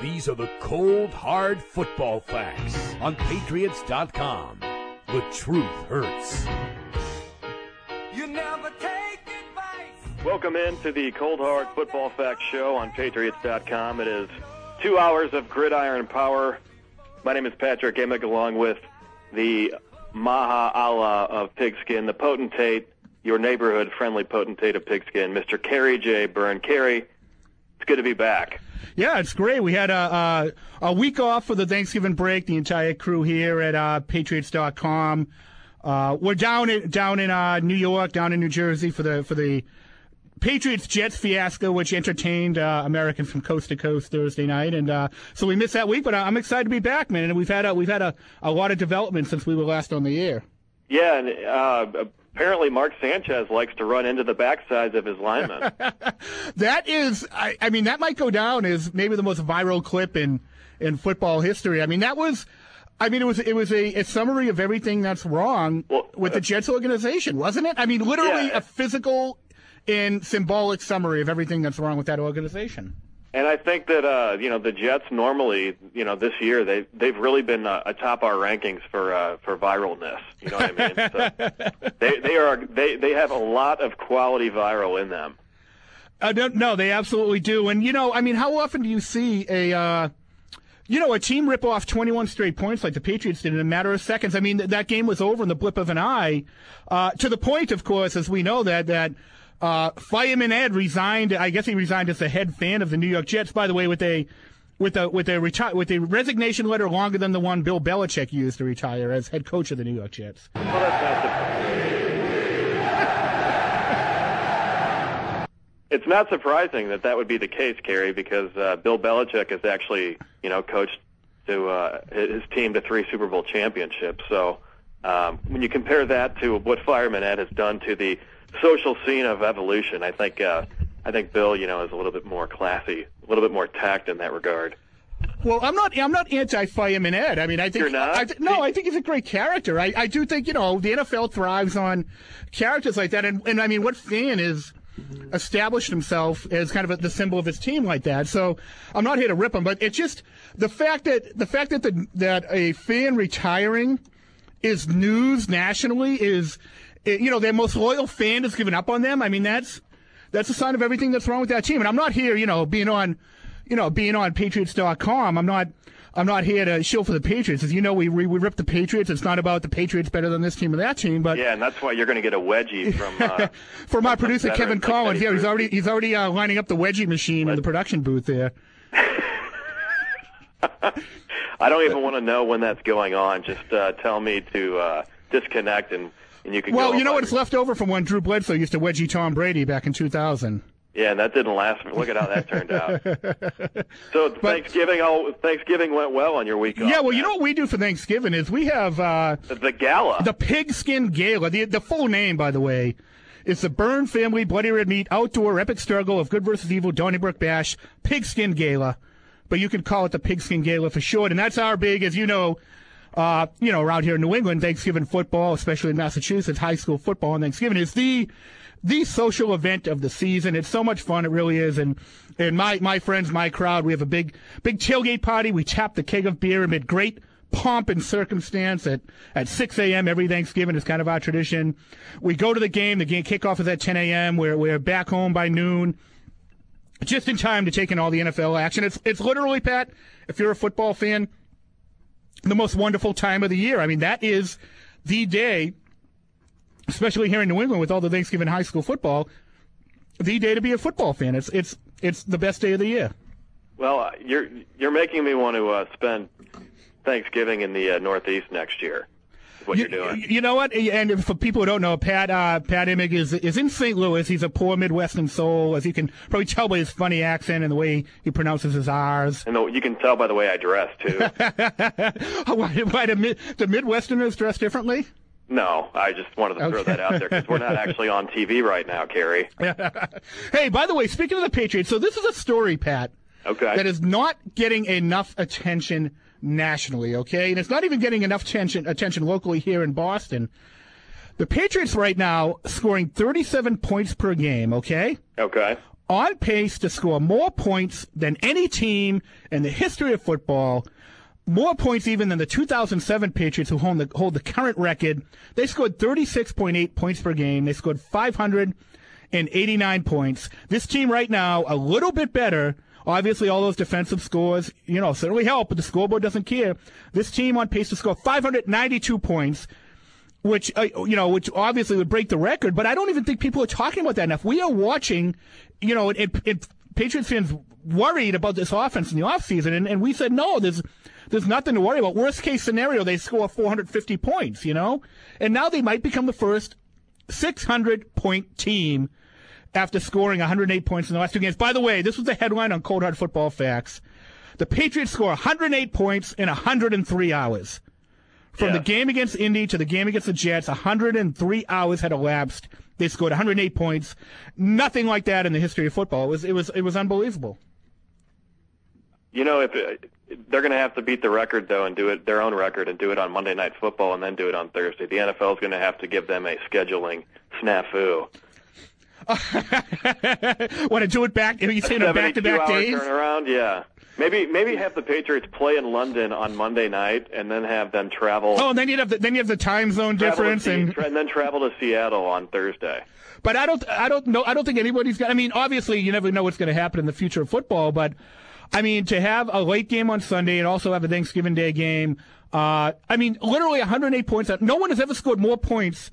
These are the cold, hard football facts on Patriots.com. The truth hurts. You never take advice. Welcome into the Cold Hard Football Facts Show on Patriots.com. It is 2 hours of gridiron power. My name is Patrick Amick, along with the Maha Allah of Pigskin, the potentate, your neighborhood friendly potentate of Pigskin, Mr. Kerry J. Byrne. Kerry, it's good to be back. Yeah, it's great. We had a week off for the Thanksgiving break, the entire crew here at Patriots.com. We're down in New York, down in New Jersey for the Patriots-Jets fiasco, which entertained Americans from coast to coast Thursday night, and so we missed that week. But I'm excited to be back, man. And we've had a lot of development since we were last on the air. Yeah, and apparently Mark Sanchez likes to run into the backsides of his linemen. That is, I mean, that might go down as maybe the most viral clip in football history. I mean, it was a summary of everything that's wrong with the Jets organization, wasn't it? I mean, literally a physical and symbolic summary of everything that's wrong with that organization. And I think that the Jets normally, this year they've really been atop our rankings for viralness. You know what I mean? So they have a lot of quality viral in them. No, they absolutely do. And how often do you see a team rip off 21 straight points like the Patriots did in a matter of seconds? I mean, that game was over in the blip of an eye. To the point, of course, as we know that Fireman Ed resigned. I guess he resigned as the head fan of the New York Jets. By the way, with a resignation letter longer than the one Bill Belichick used to retire as head coach of the New York Jets. Well, that's not It's not surprising that would be the case, Kerry, because Bill Belichick has actually, coached his team to 3 Super Bowl championships. So when you compare that to what Fireman Ed has done to the social scene of evolution, I think Bill, is a little bit more classy, a little bit more tact in that regard. Well, I'm not anti-Fireman Ed. I mean, I think you're not? I think he's a great character. I do think the NFL thrives on characters like that, and I mean, what fan is established himself as kind of the symbol of his team like that? So I'm not here to rip him, but it's just the fact that a fan retiring is news nationally is. Their most loyal fan has given up on them. I mean, that's a sign of everything that's wrong with that team. And I'm not here, being on Patriots.com. I'm not here to shill for the Patriots. As you know, we rip the Patriots. It's not about the Patriots better than this team or that team. But yeah, and that's why you're going to get a wedgie from our producer Kevin Collins. Yeah, he's already lining up the wedgie machine in the production booth there. I don't even want to know when that's going on. Just tell me to disconnect and you can go. Well, what's left over from when Drew Bledsoe used to wedgie Tom Brady back in 2000. Yeah, and that didn't last. Look at how that turned out. So Thanksgiving went well on your week off. Yeah, well, you know what we do for Thanksgiving is we have the gala, the Pigskin Gala. The full name, by the way, is the Byrne Family Bloody Red Meat Outdoor Epic Struggle of Good versus Evil Donnybrook Bash Pigskin Gala. But you can call it the Pigskin Gala for short, and that's our big, as you know, around here in New England, Thanksgiving football, especially in Massachusetts, high school football on Thanksgiving is the social event of the season. It's so much fun, it really is. And my friends, my crowd, we have a big tailgate party. We tap the keg of beer amid great pomp and circumstance at 6 a.m. every Thanksgiving is kind of our tradition. We go to the game. The game kickoff is at 10 a.m. We're back home by noon, just in time to take in all the NFL action. It's literally, Pat, if you're a football fan, the most wonderful time of the year. I mean, that is the day, especially here in New England with all the Thanksgiving high school football, the day to be a football fan. It's the best day of the year. Well, you're making me want to spend Thanksgiving in the Northeast next year. What you're doing. You know what? And for people who don't know, Pat Amick is in St. Louis. He's a poor Midwestern soul, as you can probably tell by his funny accent and the way he pronounces his R's. And you can tell by the way I dress, too. Why the Midwesterners dress differently? No, I just wanted to throw that out there because we're not actually on TV right now, Kerry. Hey, by the way, speaking of the Patriots, so this is a story, Pat, that is not getting enough attention nationally, okay? And it's not even getting enough attention locally here in Boston. The Patriots right now scoring 37 points per game, okay? Okay. on pace to score more points than any team in the history of football, more points even than the 2007 Patriots, who hold the current record. They scored 36.8 points per game. They scored 589 points. This team right now, a little bit better. Obviously, all those defensive scores, certainly help, but the scoreboard doesn't care. This team on pace to score 592 points, which obviously would break the record, but I don't even think people are talking about that enough. We are watching, Patriots fans worried about this offense in the offseason, and we said, no, there's nothing to worry about. Worst case scenario, they score 450 points, and now they might become the first 600-point team after scoring 108 points in the last 2 games. By the way, this was the headline on Cold Hard Football Facts. The Patriots score 108 points in 103 hours. From the game against Indy to the game against the Jets, 103 hours had elapsed. They scored 108 points. Nothing like that in the history of football. It was unbelievable. If they're going to have to beat the record, though, and do it their own record and do it on Monday Night Football and then do it on Thursday. The NFL is going to have to give them a scheduling snafu. Want to do it back? Are you saying a back-to-back days? Turnaround, yeah. Maybe have the Patriots play in London on Monday night and then have them travel. Oh, and then you have the time zone difference and then travel to Seattle on Thursday. But I don't know. I don't think anybody's got. I mean, obviously, you never know what's going to happen in the future of football. But I mean, to have a late game on Sunday and also have a Thanksgiving Day game. Literally 108 points. No one has ever scored more points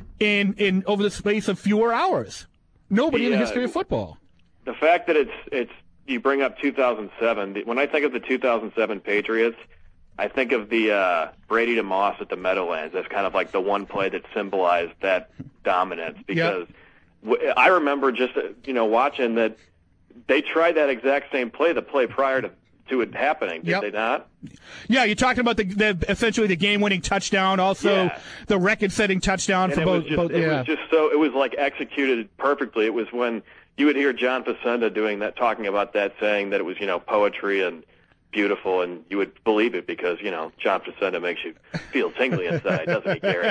in over the space of fewer hours. Nobody in the history of football. The fact that it's you bring up 2007. When I think of the 2007 Patriots, I think of the Brady to Moss at the Meadowlands. That's kind of like the one play that symbolized that dominance. Because I remember just watching that they tried that exact same play, the play prior to it happening. Did they not? Yeah, you're talking about the essentially the game-winning touchdown, also the record-setting touchdown for both. It was like executed perfectly. It was when you would hear John Facenda talking about that, saying that it was poetry and beautiful, and you would believe it because John Facenda makes you feel tingly inside, doesn't he, Gary?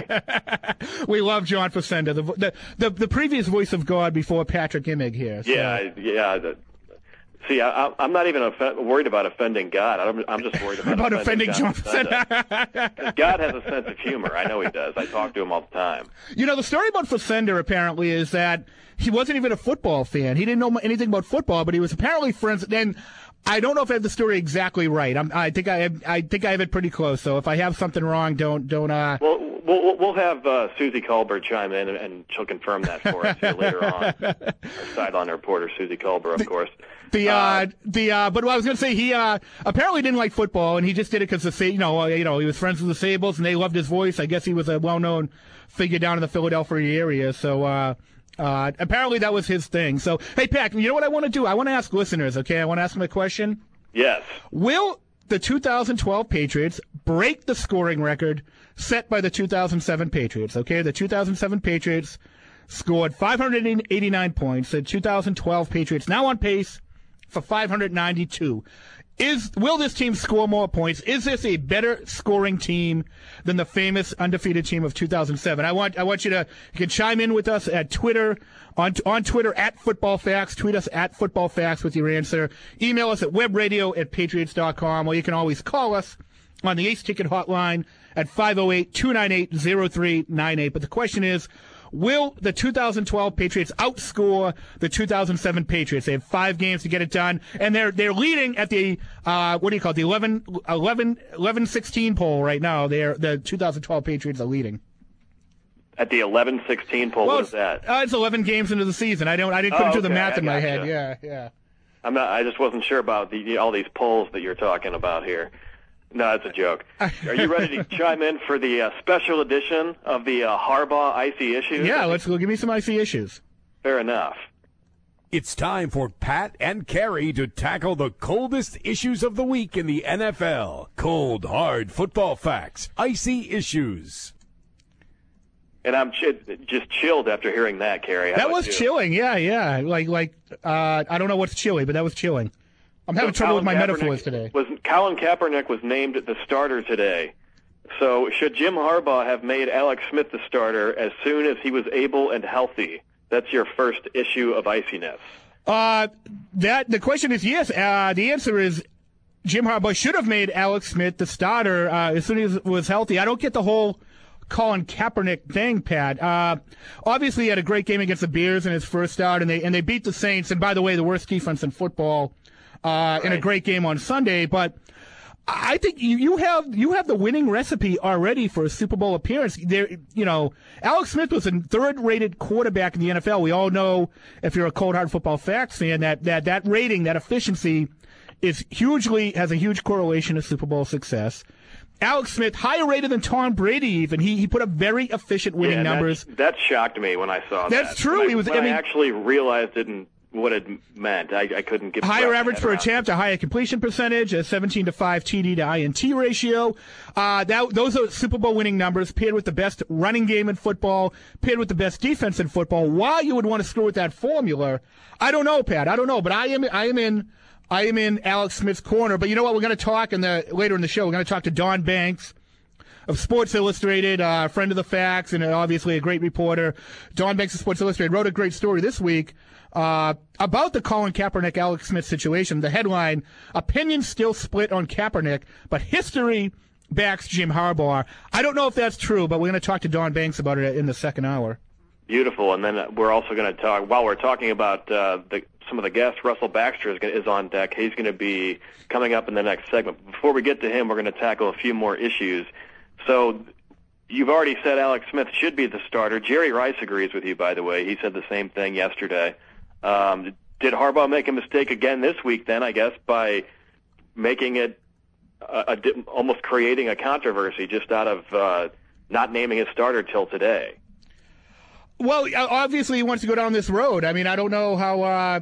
We love John Facenda, the previous voice of God before Patrick Immig here. So. Yeah. See, I'm not even worried about offending God. I'm just worried about offending John Facenda. God has a sense of humor. I know he does. I talk to him all the time. The story about Facenda apparently is that he wasn't even a football fan. He didn't know anything about football, but he was apparently friends. And I don't know if I have the story exactly right. I think I have it pretty close. So if I have something wrong, don't. We'll have Susie Colbert chime in, and she'll confirm that for us here later on. Our sideline reporter, Susie Colbert, of course. But what I was going to say, he apparently didn't like football, and he just did it because he was friends with the Sables, and they loved his voice. I guess he was a well-known figure down in the Philadelphia area. So apparently that was his thing. So hey, Pat, you know what I want to do? I want to ask listeners. Okay, I want to ask them a question. Yes. Will the 2012 Patriots break the scoring record set by the 2007 Patriots? Okay, the 2007 Patriots scored 589 points. The 2012 Patriots now on pace for 592. Will this team score more points? Is this a better scoring team than the famous undefeated team of 2007? I want you to chime in with us at Twitter, on Twitter at Football Facts. Tweet us at Football Facts with your answer. Email us at webradio@patriots.com, or you can always call us on the Ace Ticket hotline at 508-298-0398. But the question is, will the 2012 Patriots outscore the 2007 Patriots? They have 5 games to get it done, and they're leading at the the 11-16 poll right now. The 2012 Patriots are leading at the 11-16 poll. What is that? It's 11 games into the season. I couldn't do the math in my head. Yeah. I just wasn't sure about all these polls that you're talking about here. No, it's a joke. Are you ready to chime in for the special edition of the Harbaugh Icy Issues? Yeah, let's go. Give me some icy issues. Fair enough. It's time for Pat and Carrie to tackle the coldest issues of the week in the NFL. Cold, hard football facts. Icy issues. And I'm just chilled after hearing that, Carrie. That was chilling. Yeah. Like I don't know what's chilly, but that was chilling. I'm having trouble with my metaphors today. Colin Kaepernick was named the starter today. So should Jim Harbaugh have made Alex Smith the starter as soon as he was able and healthy? That's your first issue of iciness. The question is yes. The answer is Jim Harbaugh should have made Alex Smith the starter as soon as he was healthy. I don't get the whole Colin Kaepernick thing, Pat. Obviously, he had a great game against the Bears in his first start, and they beat the Saints. And by the way, the worst defense in football in a great game on Sunday. But I think you have the winning recipe already for a Super Bowl appearance. Alex Smith was a third-rated quarterback in the NFL. We all know, if you're a cold hard football facts fan, that rating, that efficiency, has a huge correlation to Super Bowl success. Alex Smith, higher rated than Tom Brady even. He put up very efficient winning numbers. That shocked me when I saw that. That's true. I actually realized what it meant. I couldn't get higher average per attempt, a higher completion percentage, a 17-5 TD to INT ratio. Those are Super Bowl winning numbers paired with the best running game in football, paired with the best defense in football. Why you would want to screw with that formula, I don't know, Pat. I don't know, but I am in Alex Smith's corner. But you know what? We're going to talk later in the show. We're going to talk to Don Banks of Sports Illustrated, friend of the Facts, and obviously a great reporter. Don Banks of Sports Illustrated wrote a great story this week about the Colin Kaepernick, Alex Smith situation. The headline, opinions still split on Kaepernick, but history backs Jim Harbaugh. I don't know if that's true, but we're going to talk to Don Banks about it in the second hour. Beautiful. And then we're also going to talk, while we're talking about some of the guests, Russell Baxter is on deck. He's going to be coming up in the next segment. Before we get to him, we're going to tackle a few more issues. So you've already said Alex Smith should be the starter. Jerry Rice agrees with you, by the way. He said the same thing yesterday. Did Harbaugh make a mistake again this week then, I guess, by making it almost creating a controversy just out of not naming his starter till today? Well, obviously he wants to go down this road. I mean, I don't know how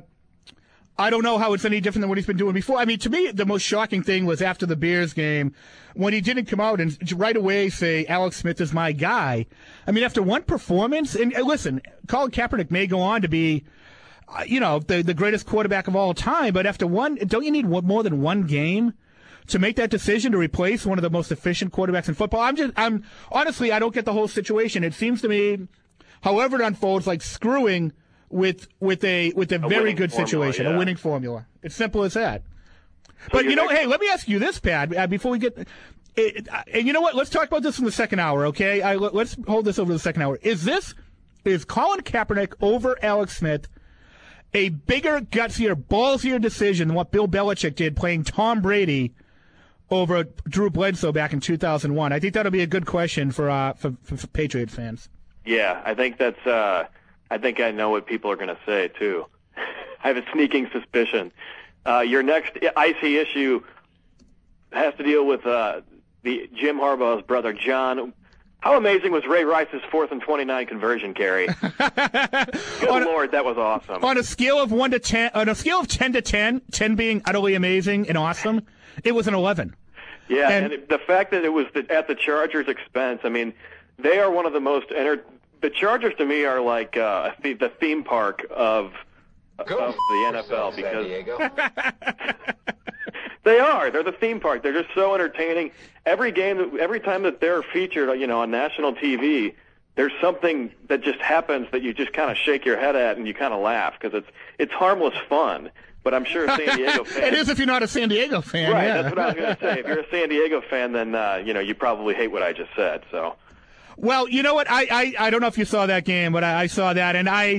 it's any different than what he's been doing before. I mean, to me, the most shocking thing was after the Bears game when he didn't come out and right away say, Alex Smith is my guy. I mean, after one performance, and listen, Colin Kaepernick may go on to be, the greatest quarterback of all time, but after one, don't you need more than one game to make that decision to replace one of the most efficient quarterbacks in football? Honestly, I don't get the whole situation. It seems to me, however it unfolds, like screwing with a very good situation, a winning formula. It's simple as that. So but hey, let me ask you this, Pat, before we get. And you know what? Let's talk about this in the second hour, okay? Let's hold this over the second hour. Is Colin Kaepernick over Alex Smith a bigger, gutsier, ballsier decision than what Bill Belichick did playing Tom Brady over Drew Bledsoe back in 2001? I think that'll be a good question for Patriot fans. Yeah, I think that's. I think I know what people are going to say too. I have a sneaking suspicion. Your next icy issue has to deal with the Jim Harbaugh's brother John. How amazing was Ray Rice's 4th and 29 conversion, Kerry? Good Lord, that was awesome. On a scale of 1 to 10, on a scale of 10 to 10, 10 being utterly amazing and awesome, it was an 11. Yeah, and the fact that it was at the Chargers' expense. I mean, they are one of the most the Chargers to me are like the theme park of the NFL because they are. They're the theme park. They're just so entertaining. Every time that they're featured, on national TV, there's something that just happens that you just kind of shake your head at and you kind of laugh because it's harmless fun. But I'm sure a San Diego fan. It is if you're not a San Diego fan. Right. Yeah. That's what I was going to say. If you're a San Diego fan, then you probably hate what I just said. So. Well, you know what? I don't know if you saw that game, but I saw that, and I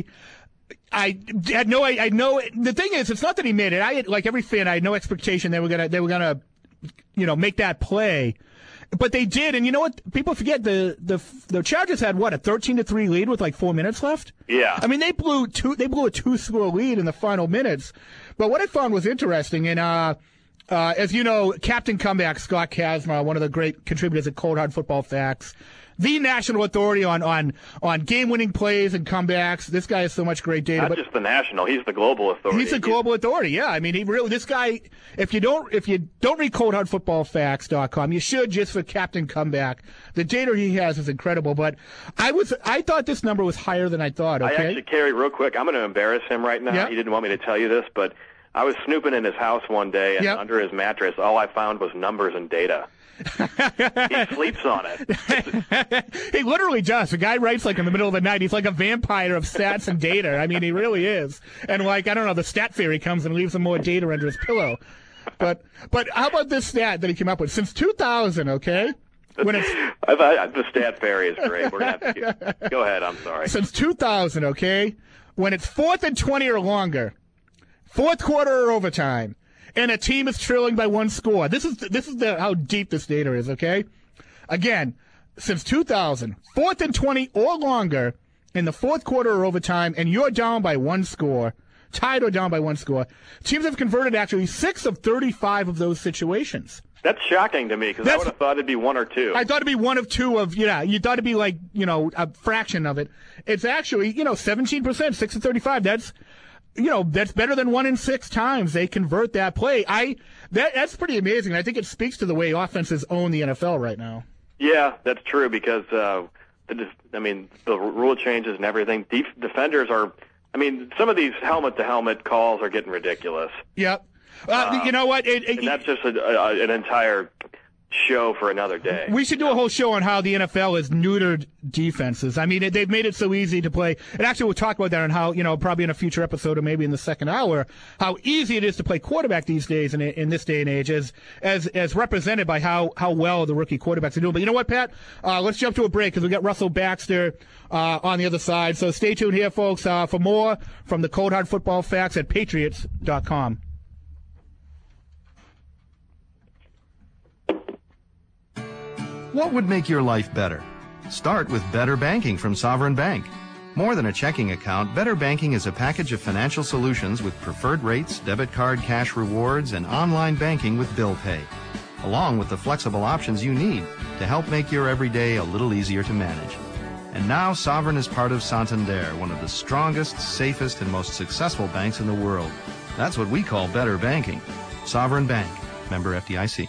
had no. I know the thing is, it's not that he made it. I had, like every fan, I had no expectation they were gonna make that play, but they did. And you know what? People forget the Chargers had what, a 13-3 lead with like 4 minutes left. Yeah. I mean, they blew a 2-score lead in the final minutes. But what I found was interesting, and as you know, Captain Comeback Scott Kazmar, one of the great contributors at Cold Hard Football Facts, the national authority on game-winning plays and comebacks. This guy has so much great data. Not just the national; he's the global authority. He's a global authority. Yeah, I mean, this guy. If you don't read ColdHardFootballFacts.com, you should, just for Captain Comeback. The data he has is incredible. But I thought this number was higher than I thought. Okay, I actually, Kerry, real quick, I'm going to embarrass him right now. Yeah. He didn't want me to tell you this, but I was snooping in his house one day, and under his mattress, all I found was numbers and data. He sleeps on it. He literally does. The guy writes like in the middle of the night. He's like a vampire of stats and data. I mean, he really is. And like, I don't know, the stat fairy comes and leaves him more data under his pillow. But how about this stat that he came up with? Since 2000, okay? The stat fairy is great. We're gonna have to go ahead. I'm sorry. Since 2000, okay? When it's 4th and 20 or longer, fourth quarter or overtime, and a team is trailing by one score. This is how deep this data is, okay? Again, since 2000, 4th and 20 or longer in the fourth quarter or overtime, and you're down by one score, tied or down by one score, teams have converted actually 6 of 35 of those situations. That's shocking to me because I would have thought it'd be 1 or 2. I thought it'd be 1 of 2 of, you thought it'd be like, a fraction of it. It's actually, 17%, 6 of 35. That's better than 1 in 6 times they convert that play. That's pretty amazing. I think it speaks to the way offenses own the NFL right now. Yeah, that's true because, the rule changes and everything. Defenders are, some of these helmet-to-helmet calls are getting ridiculous. Yep. You know what? And that's just an entire show for another day. We should do a whole show on how the NFL has neutered defenses. They've made it so easy to play. And actually, we'll talk about that on how, probably in a future episode or maybe in the second hour, how easy it is to play quarterback these days in this day and age, as represented by how well the rookie quarterbacks are doing. But you know what, Pat? Let's jump to a break because we got Russell Baxter on the other side. So stay tuned here, folks, for more from the Cold Hard Football Facts at Patriots.com. What would make your life better? Start with Better Banking from Sovereign Bank. More than a checking account, Better Banking is a package of financial solutions with preferred rates, debit card cash rewards, and online banking with bill pay, along with the flexible options you need to help make your everyday a little easier to manage. And now Sovereign is part of Santander, one of the strongest, safest, and most successful banks in the world. That's what we call Better Banking. Sovereign Bank. Member FDIC.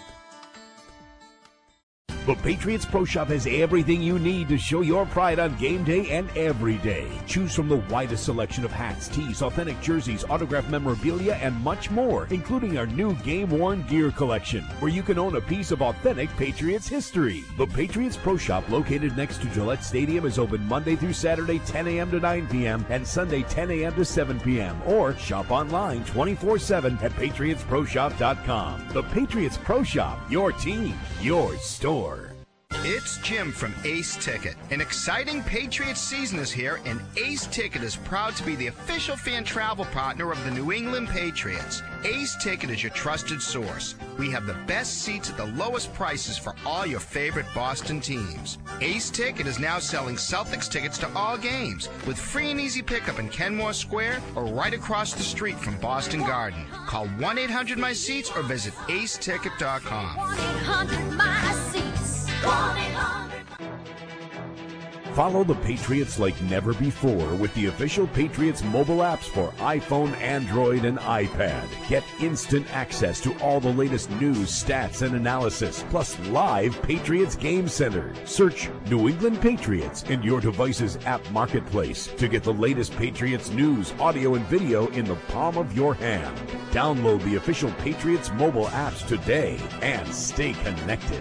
The Patriots Pro Shop has everything you need to show your pride on game day and every day. Choose from the widest selection of hats, tees, authentic jerseys, autographed memorabilia, and much more, including our new game-worn gear collection, where you can own a piece of authentic Patriots history. The Patriots Pro Shop, located next to Gillette Stadium, is open Monday through Saturday, 10 a.m. to 9 p.m., and Sunday, 10 a.m. to 7 p.m., or shop online 24/7 at patriotsproshop.com. The Patriots Pro Shop, your team, your store. It's Jim from Ace Ticket. An exciting Patriots season is here, and Ace Ticket is proud to be the official fan travel partner of the New England Patriots. Ace Ticket is your trusted source. We have the best seats at the lowest prices for all your favorite Boston teams. Ace Ticket is now selling Celtics tickets to all games with free and easy pickup in Kenmore Square or right across the street from Boston Garden. Call 1-800-MY-SEATS or visit aceticket.com. 1-800-MY-SEATS. 1-800. Follow the Patriots like never before with the official Patriots mobile apps for iPhone, Android, and iPad. Get instant access to all the latest news, stats, and analysis, plus live Patriots Game Center. Search New England Patriots in your device's app marketplace to get the latest Patriots news, audio, and video in the palm of your hand. Download the official Patriots mobile apps today and stay connected.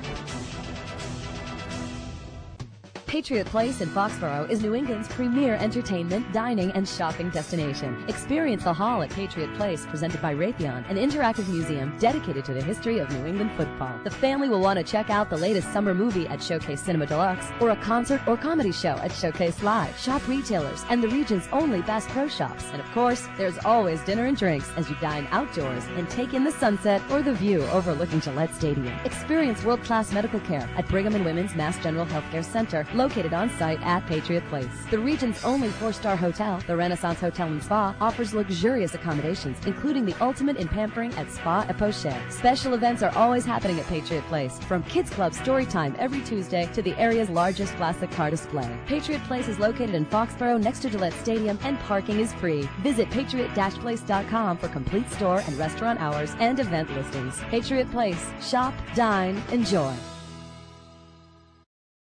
Patriot Place in Foxborough is New England's premier entertainment, dining, and shopping destination. Experience the Hall at Patriot Place, presented by Raytheon, an interactive museum dedicated to the history of New England football. The family will want to check out the latest summer movie at Showcase Cinema Deluxe, or a concert or comedy show at Showcase Live. Shop retailers and the region's only Bass Pro Shops. And of course, there's always dinner and drinks as you dine outdoors and take in the sunset or the view overlooking Gillette Stadium. Experience world-class medical care at Brigham and Women's Mass General Healthcare Center, located on site at Patriot Place. The region's only 4-star hotel, the Renaissance Hotel and Spa, offers luxurious accommodations, including the ultimate in pampering at Spa et Pocher. Special events are always happening at Patriot Place, from Kids Club story time every Tuesday to the area's largest classic car display. Patriot Place is located in Foxborough next to Gillette Stadium, and parking is free. Visit patriot-place.com for complete store and restaurant hours and event listings. Patriot Place. Shop, dine, enjoy.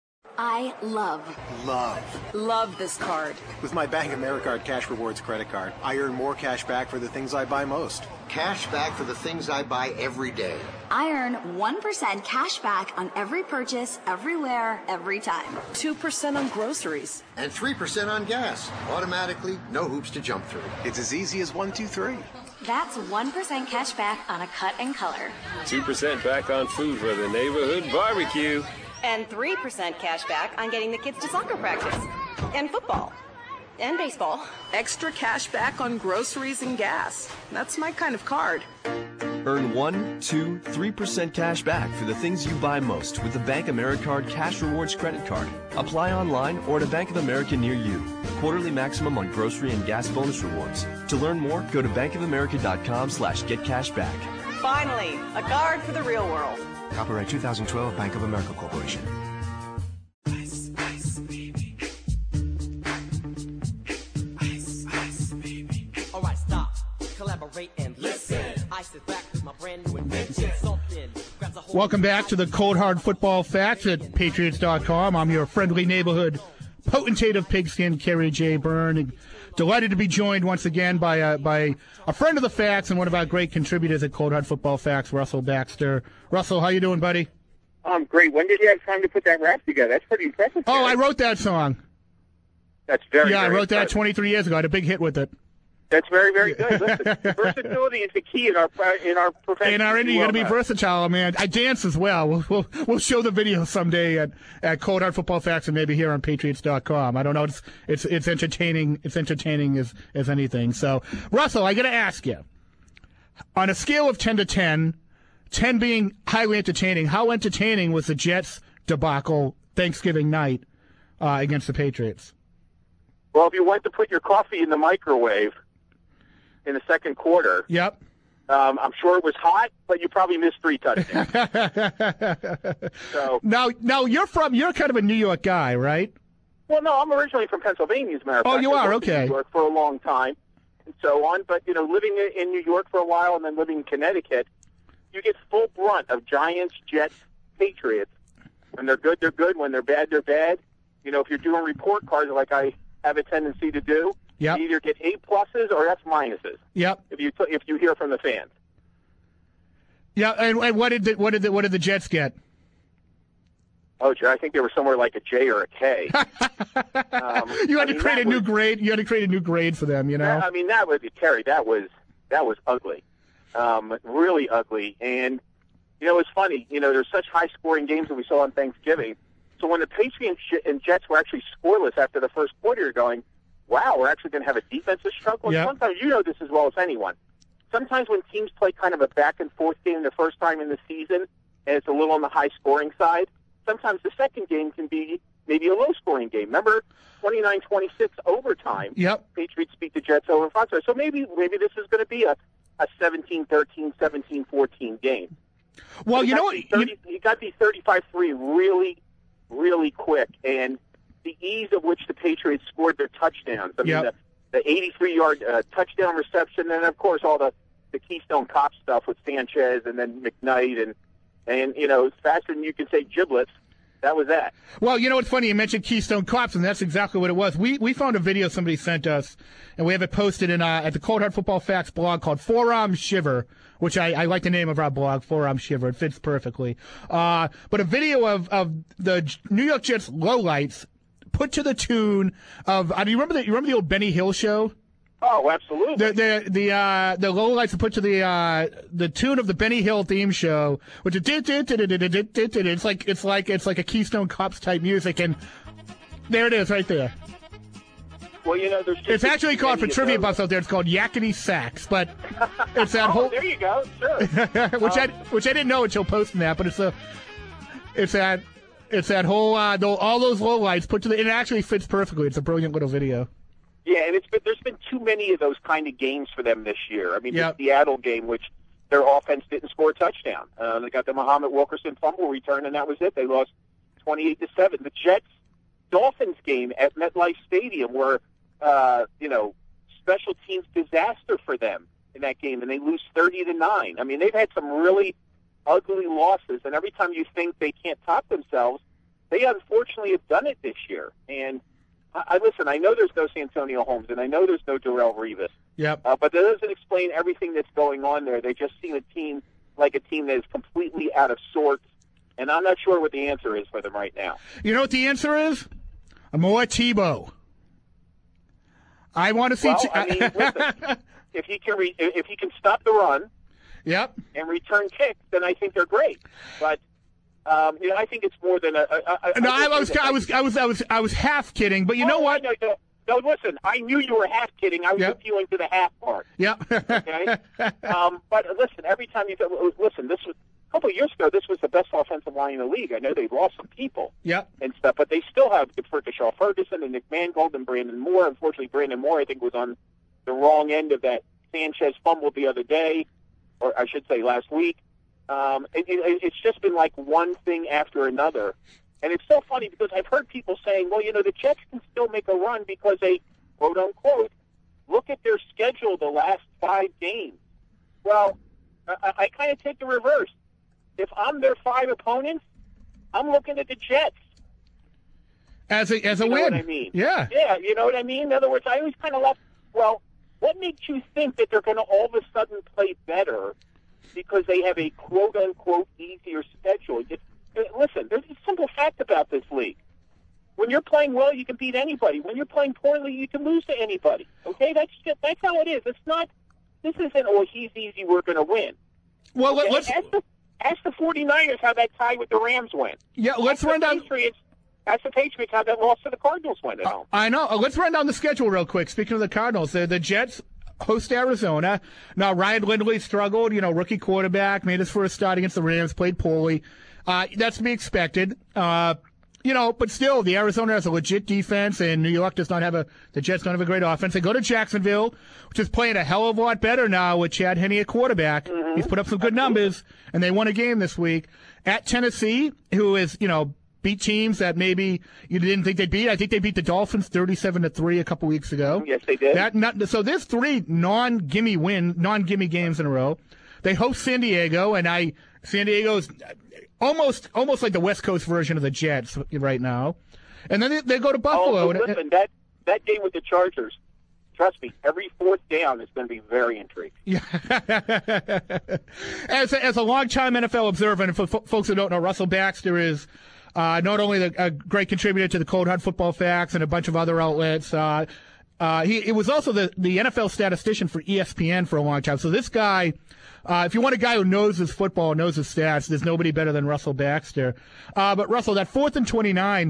I love this card. With my Bank of America Cash Rewards credit card, I earn more cash back for the things I buy most. Cash back for the things I buy every day. I earn 1% cash back on every purchase, everywhere, every time. 2% on groceries. And 3% on gas. Automatically, no hoops to jump through. It's as easy as 1, 2, 3. That's 1% cash back on a cut and color. 2% back on food for the neighborhood barbecue. And 3% cash back on getting the kids to soccer practice. And football. And baseball. Extra cash back on groceries and gas. That's my kind of card. Earn 1, 2, 3% cash back for the things you buy most with the Bank Americard Cash Rewards credit card. Apply online or at a Bank of America near you. Quarterly maximum on grocery and gas bonus rewards. To learn more, go to bankofamerica.com/getcashback. Finally, a card for the real world. Copyright 2012 Bank of America Corporation. Ice, ice, baby. Ice, ice, baby. All right, stop, collaborate and listen. Ice is back with my brand new invention. Something grabs a hold. Welcome back to the Cold Hard Football Facts at Patriots.com. I'm your friendly neighborhood potentate of pigskin, Kerry J. Byrne. And delighted to be joined once again by a friend of the Facts and one of our great contributors at Cold Hard Football Facts, Russell Baxter. Russell, how you doing, buddy? I'm great. When did you have time to put that rap together? That's pretty impressive. Oh, I wrote that song. That's very, I very wrote that impressive. 23 years ago. I had a big hit with it. That's very, very good. Listen, versatility is the key in our profession. In our indie, you got to be versatile, man. I dance as well. We'll show the video someday at Cold Hard Football Facts and maybe here on Patriots.com. I don't know. It's entertaining. It's entertaining as anything. So, Russell, I got to ask you, on a scale of 10 to 10, 10 being highly entertaining, how entertaining was the Jets debacle Thanksgiving night against the Patriots? Well, if you went to put your coffee in the microwave in the second quarter, yep. I'm sure it was hot, but you probably missed 3 touchdowns. So now you're kind of a New York guy, right? Well, no, I'm originally from Pennsylvania, as a matter of fact. Oh, you are? I worked in Okay. New York for a long time and so on. But, living in New York for a while and then living in Connecticut, you get full brunt of Giants, Jets, Patriots. When they're good, they're good. When they're bad, they're bad. If you're doing report cards like I have a tendency to do, yep. you either get A pluses or F minuses. Yep. If you hear from the fans. Yeah, and what did the Jets get? Oh, I think they were somewhere like a J or a K. You had to create a new grade. You had to create a new grade for them. That was Terry. That was ugly, really ugly. And it's funny. There's such high-scoring games that we saw on Thanksgiving. So when the Patriots and Jets were actually scoreless after the first quarter, you're going, wow, we're actually going to have a defensive struggle. Yep. And sometimes, this as well as anyone. Sometimes when teams play kind of a back-and-forth game the first time in the season, and it's a little on the high-scoring side, sometimes the second game can be maybe a low-scoring game. Remember 29-26 overtime? Yep. Patriots beat the Jets over in Foxborough. So maybe this is going to be a 17-13, 17-14 game. Well, you got these 35-3 really, really quick, and the ease of which the Patriots scored their touchdowns. I mean, the 83-yard touchdown reception, and of course all the Keystone Cop stuff with Sanchez and then McKnight, and faster than you can say giblets. That was that. Well, it's funny. You mentioned Keystone Cops, and that's exactly what it was. We found a video somebody sent us, and we have it posted at the Cold Hard Football Facts blog called Forearm Shiver, which I like the name of our blog, Forearm Shiver. It fits perfectly. But a video of the New York Jets lowlights put to the tune of. Do you remember the old Benny Hill show? Oh, absolutely. The lowlights are put to the tune of the Benny Hill theme show, which is it's like a Keystone Cops type music, and there it is right there. Well, it's actually called, for trivia buffs out there, it's called Yakety Sax, but it's that whole. There you go, sure. which I didn't know until posting that, but it's that whole all those lowlights put to the. It actually fits perfectly. It's a brilliant little video. Yeah, and there's been too many of those kind of games for them this year. I mean, Yep. the Seattle game, which their offense didn't score a touchdown. They got the Muhammad Wilkerson fumble return, and that was it. They lost 28-7. The Jets-Dolphins game at MetLife Stadium were, special teams disaster for them in that game, and they lose 30-9. I mean, they've had some really ugly losses, and every time you think they can't top themselves, they unfortunately have done it this year. And listen, I know there's no Santonio Holmes, and I know there's no Darrelle Revis. Yep. But that doesn't explain everything that's going on there. They just seem a team that is completely out of sorts, and I'm not sure what the answer is for them right now. You know what the answer is? More Tebow. I want to see. Listen, if he can stop the run, yep, and return kicks, then I think they're great. But I think it's more than I was half kidding, but you know what? No, listen, I knew you were half kidding. I was appealing to the half part. Yeah. Okay. But listen, every time this was a couple of years ago. This was the best offensive line in the league. I know they lost some people. Yeah. And stuff, but they still have Shaw Ferguson and Nick Mangold and Brandon Moore. Unfortunately, Brandon Moore, I think, was on the wrong end of that Sanchez fumble the other day, or I should say last week. It's just been like one thing after another. And it's so funny because I've heard people saying, well, the Jets can still make a run because they, quote unquote, look at their schedule the last 5 games. Well, I kind of take the reverse. If I'm their 5 opponents, I'm looking at the Jets. As a win. You know what I mean? Yeah. Yeah, you know what I mean? In other words, I always kind of left, well, what makes you think that they're going to all of a sudden play better because they have a quote unquote easier schedule? Listen, there's a simple fact about this league. When you're playing well, you can beat anybody. When you're playing poorly, you can lose to anybody. Okay, that's how it is. It's not. This isn't. Oh, he's easy. We're going to win. Well, okay? let's ask the 49ers how that tie with the Rams went. Yeah, let's run down. Ask the Patriots how that loss to the Cardinals went at home. I know. Let's run down the schedule real quick. Speaking of the Cardinals, the Jets host Arizona. Now Ryan Lindley struggled. Rookie quarterback, made his first start against the Rams, played poorly. That's to be expected. But still, the Arizona has a legit defense, and New York does not have the Jets don't have a great offense. They go to Jacksonville, which is playing a hell of a lot better now with Chad Henne at quarterback. Mm-hmm. He's put up some good numbers, and they won a game this week. At Tennessee, who is, beat teams that maybe you didn't think they'd beat. I think they beat the Dolphins 37-3 a couple weeks ago. Yes, they did. So there's 3 non-gimme games in a row. They host San Diego, and San Diego's almost like the West Coast version of the Jets right now. And then they go to Buffalo. Listen, that game with the Chargers, trust me, every 4th down is going to be very intriguing. Yeah. As a long-time NFL observer, and for folks who don't know, Russell Baxter is not only a great contributor to the Cold Hard Football Facts and a bunch of other outlets. He was also the NFL statistician for ESPN for a long time. So this guy, if you want a guy who knows his football, knows his stats, there's nobody better than Russell Baxter. But Russell, that 4th and 29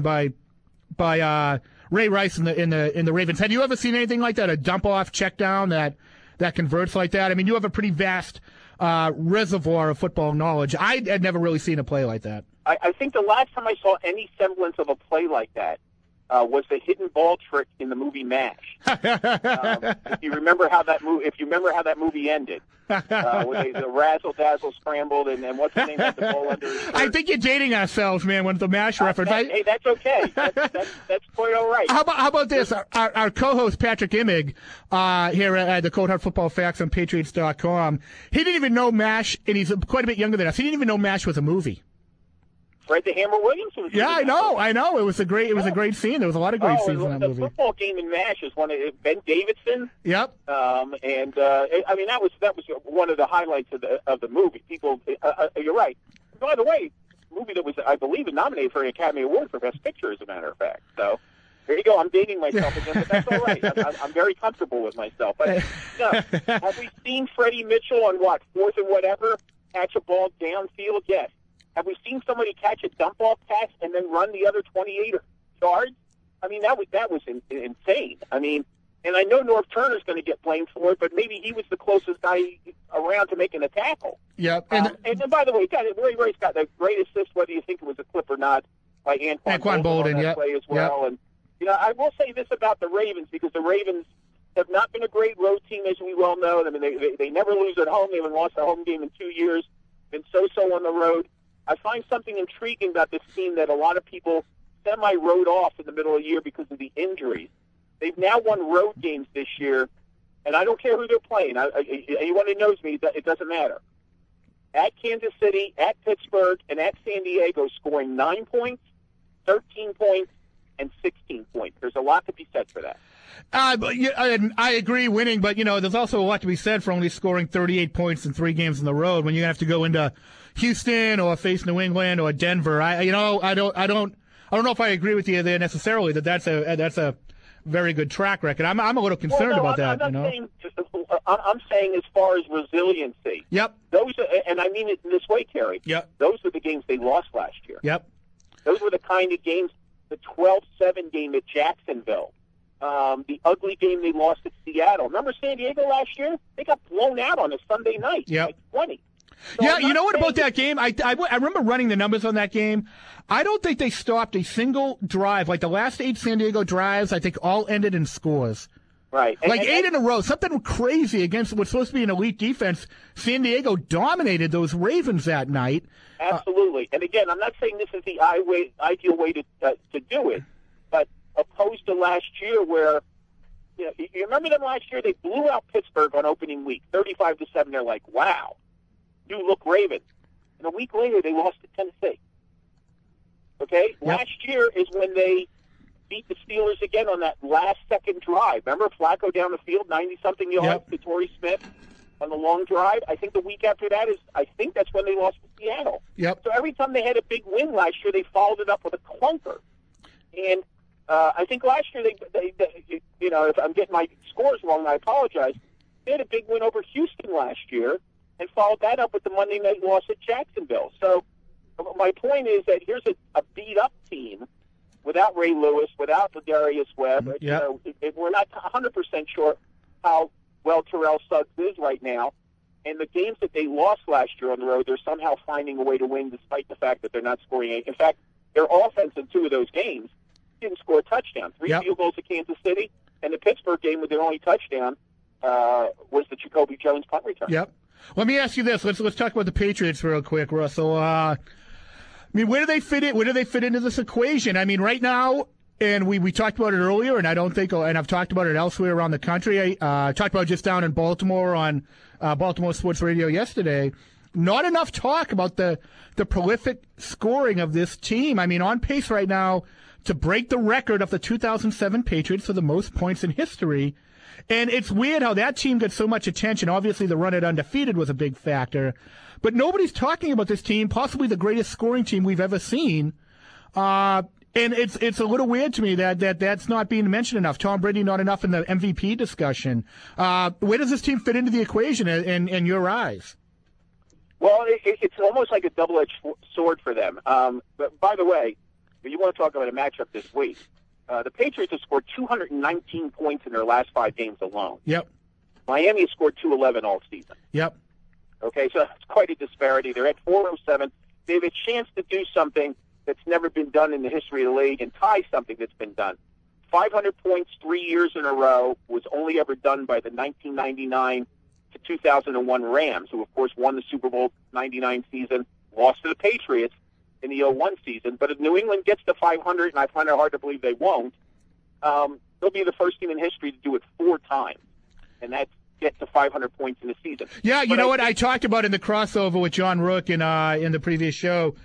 by Ray Rice in the Ravens. Had you ever seen anything like that? A dump off check down that converts like that? I mean, you have a pretty vast reservoir of football knowledge. I had never really seen a play like that. I think the last time I saw any semblance of a play like that was the hidden ball trick in the movie MASH. If you remember how that movie ended, when the razzle dazzle scrambled, and what's the name of the ball under his shirt? I think you're dating ourselves, man. With the MASH reference. Hey, that's okay. That's quite all right. How about this? Our co-host Patrick Immig here at the Cold Hard Football Facts on Patriots.com. He didn't even know MASH, and he's quite a bit younger than us. He didn't even know MASH was a movie. Fred the Hammer Williams was. Yeah, I know. It was a great scene. There was a lot of great scenes in that movie. The football game in MASH is one of Ben Davidson. Yep. I mean that was one of the highlights of the movie. People, you're right. By the way, movie that was, I believe, nominated for an Academy Award for Best Picture, as a matter of fact. So there you go. I'm dating myself again, but that's all right. I'm very comfortable with myself. But no, have we seen Freddie Mitchell on 4th and whatever catch a ball downfield? Yes. Have we seen somebody catch a dump-off pass and then run the other 28 yards? I mean, that was insane. I mean, and I know Norv Turner's going to get blamed for it, but maybe he was the closest guy around to making a tackle. Yep. And then, by the way, Ray Rice got the great assist, whether you think it was a clip or not, by Anquan Boldin on that play as well. Yep. And I will say this about the Ravens, because the Ravens have not been a great road team, as we well know. I mean, they never lose at home. They haven't lost a home game in 2 years. Been so-so on the road. I find something intriguing about this team that a lot of people semi-wrote off in the middle of the year because of the injuries. They've now won road games this year, and I don't care who they're playing. Anyone who knows me, it doesn't matter. At Kansas City, at Pittsburgh, and at San Diego, scoring 9 points, 13 points and 16 points. There's a lot to be said for that. I agree, winning, but there's also a lot to be said for only scoring 38 points in 3 games on the road when you have to go into Houston or face New England or Denver. I don't know if I agree with you there necessarily that's a very good track record. I'm a little concerned about that. I'm saying as far as resiliency. Yep. And I mean it in this way, Terry. Yep. Those were the games they lost last year. Yep. Those were the kind of games, the 12-7 game at Jacksonville, the ugly game they lost at Seattle. Remember San Diego last year? They got blown out on a Sunday night, like 20. So yeah, you know what about that game? I remember running the numbers on that game. I don't think they stopped a single drive. Like the last 8 San Diego drives, I think all ended in scores. Right. Like 8 in a row. Something crazy against what's supposed to be an elite defense. San Diego dominated those Ravens that night. Absolutely. And again, I'm not saying this is the ideal way to do it, but opposed to last year where, you remember them last year? They blew out Pittsburgh on opening week, 35-7. They're like, wow, you look Ravens. And a week later, they lost to Tennessee. Okay? Yep. Last year is when they beat the Steelers again on that last second drive. Remember Flacco down the field, 90-something yards to Torrey Smith on the long drive? I think the week after that that's when they lost to Seattle. Yep. So every time they had a big win last year, they followed it up with a clunker. And I think last year they if I'm getting my scores wrong, I apologize. They had a big win over Houston last year and followed that up with the Monday night loss at Jacksonville. So my point is that here's a beat-up team without Ray Lewis, without Darius Webb. Yep. We're not 100% sure how well Terrell Suggs is right now. And the games that they lost last year on the road, they're somehow finding a way to win despite the fact that they're not scoring any. In fact, their offense in 2 of those games didn't score a touchdown. 3 field goals at Kansas City, and the Pittsburgh game with their only touchdown was the Jacoby Jones punt return. Yep. Let me ask you this. Let's talk about the Patriots real quick, Russell. I mean, where do they fit in? Where do they fit into this equation? I mean, right now, and we talked about it earlier, and I've talked about it elsewhere around the country. I talked about it just down in Baltimore on Baltimore Sports Radio yesterday. Not enough talk about the prolific scoring of this team. I mean, on pace right now to break the record of the 2007 Patriots for the most points in history. And it's weird how that team gets so much attention. Obviously, the run at undefeated was a big factor. But nobody's talking about this team, possibly the greatest scoring team we've ever seen. And it's a little weird to me that's not being mentioned enough. Tom Brady not enough in the MVP discussion. Where does this team fit into the equation in your eyes? Well, it's almost like a double-edged sword for them. But by the way, if you want to talk about a matchup this week, the Patriots have scored 219 points in their last 5 games alone. Yep. Miami has scored 211 all season. Yep. Okay, so that's quite a disparity. They're at 407. They have a chance to do something that's never been done in the history of the league and tie something that's been done. 500 points 3 years in a row was only ever done by the 1999 to 2001 Rams, who, of course, won the Super Bowl 99 season, lost to the Patriots in the 01 season. But if New England gets to 500, and I find it hard to believe they won't, they'll be the first team in history to do it 4 times, and that's get to 500 points in a season. Yeah, you know what I talked about in the crossover with John Rook in the previous show,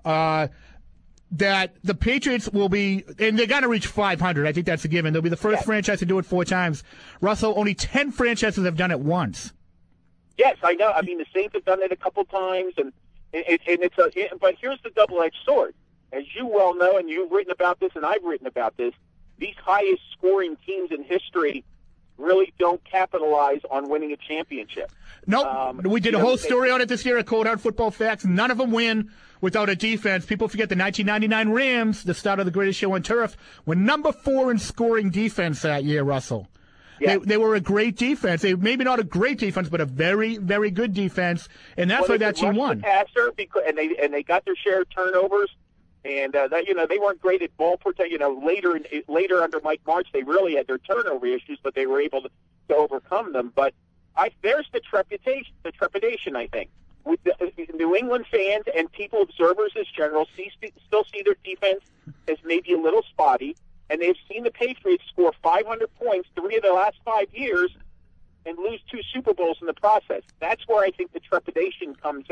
that the Patriots will be, and they're going to reach 500. I think that's a given. They'll be the first franchise to do it 4 times. Russell, only 10 franchises have done it once. Yes, I know. I mean, the Saints have done it a couple times, but here's the double-edged sword. As you well know, and you've written about this, and I've written about this, these highest scoring teams in history really don't capitalize on winning a championship. Nope. We did a whole story on it this year at Cold Hard Football Facts. None of them win without a defense. People forget the 1999 Rams, the start of the greatest show on turf, were number 4 in scoring defense that year, Russell. Yeah. They were a great defense. Maybe not a great defense, but a very, very good defense, and that's why that team won. Passer and they got their share of turnovers, and they weren't great at ball protection. Later under Mike Martz, they really had their turnover issues, but they were able to overcome them. But there's the trepidation. I think with the New England fans and people, observers as general, still see their defense as maybe a little spotty. And they've seen the Patriots score 500 points 3 of the last 5 years and lose 2 Super Bowls in the process. That's where I think the trepidation comes in.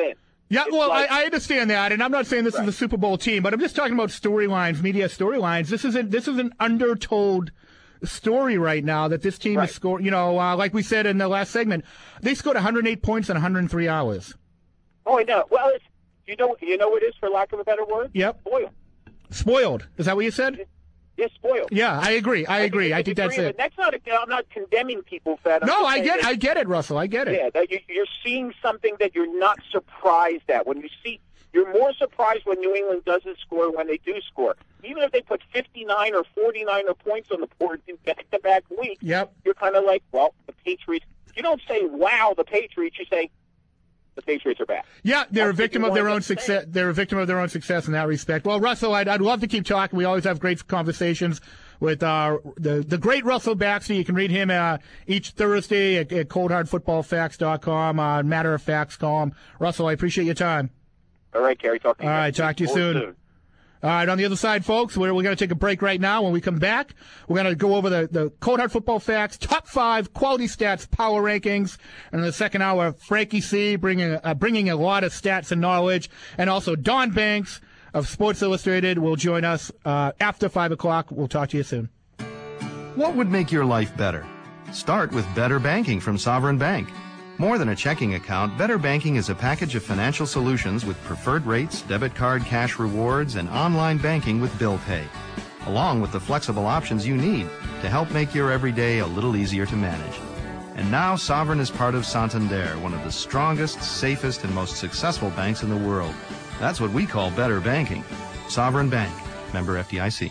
Yeah, well, I understand that, and I'm not saying this is a Super Bowl team, but I'm just talking about storylines, media storylines. This is an undertold story right now that this team has scored. You know, like we said in the last segment, they scored 108 points in 103 hours. Oh, I know. Well, you know what it is, for lack of a better word? Yep. Spoiled. Spoiled. Is that what you said? Yes, spoiled. Yeah, I agree. I think that's it. That's not. I'm not condemning people for that. I get it, Russell. I get it. Yeah, that you're seeing something that you're not surprised at. When you see, you're more surprised when New England doesn't score when they do score. Even if they put 59 or 49 points on the board in back-to-back weeks, you're kind of like, well, the Patriots. You don't say, wow, the Patriots. You say, the Patriots are back. Yeah, they're a victim of their own success. They're a victim of their own success in that respect. Well, Russell, I'd love to keep talking. We always have great conversations with the great Russell Baxter. You can read him each Thursday at coldhardfootballfacts.com, Matter of Facts column. Russell, I appreciate your time. All right, Gary. Talk to you. All right, talk to you soon. All right, on the other side, folks, we're going to take a break right now. When we come back, we're going to go over the Cold Hard Football Facts top 5 quality stats power rankings. And in the second hour, Frankie C. bringing a lot of stats and knowledge. And also Don Banks of Sports Illustrated will join us after 5 o'clock. We'll talk to you soon. What would make your life better? Start with Better Banking from Sovereign Bank. More than a checking account, Better Banking is a package of financial solutions with preferred rates, debit card cash rewards, and online banking with bill pay, along with the flexible options you need to help make your everyday a little easier to manage. And now Sovereign is part of Santander, one of the strongest, safest, and most successful banks in the world. That's what we call Better Banking. Sovereign Bank, member FDIC.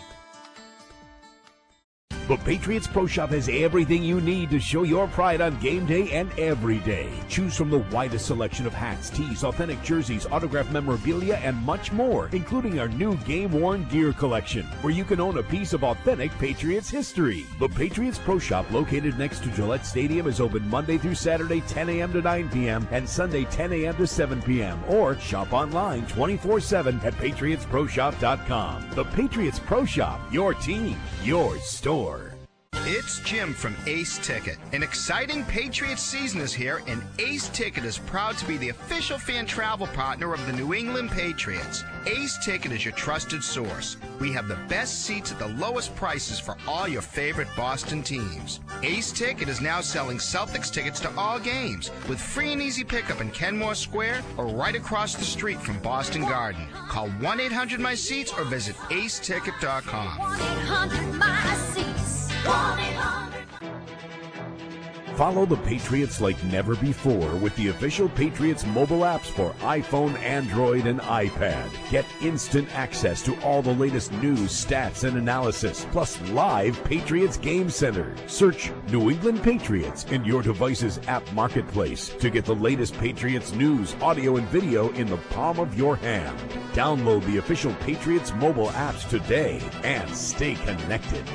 The Patriots Pro Shop has everything you need to show your pride on game day and every day. Choose from the widest selection of hats, tees, authentic jerseys, autographed memorabilia, and much more, including our new game-worn gear collection, where you can own a piece of authentic Patriots history. The Patriots Pro Shop, located next to Gillette Stadium, is open Monday through Saturday, 10 a.m. to 9 p.m., and Sunday, 10 a.m. to 7 p.m., or shop online 24/7 at patriotsproshop.com. The Patriots Pro Shop, your team, your store. It's Jim from Ace Ticket. An exciting Patriots season is here, and Ace Ticket is proud to be the official fan travel partner of the New England Patriots. Ace Ticket is your trusted source. We have the best seats at the lowest prices for all your favorite Boston teams. Ace Ticket is now selling Celtics tickets to all games with free and easy pickup in Kenmore Square or right across the street from Boston Garden. Call 1-800-MY-SEATS or visit aceticket.com. 1-800-MY-SEATS. 1-800. Follow the Patriots like never before with the official Patriots mobile apps for iPhone, Android, and iPad. Get instant access to all the latest news, stats, and analysis, plus live Patriots Game Center. Search New England Patriots in your device's app marketplace to get the latest Patriots news, audio, and video in the palm of your hand. Download the official Patriots mobile apps today and stay connected.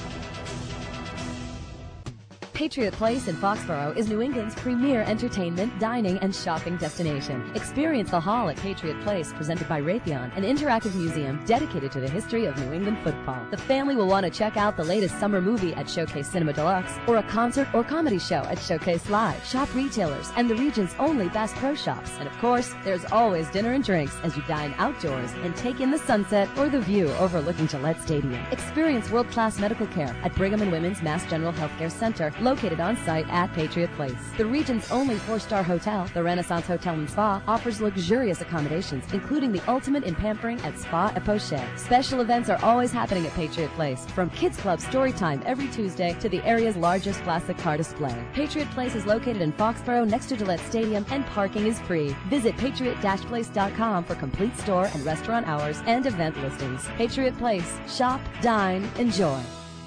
Patriot Place in Foxborough is New England's premier entertainment, dining, and shopping destination. Experience the Hall at Patriot Place, presented by Raytheon, an interactive museum dedicated to the history of New England football. The family will want to check out the latest summer movie at Showcase Cinema Deluxe, or a concert or comedy show at Showcase Live. Shop retailers and the region's only Bass Pro Shops. And of course, there's always dinner and drinks as you dine outdoors and take in the sunset or the view overlooking Gillette Stadium. Experience world-class medical care at Brigham and Women's Mass General Healthcare Center, located on site at Patriot Place. The region's only 4-star hotel, the Renaissance Hotel and Spa, offers luxurious accommodations, including the ultimate in pampering at Spa et Pochet. Special events are always happening at Patriot Place, from Kids Club story time every Tuesday to the area's largest plastic car display. Patriot Place is located in Foxborough next to Gillette Stadium, and parking is free. Visit patriot-place.com for complete store and restaurant hours and event listings. Patriot Place. Shop, dine, enjoy.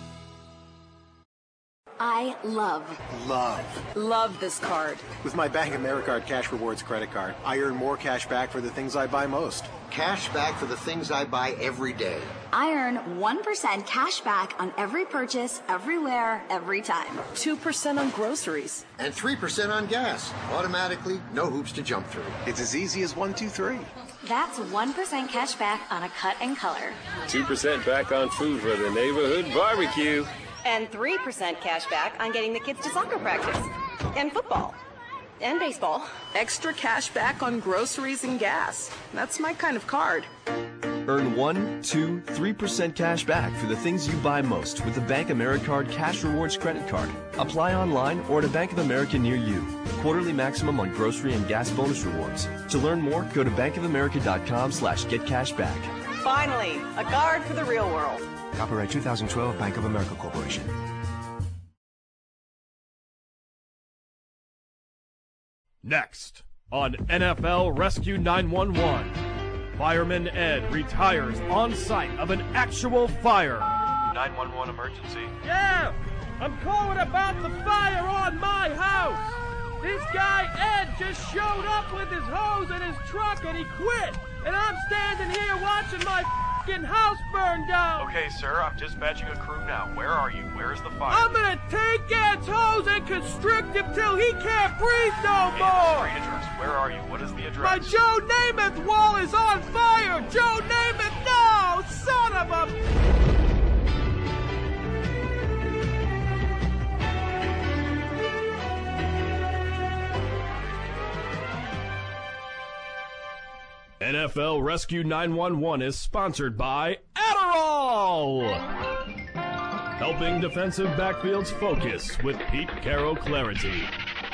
I love this card. With my Bank of America Cash Rewards credit card, I earn more cash back for the things I buy most. Cash back for the things I buy every day. I earn 1% cash back on every purchase, everywhere, every time. 2% on groceries. And 3% on gas. Automatically, no hoops to jump through. It's as easy as 1, 2, 3. That's 1% cash back on a cut and color. 2% back on food for the neighborhood barbecue. And 3% cash back on getting the kids to soccer practice and football. And baseball. Extra cash back on groceries and gas. That's my kind of card. Earn 1, 2, 3% cash back for the things you buy most with the Bank AmeriCard Cash Rewards Credit Card. Apply online or at a Bank of America near you. Quarterly maximum on grocery and gas bonus rewards. To learn more, go to bankofamerica.com/getcashback. Finally, a card for the real world. Copyright 2012 Bank of America Corporation. Next on NFL Rescue 911. Fireman Ed retires on site of an actual fire. 911 emergency. Yeah, I'm calling about the fire on my house. This guy Ed just showed up with his hose and his truck and he quit. And I'm standing here watching my f***ing house burn down. Okay, sir, I'm dispatching a crew now. Where are you? Where is the fire? I'm gonna take Ed's hose and constrict him till he can't breathe no more. Street address. Where are you? What is the address? My Joe Namath wall is on fire. Joe Namath, no, son of a... NFL Rescue 911 is sponsored by Adderall! Helping defensive backfields focus with Pete Carroll Clarity.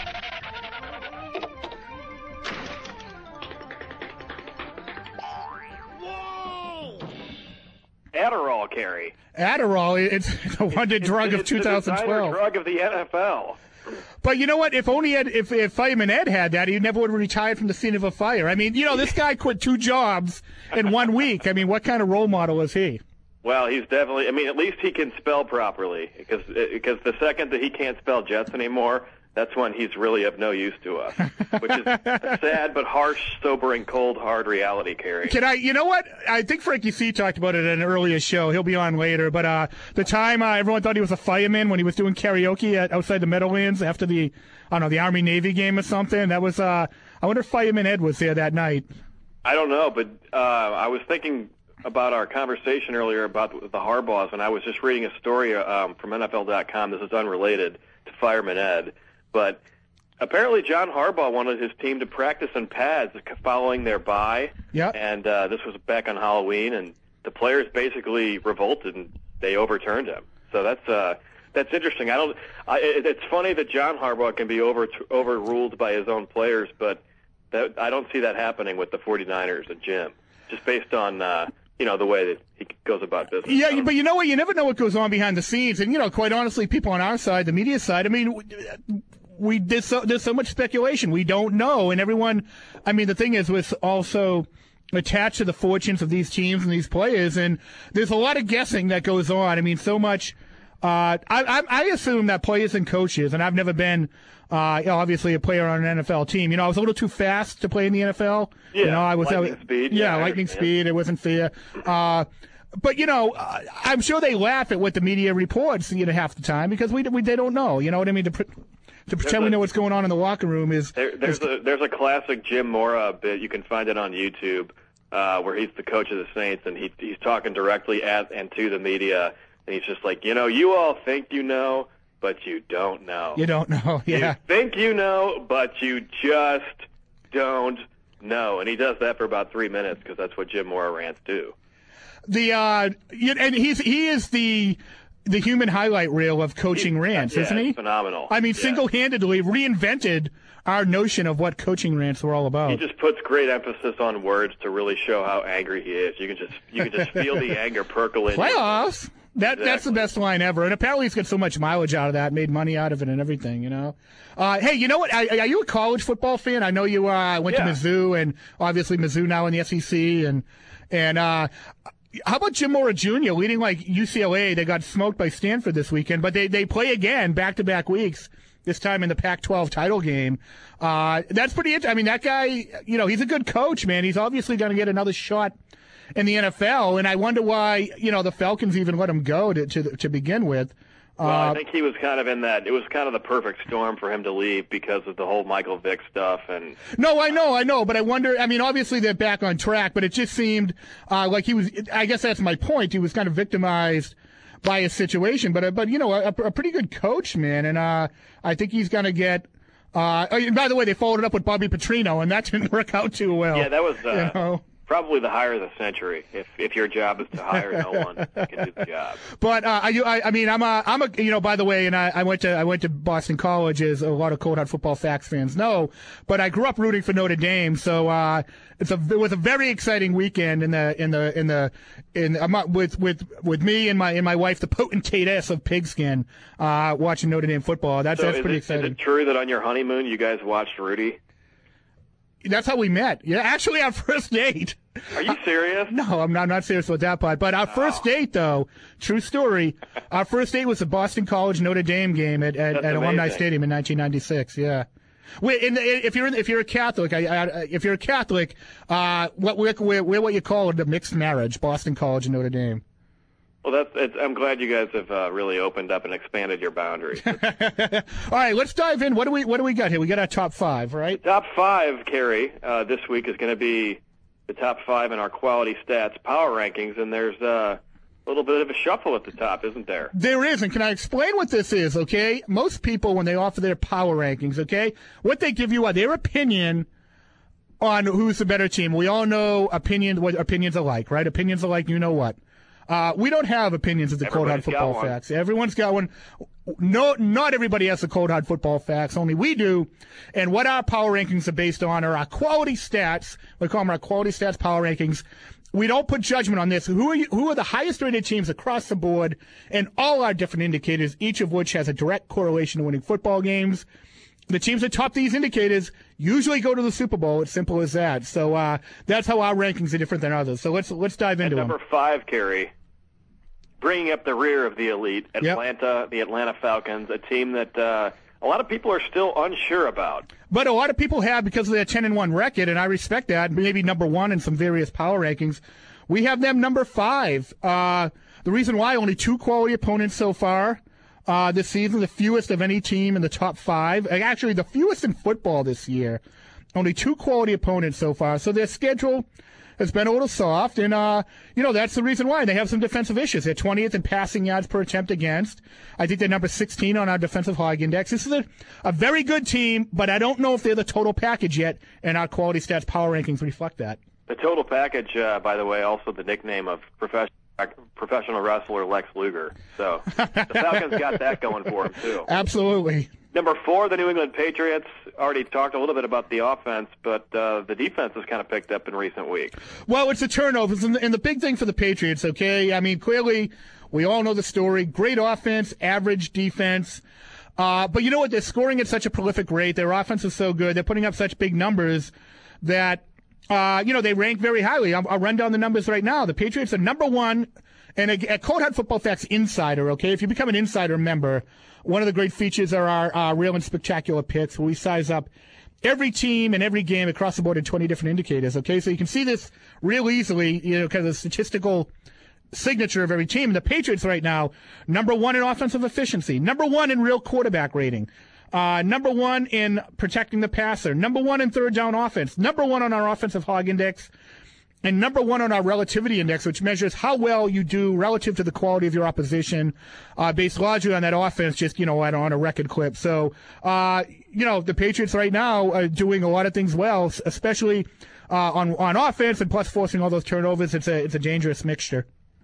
Adderall, Carey. Adderall, it's the wanted drug of 2012. It's the drug of the NFL. But you know what? If Fireman Ed had that, he never would have retired from the scene of a fire. I mean, this guy quit 2 jobs in 1 week. I mean, what kind of role model is he? Well, he's definitely. I mean, at least he can spell properly. Because the second that he can't spell Jets anymore, that's when he's really of no use to us. Which is a sad but harsh, sobering, cold, hard reality, Carey. You know what? I think Frankie C talked about it in an earlier show. He'll be on later. But the time everyone thought he was a fireman when he was doing karaoke outside the Meadowlands after the Army-Navy game or something. That was, I wonder if Fireman Ed was there that night. I don't know, but I was thinking about our conversation earlier about the Harbaughs, and I was just reading a story from NFL.com. This is unrelated to Fireman Ed. But apparently John Harbaugh wanted his team to practice in pads following their bye. Yeah. And this was back on Halloween, and the players basically revolted, and they overturned him. So that's interesting. It's funny that John Harbaugh can be overruled by his own players, but I don't see that happening with the 49ers and Jim, just based on the way that he goes about business. Yeah, but you know what? You never know what goes on behind the scenes. And, quite honestly, people on our side, the media side, I mean, there's so much speculation. We don't know. And everyone, I mean, the thing is, we're also attached to the fortunes of these teams and these players. And there's a lot of guessing that goes on. I mean, so much. I assume that players and coaches, and I've never been, obviously a player on an NFL team. I was a little too fast to play in the NFL. Yeah, I was lightning speed. Yeah, lightning speed. It wasn't fair. But I'm sure they laugh at what the media reports, half the time because they don't know. You know what I mean? To pretend we know what's going on in the locker room is. There's a classic Jim Mora bit. You can find it on YouTube where he's the coach of the Saints and he's talking directly at and to the media. And he's just like, you all think you know, but you don't know. You don't know, yeah. You think you know, but you just don't know. And he does that for about 3 minutes because that's what Jim Mora rants do. And he is the human highlight reel of coaching rants, isn't he? Phenomenal. I mean, single-handedly reinvented our notion of what coaching rants were all about. He just puts great emphasis on words to really show how angry he is. You can just feel the anger percolate. Playoffs. That's the best line ever. And apparently he's got so much mileage out of that, made money out of it and everything, Hey, you know what? Are you a college football fan? I know you went to Mizzou, and obviously Mizzou now in the SEC. And how about Jim Mora Jr. leading like UCLA? They got smoked by Stanford this weekend, but they play again back-to-back weeks, this time in the Pac-12 title game. That's pretty interesting. I mean, that guy, he's a good coach, man. He's obviously going to get another shot in the NFL, and I wonder why, the Falcons even let him go to begin with. Well, I think he was kind of in that. It was kind of the perfect storm for him to leave because of the whole Michael Vick stuff. And no, I know, but I wonder. I mean, obviously they're back on track, but it just seemed like he was. I guess that's my point. He was kind of victimized by his situation, but a pretty good coach, man, and I think he's going to get And by the way, they followed it up with Bobby Petrino, and that didn't work out too well. Yeah, that was probably the hire of the century. If your job is to hire no one that can do the job. But I mean, I'm a by the way, and I went to Boston College, as a lot of Cold Hard Football Facts fans know. But I grew up rooting for Notre Dame, so it was a very exciting weekend with me and my wife, the potentateess of Pigskin, watching Notre Dame football. That's pretty exciting. Is it true that on your honeymoon you guys watched Rudy? That's how we met. Yeah, actually, our first date. Are you serious? No, I'm not serious about that part. But our first date, though, true story, our first date was the Boston College Notre Dame game at Alumni Stadium in 1996. Yeah. If you're a Catholic, we're what you call a mixed marriage, Boston College and Notre Dame. Well, I'm glad you guys have really opened up and expanded your boundaries. All right, let's dive in. What do we got here? We got our top 5, right? The top 5, Kerry, this week is going to be the top 5 in our quality stats power rankings, and there's a little bit of a shuffle at the top, isn't there? There is, and can I explain what this is, okay? Most people, when they offer their power rankings, okay, what they give you are their opinion on who's the better team. We all know what opinions are like, right? Opinions are like, you know what? We don't have opinions of the Cold Hard Football Facts. Everyone's got one. No, not everybody has the Cold Hard Football Facts. Only we do. And what our power rankings are based on are our quality stats. We call them our quality stats power rankings. We don't put judgment on this. Who are the highest rated teams across the board, and all our different indicators, each of which has a direct correlation to winning football games. The teams that top these indicators usually go to the Super Bowl. It's simple as that. So that's how our rankings are different than others. So let's dive into them. Number 5, Kerry, bringing up the rear of the elite, Atlanta, the Atlanta Falcons, a team that a lot of people are still unsure about. But a lot of people have because of their 10-1 record, and I respect that. Maybe number 1 in some various power rankings. We have them number 5. The reason why, only 2 quality opponents so far this season, the fewest of any team in the top 5. Actually, the fewest in football this year. Only 2 quality opponents so far. So their schedule has been a little soft, and, that's the reason why. They have some defensive issues. They're 20th in passing yards per attempt against. I think they're number 16 on our defensive hog index. This is a very good team, but I don't know if they're the total package yet, and our quality stats power rankings reflect that. The total package, by the way, also the nickname of professional wrestler Lex Luger. So the Falcons got that going for them, too. Absolutely. Number 4, the New England Patriots. Already talked a little bit about the offense, but the defense has kind of picked up in recent weeks. Well, it's the turnovers, and the big thing for the Patriots, okay? I mean, clearly, we all know the story. Great offense, average defense. But you know what? They're scoring at such a prolific rate. Their offense is so good. They're putting up such big numbers that, they rank very highly. I'll run down the numbers right now. The Patriots are number 1, and at Cold Hard Football Facts Insider, okay? If you become an Insider member, one of the great features are our real and spectacular picks, where we size up every team and every game across the board in 20 different indicators, okay? So you can see this real easily, because of the statistical signature of every team. And the Patriots right now, number 1 in offensive efficiency, number 1 in real quarterback rating, number 1 in protecting the passer, number 1 in third down offense, number 1 on our offensive hog index, and number 1 on our relativity index, which measures how well you do relative to the quality of your opposition, based largely on that offense, just, on a record clip. So, the Patriots right now are doing a lot of things well, especially on offense, and plus forcing all those turnovers. It's a dangerous mixture.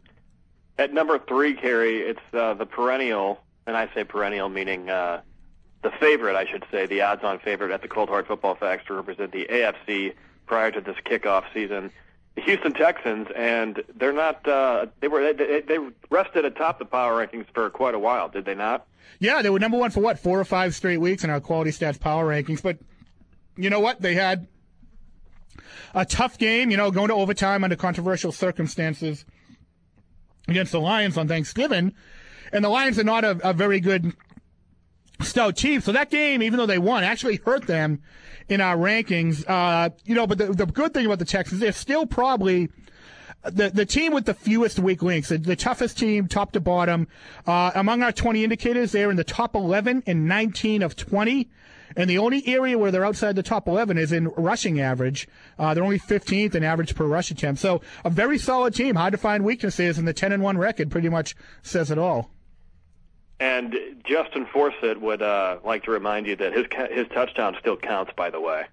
At number 3, Kerry, it's the perennial, and I say perennial meaning the favorite, I should say, the odds-on favorite at the Cold Hard Football Facts to represent the AFC prior to this kickoff season, the Houston Texans, and they're not. They rested atop the power rankings for quite a while, did they not? Yeah, they were number 1 for 4 or 5 straight weeks in our quality stats power rankings. But you know what? They had a tough game, going to overtime under controversial circumstances against the Lions on Thanksgiving, and the Lions are not a very good stout team. So that game, even though they won, actually hurt them in our rankings. But the good thing about the Texans, they're still probably the team with the fewest weak links, the toughest team, top to bottom. Among our 20 indicators, they're in the top 11 and 19 of 20. And the only area where they're outside the top 11 is in rushing average. They're only 15th in average per rush attempt. So a very solid team, hard to find weaknesses, and the 10-1 record pretty much says it all. And Justin Forsett would like to remind you that his touchdown still counts, by the way.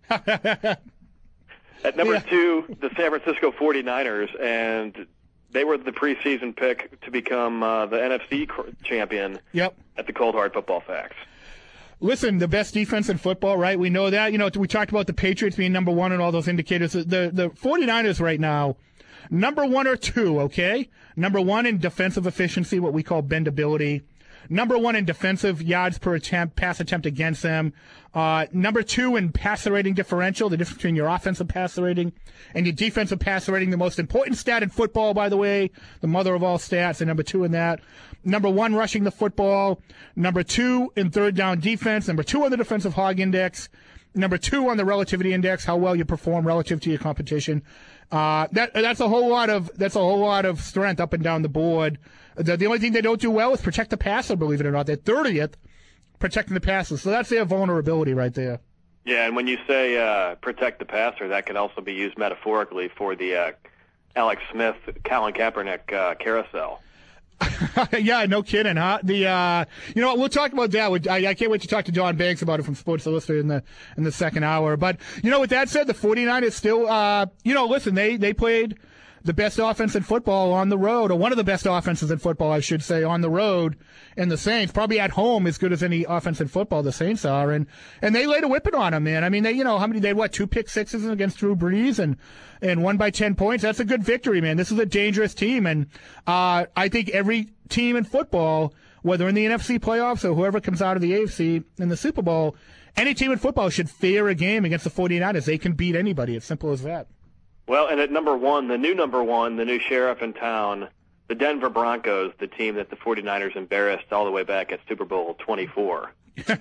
At number 2, the San Francisco 49ers, and they were the preseason pick to become the NFC champion at the Cold Hard Football Facts. Listen, the best defense in football, right? We know that. You know, we talked about the Patriots being number 1 and all those indicators. The 49ers right now, number 1 or 2, okay? Number 1 in defensive efficiency, what we call bendability. Number 1 in defensive yards per attempt, pass attempt against them. Number 2 in passer rating differential, the difference between your offensive passer rating and your defensive passer rating, the most important stat in football, by the way, the mother of all stats, and number 2 in that. Number 1 rushing the football. Number 2 in third down defense. Number 2 on the defensive hog index. Number 2 on the relativity index, how well you perform relative to your competition. That's a whole lot of strength up and down the board. The only thing they don't do well is protect the passer, believe it or not. They're 30th protecting the passer. So that's their vulnerability right there. Yeah, and when you say protect the passer, that can also be used metaphorically for the Alex Smith, Colin Kaepernick carousel. Yeah, no kidding, huh? You know, we'll talk about that. I can't wait to talk to John Banks about it from Sports Illustrated in the second hour. But, you know, with that said, the 49ers still, you know, listen, they played the best offense in football on the road, or one of the best offenses in football, I should say, on the road. And the Saints, probably at home, as good as any offense in football the Saints are. And they laid a whipping on them, man. I mean, they 2 pick sixes against Drew Brees and won by 10 points. That's a good victory, man. This is a dangerous team. And I think every team in football, whether in the NFC playoffs or whoever comes out of the AFC in the Super Bowl, any team in football should fear a game against the 49ers. They can beat anybody. It's simple as that. Well, and at number 1, the new sheriff in town, the Denver Broncos, the team that the 49ers embarrassed all the way back at Super Bowl 24.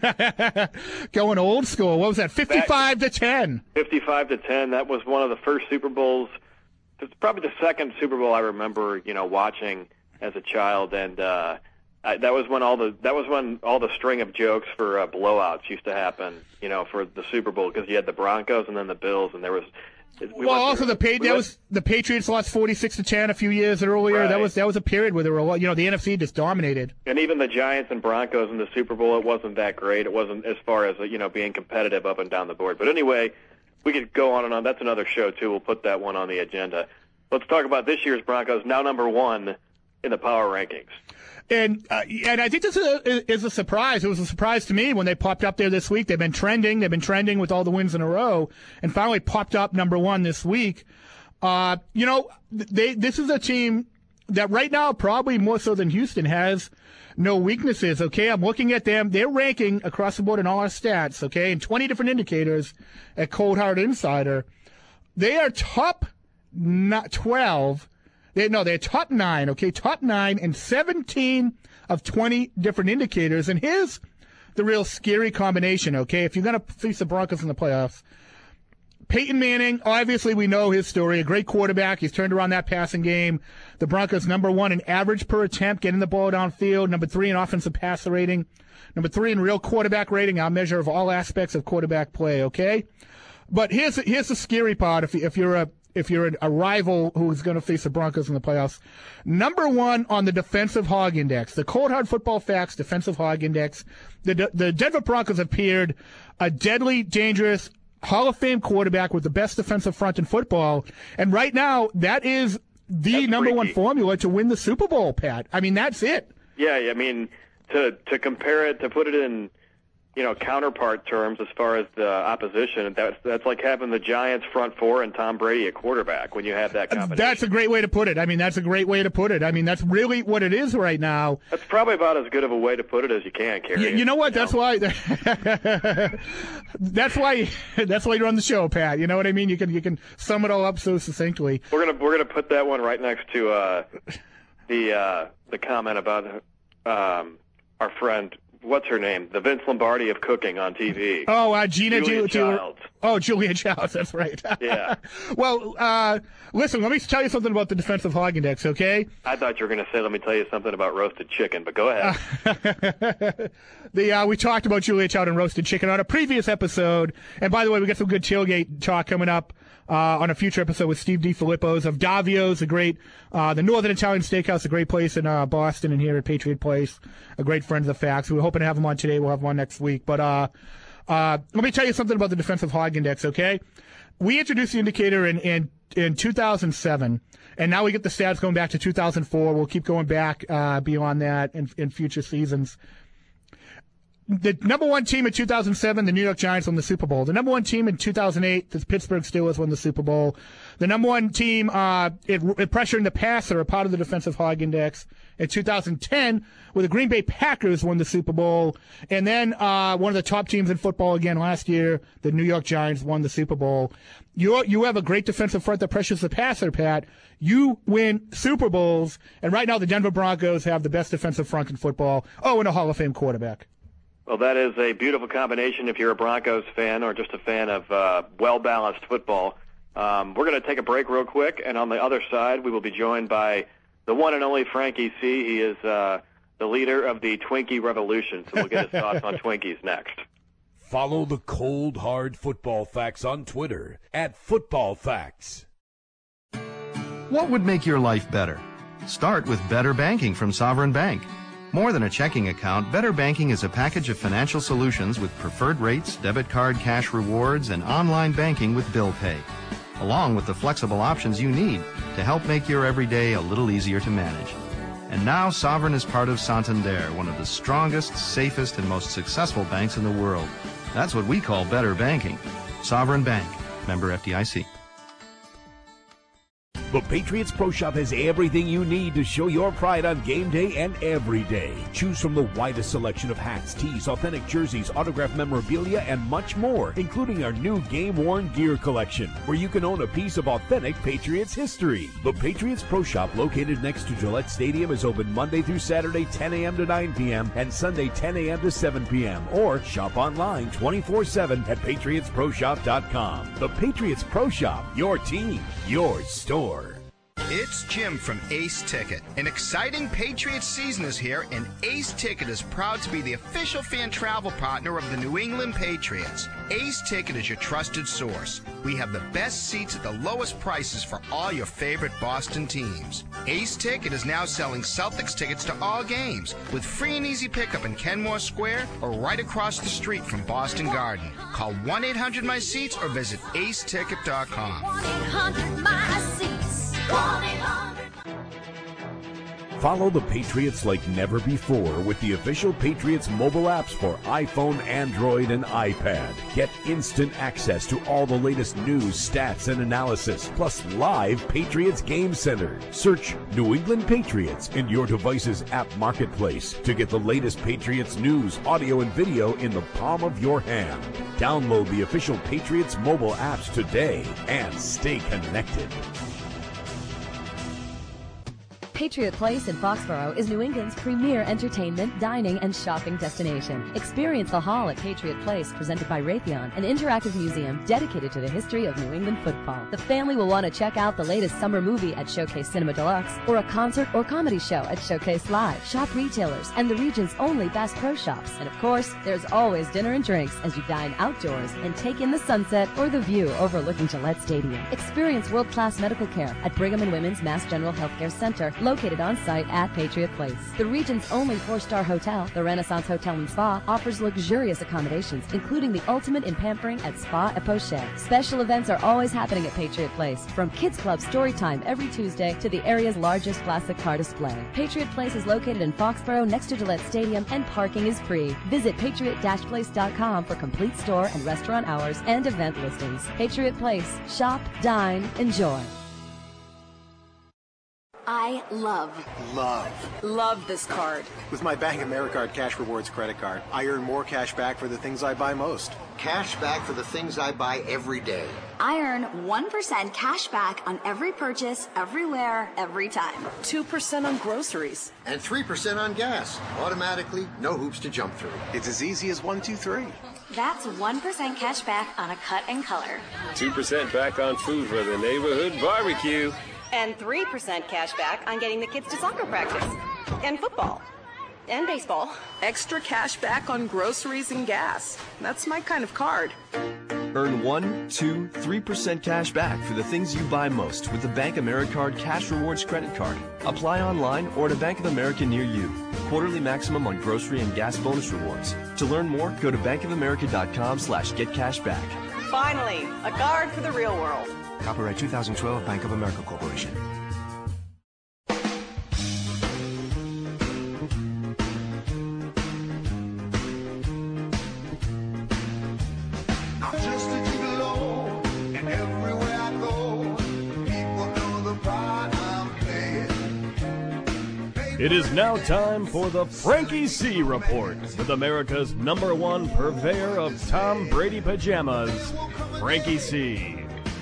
Going old school. What was that, 55-10? 55-10. That was one of the first Super Bowls. It's probably the second Super Bowl I remember, watching as a child, and that was when all the string of jokes for blowouts used to happen, for the Super Bowl, because you had the Broncos and then the Bills, and there was. The Patriots lost 46-10 a few years earlier. Right. That was a period where there were the NFC just dominated. And even the Giants and Broncos in the Super Bowl, it wasn't that great. It wasn't as far as being competitive up and down the board. But anyway, we could go on and on. That's another show too. We'll put that one on the agenda. Let's talk about this year's Broncos, now number 1 in the power rankings. And I think this is a surprise. It was a surprise to me when they popped up there this week. They've been trending with all the wins in a row, and finally popped up number 1 this week. This is a team that right now, probably more so than Houston, has no weaknesses. Okay, I'm looking at them. They're ranking across the board in all our stats. Okay, in 20 different indicators at Cold Hard Insider. They are top 12. They're top 9, okay? Top 9 in 17 of 20 different indicators. And here's the real scary combination, okay? If you're going to face the Broncos in the playoffs, Peyton Manning, obviously we know his story, a great quarterback. He's turned around that passing game. The Broncos, number 1 in average per attempt, getting the ball downfield. Number 3 in offensive passer rating. Number 3 in real quarterback rating, our measure of all aspects of quarterback play, okay? But here's the scary part if you're a rival who's going to face the Broncos in the playoffs. Number 1 on the defensive hog index, the Cold Hard Football Facts defensive hog index. The Denver Broncos have paired a deadly, dangerous Hall of Fame quarterback with the best defensive front in football. And right now, that's number 1 formula to win the Super Bowl, Pat. I mean, that's it. Yeah, I mean, to compare it, to put it in counterpart terms as far as the opposition, that's like having the Giants front 4 and Tom Brady at quarterback when you have that combination. That's a great way to put it. I mean, that's really what it is right now. That's probably about as good of a way to put it as you can, Kerry. You know what? That's why you're on the show, Pat. You know what I mean? You can sum it all up so succinctly. We're gonna put that one right next to the comment about our friend. What's her name? The Vince Lombardi of cooking on TV. Oh, Gina Childs. Oh, Julia Childs, that's right. Yeah. Well, listen, let me tell you something about the defensive hog index, okay? I thought you were going to say, let me tell you something about roasted chicken, but go ahead. We talked about Julia Child and roasted chicken on a previous episode. And by the way, we got some good tailgate talk coming up on a future episode with Steve DiFilippo's of Davio's, the Northern Italian Steakhouse, a great place in Boston and here at Patriot Place. A great friend of the Facts. We were hoping to have him on today. We'll have him on next week. But let me tell you something about the defensive hog index, okay? We introduced the indicator in 2007, and now we get the stats going back to 2004. We'll keep going back beyond that in future seasons. The number one team in 2007, the New York Giants, won the Super Bowl. The number one team in 2008, the Pittsburgh Steelers, won the Super Bowl. The number one team pressuring the passer, a part of the defensive hog index, in 2010, where the Green Bay Packers won the Super Bowl. And then one of the top teams in football again last year, the New York Giants, won the Super Bowl. You have a great defensive front that pressures the passer, Pat. You win Super Bowls, and right now the Denver Broncos have the best defensive front in football. Oh, and a Hall of Fame quarterback. Well, that is a beautiful combination if you're a Broncos fan or just a fan of well-balanced football. We're going to take a break real quick, and on the other side, we will be joined by the one and only Frankie C. He is the leader of the Twinkie Revolution, so we'll get his thoughts on Twinkies next. Follow the cold, hard football facts on Twitter @FootballFacts. What would make your life better? Start with Better Banking from Sovereign Bank. More than a checking account, Better Banking is a package of financial solutions with preferred rates, debit card cash rewards, and online banking with bill pay, along with the flexible options you need to help make your everyday a little easier to manage. And now Sovereign is part of Santander, one of the strongest, safest, and most successful banks in the world. That's what we call Better Banking. Sovereign Bank, member FDIC. The Patriots Pro Shop has everything you need to show your pride on game day and every day. Choose from the widest selection of hats, tees, authentic jerseys, autographed memorabilia, and much more, including our new game-worn gear collection, where you can own a piece of authentic Patriots history. The Patriots Pro Shop, located next to Gillette Stadium, is open Monday through Saturday, 10 a.m. to 9 p.m., and Sunday, 10 a.m. to 7 p.m., or shop online 24/7 at PatriotsProShop.com. The Patriots Pro Shop, your team, your store. It's Jim from Ace Ticket. An exciting Patriots season is here, and Ace Ticket is proud to be the official fan travel partner of the New England Patriots. Ace Ticket is your trusted source. We have the best seats at the lowest prices for all your favorite Boston teams. Ace Ticket is now selling Celtics tickets to all games with free and easy pickup in Kenmore Square or right across the street from Boston Garden. Call 1-800-MY-SEATS or visit aceticket.com. 1-800-MY-SEATS. 1-800. Follow the Patriots like never before with the official Patriots mobile apps for iPhone, Android, and iPad. Get instant access to all the latest news, stats, and analysis, plus live Patriots Game Center. Search New England Patriots in your device's app marketplace to get the latest Patriots news, audio, and video in the palm of your hand. Download the official Patriots mobile apps today and stay connected. Patriot Place in Foxborough is New England's premier entertainment, dining, and shopping destination. Experience the Hall at Patriot Place, presented by Raytheon, an interactive museum dedicated to the history of New England football. The family will want to check out the latest summer movie at Showcase Cinema Deluxe, or a concert or comedy show at Showcase Live. Shop retailers and the region's only Bass Pro Shops. And of course, there's always dinner and drinks as you dine outdoors and take in the sunset or the view overlooking Gillette Stadium. Experience world-class medical care at Brigham and Women's Mass General Healthcare Center, located on site at Patriot Place. The region's only 4-star hotel, the Renaissance Hotel and Spa, offers luxurious accommodations, including the ultimate in pampering at Spa et Poche. Special events are always happening at Patriot Place, from Kids Club story time every Tuesday to the area's largest classic car display. Patriot Place is located in Foxborough next to Gillette Stadium, and parking is free. Visit patriot-place.com for complete store and restaurant hours and event listings. Patriot Place. Shop, dine, enjoy. I love this card. With my Bank AmeriCard Cash Rewards credit card, I earn more cash back for the things I buy most. Cash back for the things I buy every day. I earn 1% cash back on every purchase, everywhere, every time. 2% on groceries. And 3% on gas. Automatically, no hoops to jump through. It's as easy as 1, 2, 3. That's 1% cash back on a cut and color. 2% back on food for the neighborhood barbecue. And 3% cash back on getting the kids to soccer practice. And football. And baseball. Extra cash back on groceries and gas. That's my kind of card. Earn 1, 2, 3% cash back for the things you buy most with the Bank AmeriCard Cash Rewards credit card. Apply online or at a Bank of America near you. Quarterly maximum on grocery and gas bonus rewards. To learn more, go to bankofamerica.com/getcashback. Finally, a card for the real world. Copyright 2012 Bank of America Corporation. It is now time for the Frankie C Report with America's #1 purveyor of Tom Brady pajamas, Frankie C.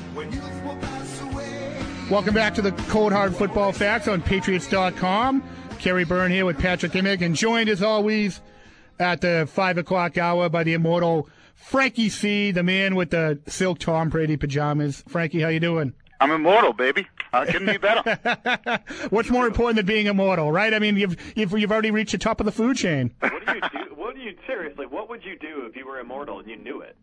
Welcome back to the Cold Hard Football Facts on Patriots.com. Kerry Byrne here with Patrick Imig, and joined as always at the 5 o'clock hour by the immortal Frankie C, the man with the silk Tom Brady pajamas. Frankie, how you doing? I'm immortal, baby. Couldn't be better. What's more important than being immortal, right? I mean, you've already reached the top of the food chain. Seriously, what would you do if you were immortal and you knew it?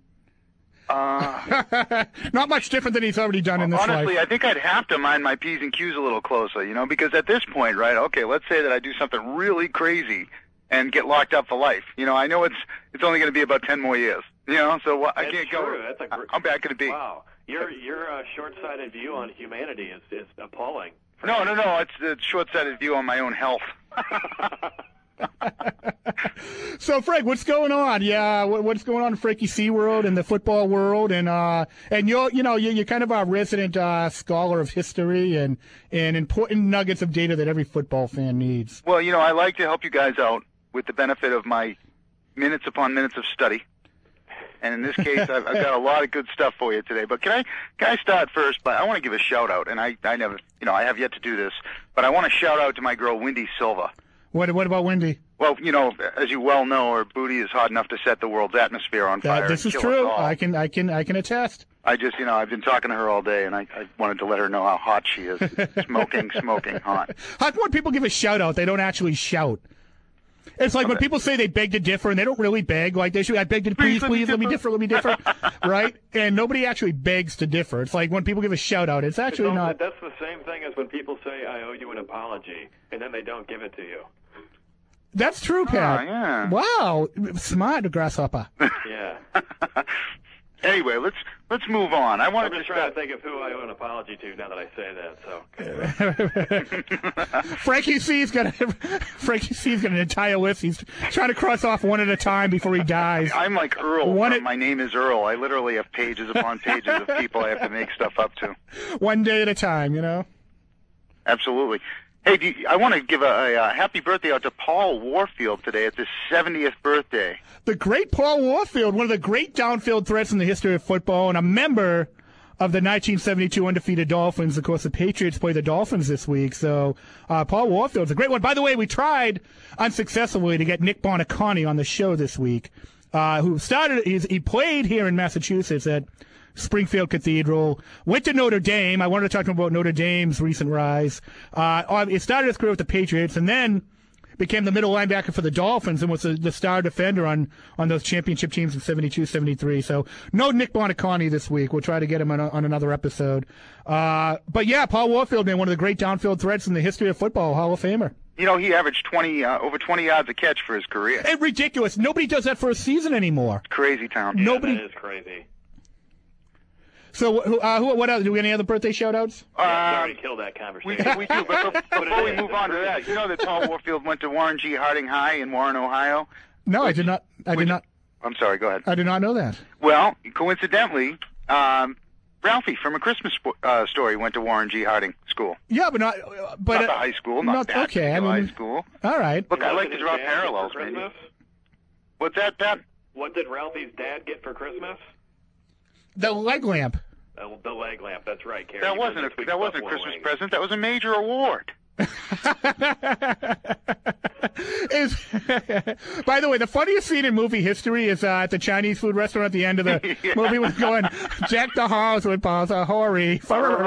Not much different than he's already done in this life. Honestly, I think I'd have to mind my P's and Q's a little closer, because at this point, right, okay, let's say that I do something really crazy and get locked up for life. I know it's only going to be about 10 more years, so I can't go. I'm back to the beat. Wow. Your short-sighted view on humanity is appalling. No, it's a short-sighted view on my own health. So, Frank, what's going on? Yeah, what's going on in Frankie C world and the football world, and you're kind of our resident scholar of history and important nuggets of data that every football fan needs. Well, I like to help you guys out with the benefit of my minutes upon minutes of study. And in this case, I've got a lot of good stuff for you today. But can I start first? But I want to give a shout out, and I never, I have yet to do this. But I want to shout out to my girl Wendy Silva. What about Wendy? Well, as you well know, her booty is hot enough to set the world's atmosphere on fire. This is true. I can attest. I just, I've been talking to her all day, and I wanted to let her know how hot she is. Smoking hot. How come when people give a shout out, they don't actually shout? It's like when people say they beg to differ, and they don't really beg. Like they should, I beg to please, let me differ, right? And nobody actually begs to differ. It's like when people give a shout out, it's actually not. That's the same thing as when people say, "I owe you an apology," and then they don't give it to you. That's true, Pat. Yeah. Wow, smart, Grasshopper. Yeah. Anyway, let's move on. I'm just trying to think of who I owe an apology to now that I say that. So Frankie C's got an entire list. He's trying to cross off one at a time before he dies. I'm like Earl. My name is Earl. I literally have pages upon pages of people I have to make stuff up to. One day at a time, Absolutely. Hey, I want to give a happy birthday out to Paul Warfield today. It's his 70th birthday. The great Paul Warfield, one of the great downfield threats in the history of football, and a member of the 1972 undefeated Dolphins. Of course, the Patriots play the Dolphins this week, so Paul Warfield's a great one. By the way, we tried unsuccessfully to get Nick Bonaconi on the show this week, he played here in Massachusetts at Springfield Cathedral, went to Notre Dame. I wanted to talk to him about Notre Dame's recent rise. He started his career with the Patriots and then became the middle linebacker for the Dolphins and was the star defender on those championship teams in 72, 73. So no Nick Bonaconi this week. We'll try to get him on another episode. But yeah, Paul Warfield, man, one of the great downfield threats in the history of football, Hall of Famer. He averaged over 20 yards a catch for his career. It's ridiculous. Nobody does that for a season anymore. Crazy town. Yeah, that is crazy. So, what else? Do we have any other birthday shout-outs? We already killed that conversation. We do, but before we move on to that, that Paul Warfield went to Warren G. Harding High in Warren, Ohio? No, I did not. I'm sorry, go ahead. I did not know that. Well, coincidentally, Ralphie from A Christmas Story went to Warren G. Harding School. Yeah, but not the high school, not that okay. high school. All right. Look, I like to draw parallels, man. What's that, Pat? What did Ralphie's dad get for Christmas? The leg lamp. The leg lamp. That's right, Carrie. That wasn't a Christmas present. That was a major award. By the way, the funniest scene in movie history is at the Chinese food restaurant at the end of the movie when going, Jack the Horse with Pasa Hori.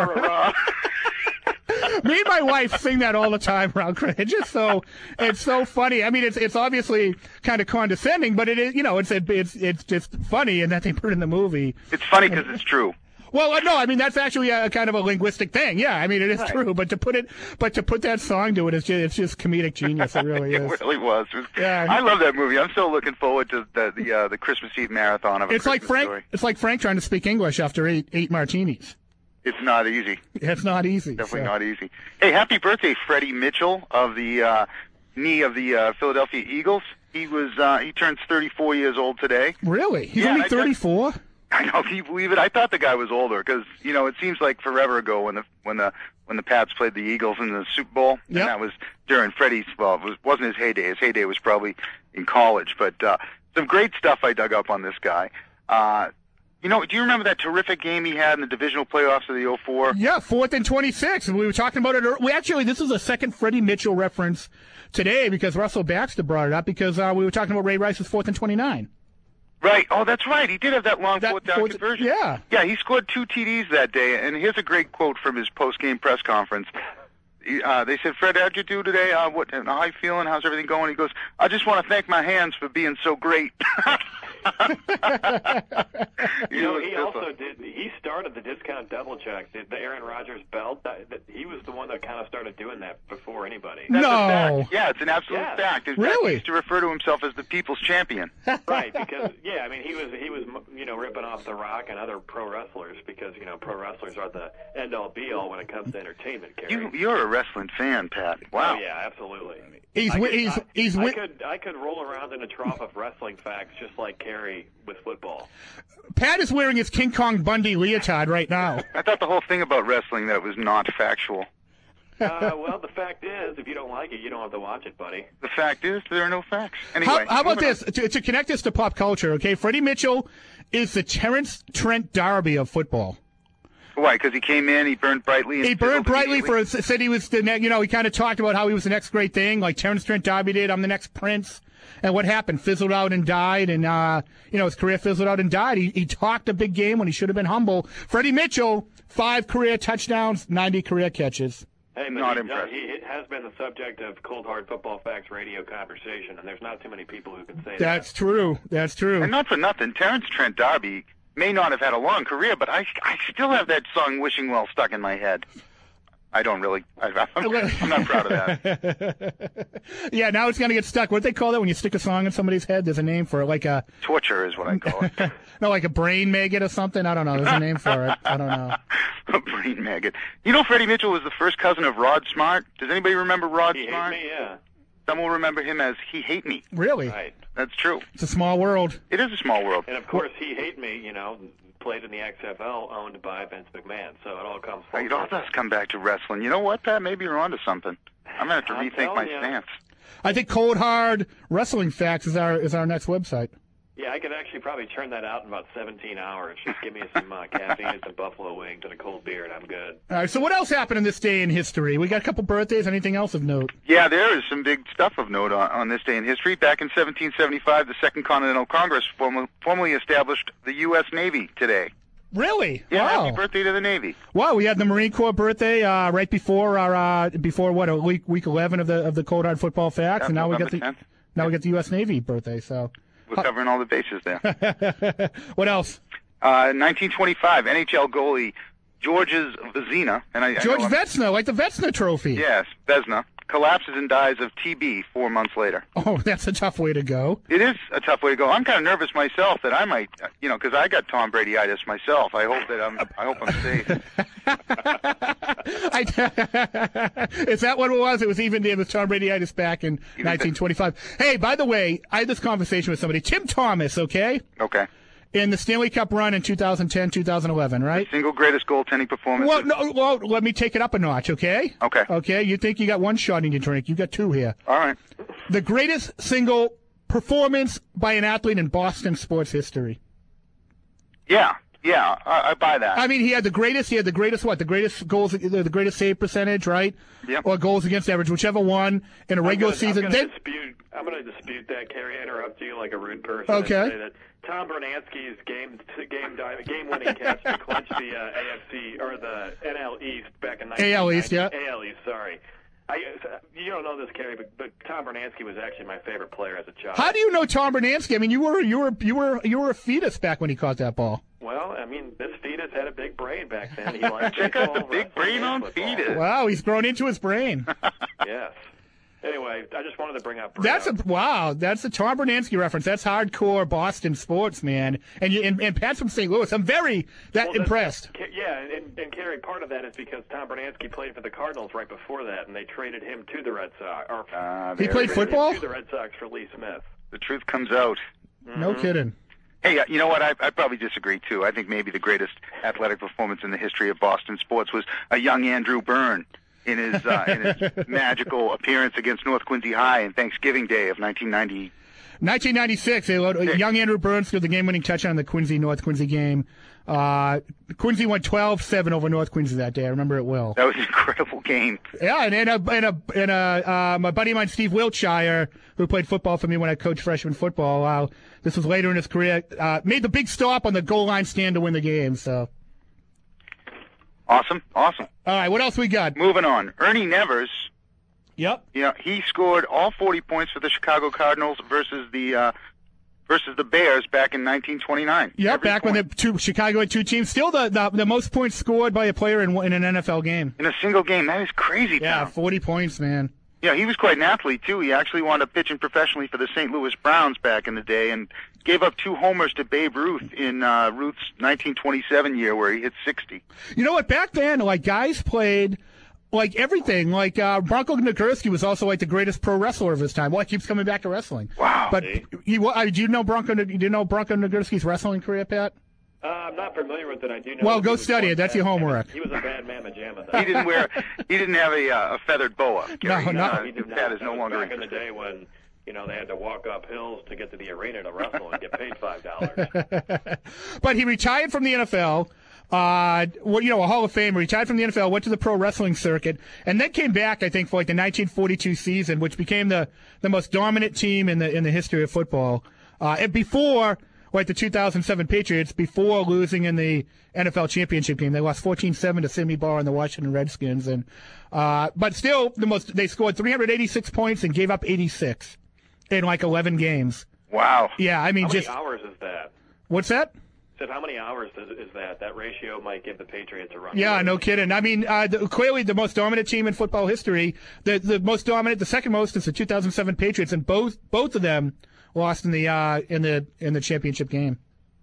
Me and my wife sing that all the time around Craig. It's so funny. I mean, it's obviously kind of condescending, but it is, it's just funny, and that they put it in the movie. It's funny because it's true. Well, no, I mean that's actually a kind of a linguistic thing. Yeah, I mean it is true, but to put that song to it, it's just comedic genius. It really is. It really was. Yeah, I love that movie. I'm still looking forward to the Christmas Eve marathon of. It's like Frank. It's like Frank trying to speak English after eight martinis. It's not easy. It's not easy. Definitely not easy. Hey, happy birthday, Freddie Mitchell of the knee of the Philadelphia Eagles. He turns 34 years old today. Really? He's only 34? I know. Can you believe it? I thought the guy was older because it seems like forever ago when the Pats played the Eagles in the Super Bowl, and that was during Freddie's. Well, it wasn't his heyday. His heyday was probably in college. But some great stuff I dug up on this guy. Do you remember that terrific game he had in the divisional playoffs of the 04? Yeah, 4th and 26. We were talking about it. This is a second Freddie Mitchell reference today because Russell Baxter brought it up because we were talking about Ray Rice's 4th and 29. Right. Oh, that's right. He did have that long fourth down conversion. Yeah. Yeah, he scored 2 TDs that day. And here's a great quote from his post-game press conference. They said, Fred, how'd you do today? How you feeling? How's everything going? He goes, I just want to thank my hands for being so great. He started the discount double check. The Aaron Rodgers belt. He was the one that kind of started doing that before anybody. That's a fact. Yeah, it's an absolute fact. In fact, really? He used to refer to himself as the people's champion. Right, because he was ripping off The Rock and other pro wrestlers because pro wrestlers are the end all be all when it comes to entertainment. You're a wrestling fan, Pat. Wow. Oh yeah, absolutely. I could roll around in a trough of wrestling facts just like Carrie with football. Pat is wearing his King Kong Bundy leotard right now. I thought the whole thing about wrestling that it was not factual. Well, the fact is, if you don't like it, you don't have to watch it, buddy. The fact is, there are no facts. Anyway, how about this? To connect this to pop culture, okay? Freddie Mitchell is the Terrence Trent D'Arby of football. Why? Because he came in, he burned brightly. He burned brightly said he was the next. He kind of talked about how he was the next great thing, like Terrence Trent D'Arby did. I'm the next Prince. And what happened? Fizzled out and died, and his career fizzled out and died. He talked a big game when he should have been humble. Freddie Mitchell, 5 career touchdowns, 90 career catches. Hey, not impressed. He has been the subject of Cold Hard Football Facts radio conversation, and there's not too many people who can say that. That's true. That's true. And not for nothing, Terrence Trent D'Arby may not have had a long career, but I still have that song "Wishing Well" stuck in my head. I don't really. I'm not proud of that. Yeah, now it's going to get stuck. What do they call that when you stick a song in somebody's head? There's a name for it, like a torture is what I call it. No, like a brain maggot or something. I don't know. There's a name for it. I don't know. A brain maggot. Freddie Mitchell was the first cousin of Rod Smart. Does anybody remember Rod Smart? He Hate Me, yeah. Some will remember him as He Hate Me. Really? Right. That's true. It's a small world. It is a small world. And of course, He Hate Me, played in the XFL, owned by Vince McMahon. So it all comes full circle. It all does come back to wrestling. You know what, Pat? Maybe you're onto something. I'm going to have to rethink my stance. I think Cold Hard Wrestling Facts is our next website. Yeah, I could actually probably churn that out in about 17 hours. Just give me some caffeine and some buffalo wings and a cold beer, and I'm good. All right, so what else happened in this day in history? We got a couple birthdays. Anything else of note? Yeah, there is some big stuff of note on this day in history. Back in 1775, the Second Continental Congress formally established the U.S. Navy today. Really? Yeah, wow. Happy birthday to the Navy. Wow, we had the Marine Corps birthday right before our week 11 of the Cold Hard Football Facts, and now we get the U.S. Navy birthday. So we're covering all the bases there. What else? 1925, NHL goalie Georges Vezina, George Vezina, like the Vezina Trophy. Yes, Vezina, collapses and dies of TB 4 months later. Oh, that's a tough way to go. It is a tough way to go. I'm kind of nervous myself that I might, because I got Tom Brady-itis myself. I hope I'm safe. Is that what it was? It was even there with Tom Brady-itis back in 1925. Hey, by the way, I had this conversation with somebody. Tim Thomas, okay? Okay. in the Stanley Cup run in 2010, 2011, right? Single greatest goaltending performance. Well, let me take it up a notch, okay? Okay. Okay, you think you got one shot in your drink. You got two here. All right. The greatest single performance by an athlete in Boston sports history. Yeah, I buy that. I mean, he had the greatest what? The greatest goals, the greatest save percentage, right? Yep. Or goals against average, whichever one in a regular season. I'm going to dispute that, Kerry. Interrupt you like a rude person. Okay. And say that Tom Bernansky's game-winning catch to clinch the AFC or the NL East back in 1990. AL East, yeah. AL East, sorry. You don't know this, Kerry, but Tom Bernansky was actually my favorite player as a child. How do you know Tom Bernansky? I mean, you were a fetus back when he caught that ball. Well, I mean, this fetus had a big brain back then. He liked check out the big brain on fetus. Wow, he's grown into his brain. Yes. Anyway, I just wanted to bring up. That's a Tom Bernansky reference. That's hardcore Boston sports, man. And Pat's from St. Louis. I'm very impressed. Yeah, and Kerry, part of that is because Tom Bernansky played for the Cardinals right before that, and they traded him to the Red Sox. He played football? To the Red Sox for Lee Smith. The truth comes out. No kidding. Hey, you know what? I probably disagree, too. I think maybe the greatest athletic performance in the history of Boston sports was a young Andrew Byrne in his magical appearance against North Quincy High on Thanksgiving Day of 1990. 1996, young Andrew Byrne scored the game-winning touchdown in the North Quincy game. Quincy won 12-7 over North Quincy that day. I remember it well. That was an incredible game. Yeah, and my buddy of mine, Steve Wiltshire, who played football for me when I coached freshman football. This was later in his career. Made the big stop on the goal line stand to win the game. So. Awesome. All right, what else we got? Moving on. Ernie Nevers. Yep. Yeah, he scored all 40 points for the Chicago Cardinals versus the Bears back in 1929. Yep, back when Chicago had two teams. Still the most points scored by a player in an NFL game. In a single game. That is crazy. Yeah, Tom. 40 points, man. Yeah, he was quite an athlete, too. He actually wound up pitching professionally for the St. Louis Browns back in the day and gave up 2 homers to Babe Ruth in Ruth's 1927 year where he hit 60. You know what? Back then, guys played everything. Bronco Nagurski was also the greatest pro wrestler of his time. Well, he keeps coming back to wrestling. Wow. But do you know Bronco Nagurski's wrestling career, Pat? I'm not familiar with it. I do know. Well, go study it. That's your homework. He was a bad mamma jamma. He didn't have a feathered boa. No. That is no longer back in the day when they had to walk up hills to get to the arena to wrestle and get paid $5. But he retired from the NFL. A Hall of Famer, retired from the NFL, went to the pro wrestling circuit, and then came back, I think, for the 1942 season, which became the most dominant team in the history of football. And before, the 2007 Patriots, before losing in the NFL championship game, they lost 14-7 to Sammy Baugh and the Washington Redskins, and but still they scored 386 points and gave up 86 in 11 games. Wow. Yeah, I mean, how many hours is that? What's that? Said how many hours is that? That ratio might give the Patriots a run. Yeah, no kidding. I mean, clearly the most dominant team in football history. The second most is the 2007 Patriots, and both of them lost in the championship game.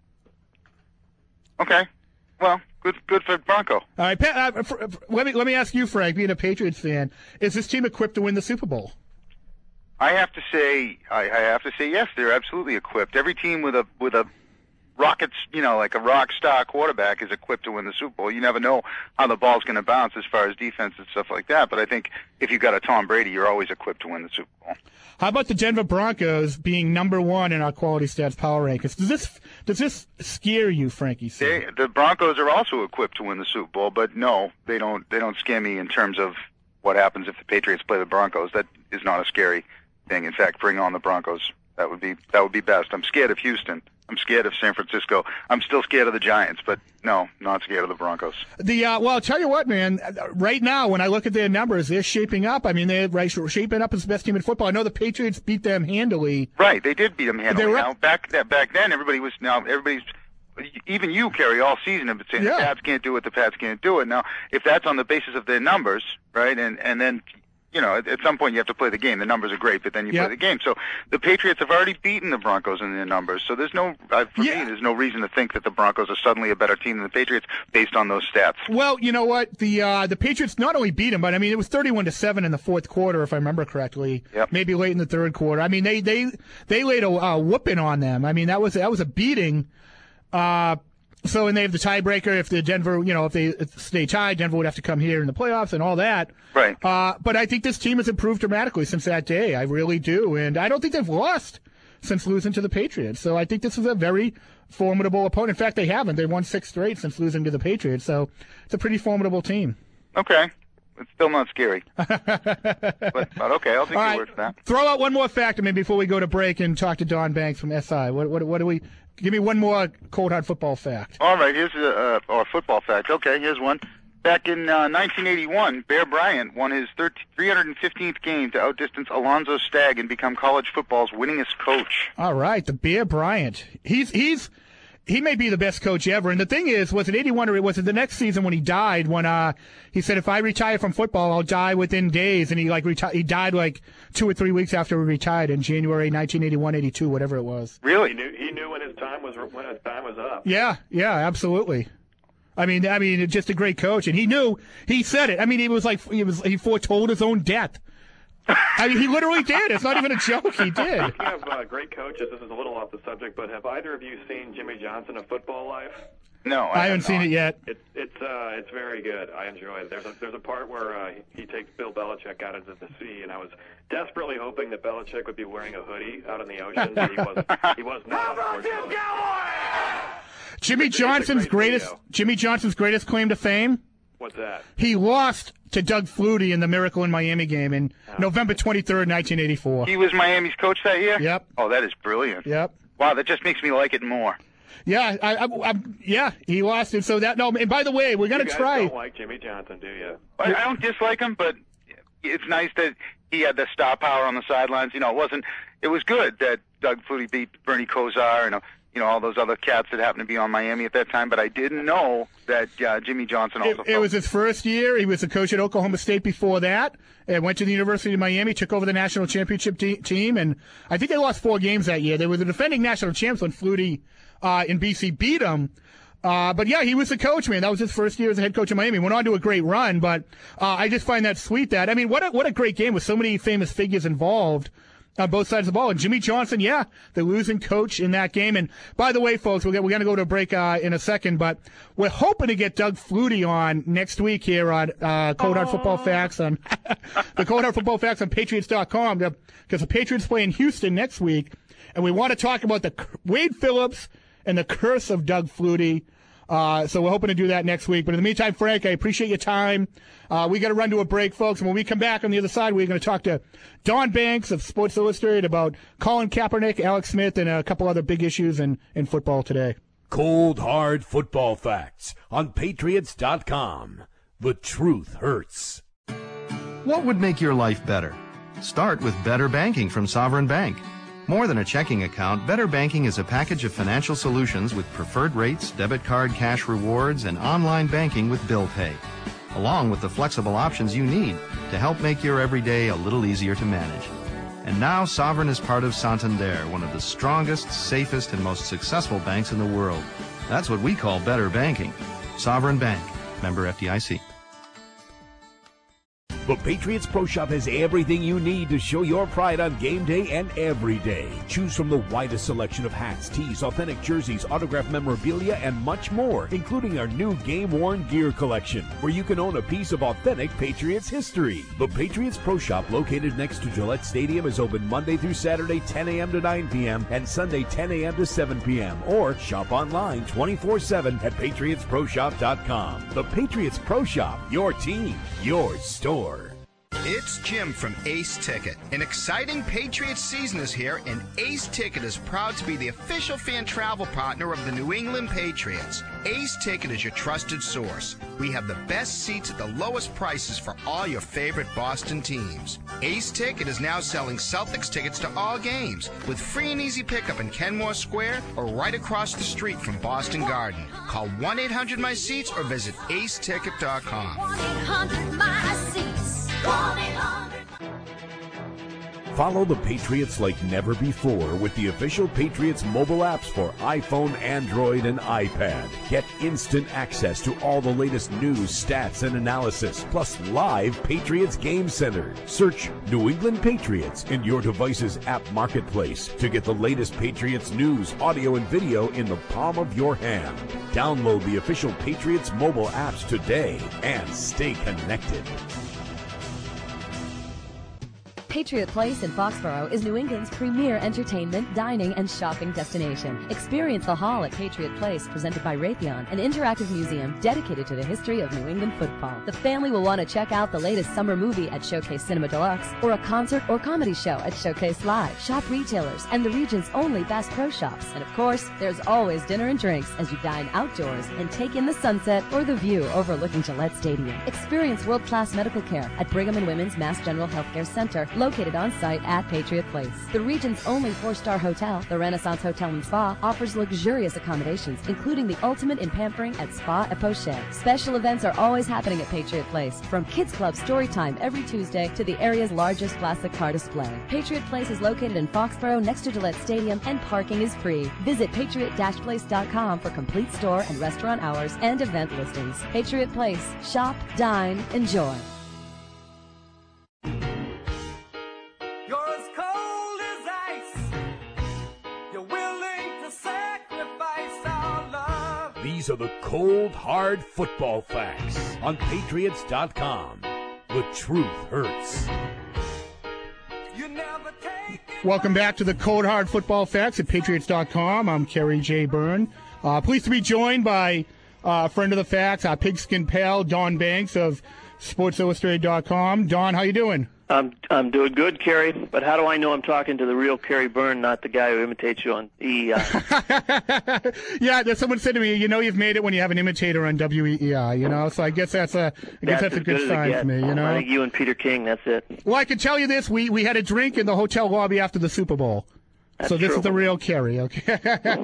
Okay, well, good for Bronco. All right, Pat, let me ask you, Frank, being a Patriots fan, is this team equipped to win the Super Bowl? I have to say yes. They're absolutely equipped. Every team with a rockets, like a rock star quarterback is equipped to win the Super Bowl. You never know how the ball's going to bounce as far as defense and stuff like that. But I think if you've got a Tom Brady, you're always equipped to win the Super Bowl. How about the Denver Broncos being number 1 in our quality stats power rankings? Does this scare you, Frankie? The Broncos are also equipped to win the Super Bowl, but no, they don't scare me in terms of what happens if the Patriots play the Broncos. That is not a scary thing. In fact, bring on the Broncos. That would be best. I'm scared of Houston. I'm scared of San Francisco. I'm still scared of the Giants, but no, not scared of the Broncos. Well, I'll tell you what, man. Right now, when I look at their numbers, they're shaping up. I mean, they're shaping up as the best team in football. I know the Patriots beat them handily. Right, they did beat them handily. Now, back then, everybody's even you, Kerry, all season have been saying the Pats can't do it. The Pats can't do it. Now, if that's on the basis of their numbers, right, and then. At some point you have to play the game. The numbers are great, but then you play the game. So the Patriots have already beaten the Broncos in their numbers. So there's me, there's no reason to think that the Broncos are suddenly a better team than the Patriots based on those stats. Well, you know what? The Patriots not only beat them, but I mean it was 31-7 in the fourth quarter, if I remember correctly. Yep. Maybe late in the third quarter. I mean they laid a whooping on them. I mean that was a beating. So, and they have the tiebreaker. If the Denver, if they stay tied, Denver would have to come here in the playoffs and all that. Right. But I think this team has improved dramatically since that day. I really do. And I don't think they've lost since losing to the Patriots. So I think this is a very formidable opponent. In fact, they haven't. They won 6 straight since losing to the Patriots. So it's a pretty formidable team. Okay. It's still not scary. but okay, I'll take your word for that. Throw out one more fact before we go to break and talk to Don Banks from SI. What do we... Give me one more cold, hard football fact. All right, here's a football fact. Okay, here's one. Back in 1981, Bear Bryant won his 315th game to outdistance Alonzo Stagg and become college football's winningest coach. All right, the Bear Bryant. He may be the best coach ever. And the thing is, was it 81 or was it the next season when he died? When he said, if I retire from football, I'll die within days. And he died like 2 or 3 weeks after he retired in January 1981, 82, whatever it was. Really? He knew when his time was up. Yeah, absolutely. I mean, just a great coach, and he knew. He said it. I mean, he foretold his own death. I mean, he literally did. It's not even a joke. He did. Speaking of great coaches, this is a little off the subject, but have either of you seen Jimmy Johnson, A Football Life? No, I haven't seen it yet. It's very good. I enjoy it. There's a part where he takes Bill Belichick out into the sea, and I was desperately hoping that Belichick would be wearing a hoodie out in the ocean, but he was not. Unfortunately. Jimmy Johnson's greatest claim to fame. What's that? He lost to Doug Flutie in the Miracle in Miami game in November 23rd, 1984. He was Miami's coach that year? Yep. Oh, that is brilliant. Yep. Wow, that just makes me like it more. Yeah, he lost it. So and by the way, we're going to try. You don't like Jimmy Johnson, do you? I don't dislike him, but it's nice that he had the star power on the sidelines. It was good that Doug Flutie beat Bernie Kosar and all those other cats that happened to be on Miami at that time, but I didn't know that Jimmy Johnson also It was his first year. He was a coach at Oklahoma State before that, and went to the University of Miami, took over the national championship team, and I think they lost 4 games that year. They were the defending national champs when Flutie in BC beat them. But yeah, he was the coach, man. That was his first year as a head coach of Miami. Went on to a great run, but I just find that sweet that, I mean, what a great game with so many famous figures involved on both sides of the ball. And Jimmy Johnson, the losing coach in that game. And by the way, folks, we're going to go to a break in a second, but we're hoping to get Doug Flutie on next week here on Cold Hard Football Facts on the Cold Hard Football Facts on Patriots.com, because the Patriots play in Houston next week, and we want to talk about the Wade Phillips and the curse of Doug Flutie. So we're hoping to do that next week. But in the meantime, Frank, I appreciate your time. We got to run to a break, folks. And when we come back on the other side, we're going to talk to Don Banks of Sports Illustrated about Colin Kaepernick, Alex Smith, and a couple other big issues in football today. Cold, hard football facts on Patriots.com. The truth hurts. What would make your life better? Start with Better Banking from Sovereign Bank. More than a checking account, Better Banking is a package of financial solutions with preferred rates, debit card cash rewards, and online banking with bill pay, along with the flexible options you need to help make your everyday a little easier to manage. And now Sovereign is part of Santander, one of the strongest, safest, and most successful banks in the world. That's what we call Better Banking. Sovereign Bank. Member FDIC. The Patriots Pro Shop has everything you need to show your pride on game day and every day. Choose from the widest selection of hats, tees, authentic jerseys, autographed memorabilia, and much more, including our new game-worn gear collection, where you can own a piece of authentic Patriots history. The Patriots Pro Shop, located next to Gillette Stadium, is open Monday through Saturday, 10 a.m. to 9 p.m., and Sunday, 10 a.m. to 7 p.m., or shop online 24/7 at PatriotsProShop.com. The Patriots Pro Shop, your team, your store. It's Jim from Ace Ticket. An exciting Patriots season is here, and Ace Ticket is proud to be the official fan travel partner of the New England Patriots. Ace Ticket is your trusted source. We have the best seats at the lowest prices for all your favorite Boston teams. Ace Ticket is now selling Celtics tickets to all games with free and easy pickup in Kenmore Square or right across the street from Boston Garden. Call 1-800-MY-SEATS or visit aceticket.com. 1-800-MY-SEATS. 1-800. Follow the Patriots like never before with the official Patriots mobile apps for iPhone, Android, and iPad. Get instant access to all the latest news, stats, and analysis, plus live Patriots Game Center. Search New England Patriots in your device's app marketplace to get the latest Patriots news, audio, and video in the palm of your hand. Download the official Patriots mobile apps today and stay connected. Patriot Place in Foxborough is New England's premier entertainment, dining, and shopping destination. Experience the Hall at Patriot Place, presented by Raytheon, an interactive museum dedicated to the history of New England football. The family will want to check out the latest summer movie at Showcase Cinema Deluxe, or a concert or comedy show at Showcase Live. Shop retailers and the region's only Bass Pro Shops. And of course, there's always dinner and drinks as you dine outdoors and take in the sunset or the view overlooking Gillette Stadium. Experience world-class medical care at Brigham and Women's Mass General Healthcare Center, located on site at Patriot Place. The region's only 4-star hotel, the Renaissance Hotel and Spa, offers luxurious accommodations, including the ultimate in pampering at Spa et Poche. Special events are always happening at Patriot Place, from Kids Club story time every Tuesday to the area's largest classic car display. Patriot Place is located in Foxborough next to Gillette Stadium, and parking is free. Visit patriot-place.com for complete store and restaurant hours and event listings. Patriot Place. Shop, dine, enjoy. These are the cold, hard football facts on Patriots.com. The truth hurts. Welcome back to the cold, hard football facts at Patriots.com. I'm Kerry J. Byrne. Pleased to be joined by a friend of the facts, our pigskin pal, Don Banks of SportsIllustrated.com. Don, how you doing? I'm doing good, Kerry, but how do I know I'm talking to the real Kerry Byrne, not the guy who imitates you on EEI? Yeah, someone said to me, you've made it when you have an imitator on WEEI, so I guess that's a good sign for me, I think you and Peter King, that's it. Well, I can tell you this, we had a drink in the hotel lobby after the Super Bowl. That's so this true. is the real Kerry, okay?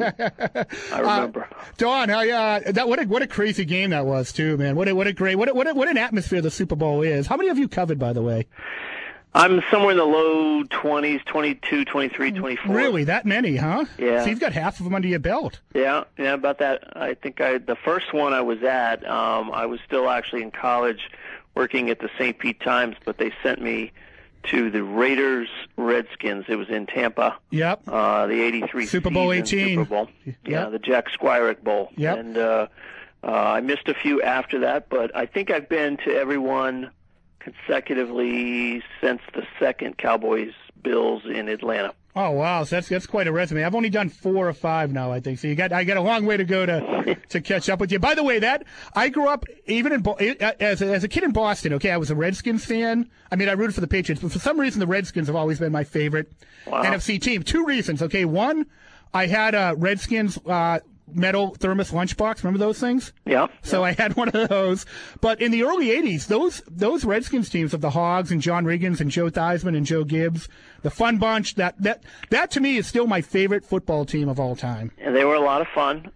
I remember. Don, what a crazy game that was too, man. What an atmosphere the Super Bowl is. How many have you covered, by the way? I'm somewhere in the low 20s, 22, 23, 24. Really, that many, huh? Yeah. So you've got half of them under your belt. Yeah, about that. I think the first one I was at, I was still actually in college working at the St. Pete Times, but they sent me to the Raiders-Redskins. It was in Tampa. Yep. The 83 Super Bowl 18. Super Bowl. Yep. Yeah, the Jack Squirek Bowl. Yep. And I missed a few after that, but I think I've been to every one consecutively since the second Cowboys-Bills in Atlanta. Oh wow, so that's quite a resume. I've only done 4 or 5 now, I think. So I got a long way to go to catch up with you. By the way, I grew up even as a kid in Boston. Okay, I was a Redskins fan. I mean, I rooted for the Patriots, but for some reason, the Redskins have always been my favorite NFC team. 2 reasons. Okay, one, I had a Redskins metal thermos lunchbox. Remember those things? Yeah. So I had one of those. But in the early 80s, those Redskins teams of the Hogs and John Riggins and Joe Theismann and Joe Gibbs, the Fun Bunch, that to me is still my favorite football team of all time. And they were a lot of fun.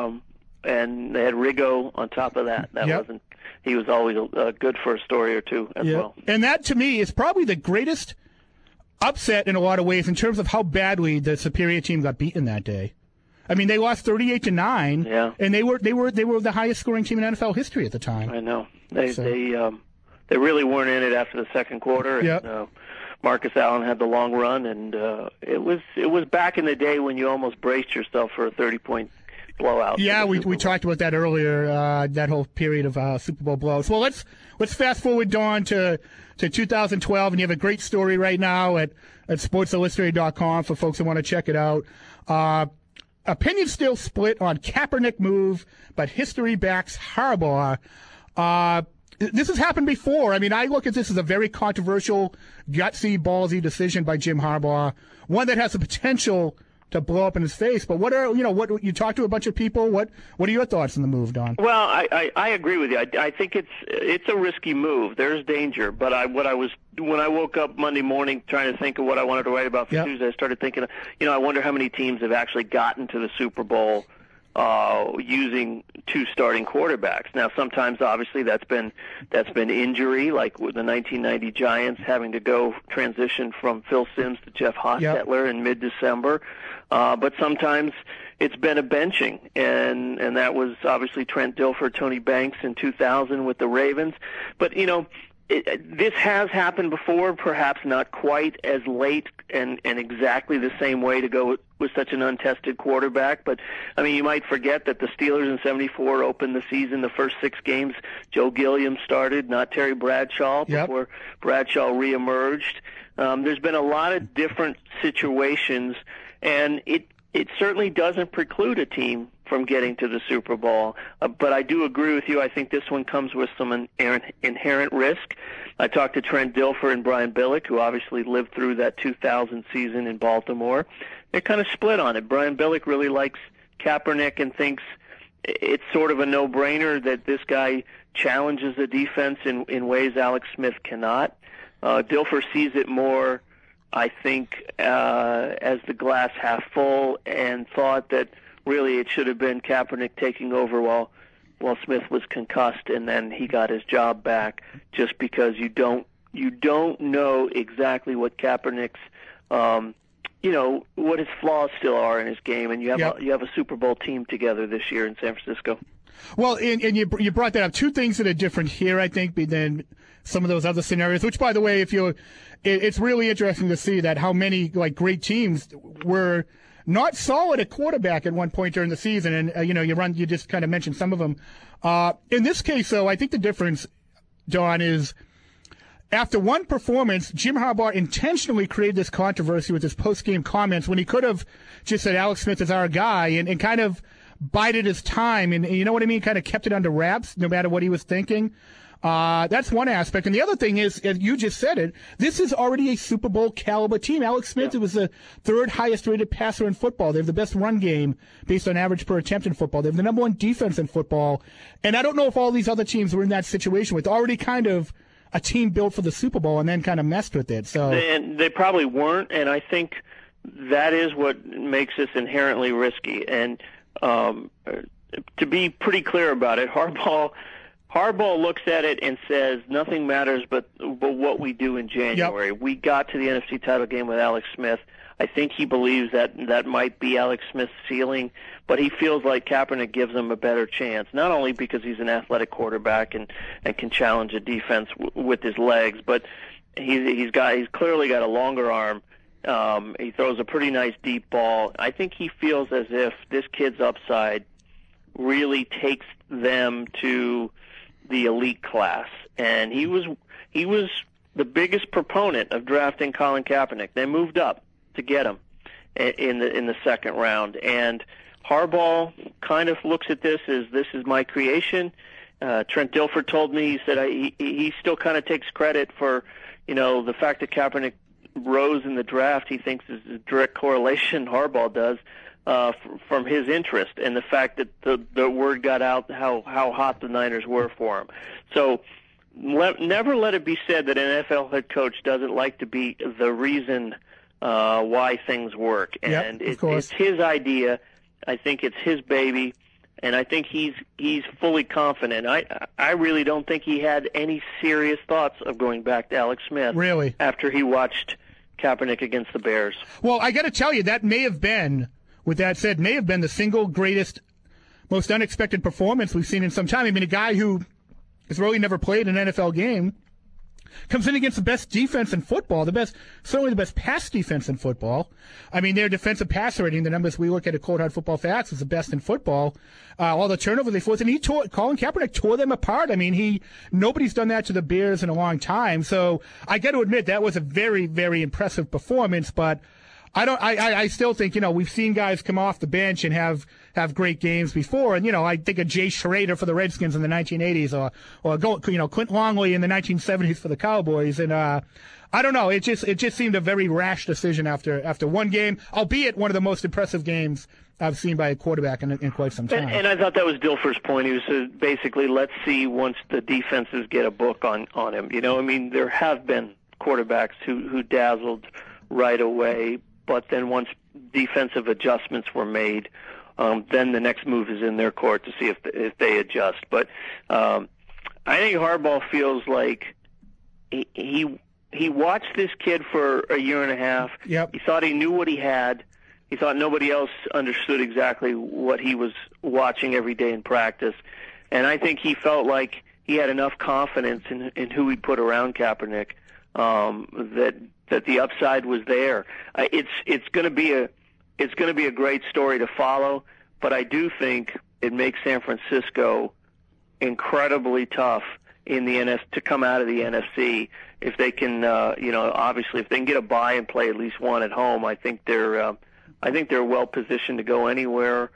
And they had Riggo on top of that. He was always good for a story or two as well. And that to me is probably the greatest upset in a lot of ways in terms of how badly the superior team got beaten that day. I mean, they lost 38-9, and they were the highest scoring team in NFL history at the time. I know they really weren't in it after the second quarter. And, Marcus Allen had the long run, and it was back in the day when you almost braced yourself for a 30-point blowout. Yeah, we talked about that earlier. That whole period of Super Bowl blowouts. Well, let's fast forward, Dawn, to 2012, and you have a great story right now at SportsIllustrated.com for folks who want to check it out. Opinions still split on Kaepernick move, but history backs Harbaugh. This has happened before. I mean, I look at this as a very controversial, gutsy, ballsy decision by Jim Harbaugh, one that has the potential to blow up in his face. But what you talk to a bunch of people? What are your thoughts on the move, Don? Well, I agree with you. I think it's a risky move. There's danger. But when I woke up Monday morning trying to think of what I wanted to write about for Tuesday, I started thinking, I wonder how many teams have actually gotten to the Super Bowl using two starting quarterbacks. Now, sometimes obviously that's been injury, like with the 1990 Giants having to go transition from Phil Simms to Jeff Hostetler in mid-December. But sometimes it's been a benching, and that was obviously Trent Dilfer, Tony Banks in 2000 with the Ravens. But this has happened before, perhaps not quite as late and exactly the same way to go with such an untested quarterback. But, I mean, you might forget that the Steelers in '74 opened the season, the first 6 games, Joe Gilliam started, not Terry Bradshaw, before Bradshaw reemerged. There's been a lot of different situations, and it certainly doesn't preclude a team from getting to the Super Bowl. But I do agree with you. I think this one comes with some inherent risk. I talked to Trent Dilfer and Brian Billick, who obviously lived through that 2000 season in Baltimore. They're kind of split on it. Brian Billick really likes Kaepernick and thinks it's sort of a no-brainer that this guy challenges the defense in ways Alex Smith cannot. Dilfer sees it more, I think, as the glass half full, and thought that really it should have been Kaepernick taking over while Smith was concussed, and then he got his job back, just because you don't know exactly what Kaepernick's what his flaws still are in his game, and you have a Super Bowl team together this year in San Francisco. Well, and you brought that up. Two things that are different here, I think, than some of those other scenarios. Which, by the way, it's really interesting to see that how many great teams were not solid at quarterback at one point during the season, and you just kind of mentioned some of them. In this case, though, I think the difference, Don, is after one performance, Jim Harbaugh intentionally created this controversy with his post-game comments when he could have just said Alex Smith is our guy and kind of bided his time, and you know what I mean, kind of kept it under wraps no matter what he was thinking. That's one aspect. And the other thing is, as you just said it, this is already a Super Bowl caliber team. Alex Smith was the 3rd highest rated passer in football. They have the best run game based on average per attempt in football. They have the number 1 defense in football. And I don't know if all these other teams were in that situation with already kind of a team built for the Super Bowl and then kind of messed with it. So they probably weren't, and I think that is what makes this inherently risky. And to be pretty clear about it, Harbaugh looks at it and says nothing matters but what we do in January. Yep. We got to the NFC title game with Alex Smith. I think he believes that might be Alex Smith's ceiling, but he feels like Kaepernick gives him a better chance, not only because he's an athletic quarterback and can challenge a defense with his legs, but he's clearly got a longer arm. He throws a pretty nice deep ball. I think he feels as if this kid's upside really takes them to the elite class, and he was the biggest proponent of drafting Colin Kaepernick. They moved up to get him in the second round, and Harbaugh kind of looks at this as, this is my creation. Trent Dilfer told me, he said he still kind of takes credit for the fact that Kaepernick rose in the draft. He thinks is a direct correlation, Harbaugh does, from his interest and the fact that the word got out how hot the Niners were for him. So never let it be said that an NFL head coach doesn't like to be the reason why things work. And it's his idea. I think it's his baby, and I think he's fully confident. I really don't think he had any serious thoughts of going back to Alex Smith. Really? After he watched Kaepernick against the Bears. Well, I got to tell you, that may have been, with that said, may have been the single greatest, most unexpected performance we've seen in some time. I mean, a guy who has really never played an NFL game comes in against the best defense in football, certainly the best pass defense in football. I mean, their defensive pass rating, the numbers we look at Cold Hard Football Facts, is the best in football. All the turnovers they forced, and Colin Kaepernick tore them apart. I mean, nobody's done that to the Bears in a long time. So I got to admit that was a very, very impressive performance, but I still think, we've seen guys come off the bench and have great games before. And, I think of Jay Schrader for the Redskins in the 1980s or Clint Longley in the 1970s for the Cowboys. And, I don't know. It just seemed a very rash decision after one game, albeit one of the most impressive games I've seen by a quarterback in quite some time. And I thought that was Dilfer's point. He was basically, let's see once the defenses get a book on him. There have been quarterbacks who dazzled right away, but then once defensive adjustments were made, then the next move is in their court to see if they adjust. But I think Harbaugh feels like he watched this kid for a year and a half. Yep. He thought he knew what he had. He thought nobody else understood exactly what he was watching every day in practice. And I think he felt like he had enough confidence in who he put around Kaepernick that the upside was there. It's going to be a great story to follow, but I do think it makes San Francisco incredibly tough in the to come out of the NFC. If they can, obviously, if they can get a bye and play at least one at home, I think they're well positioned to go anywhere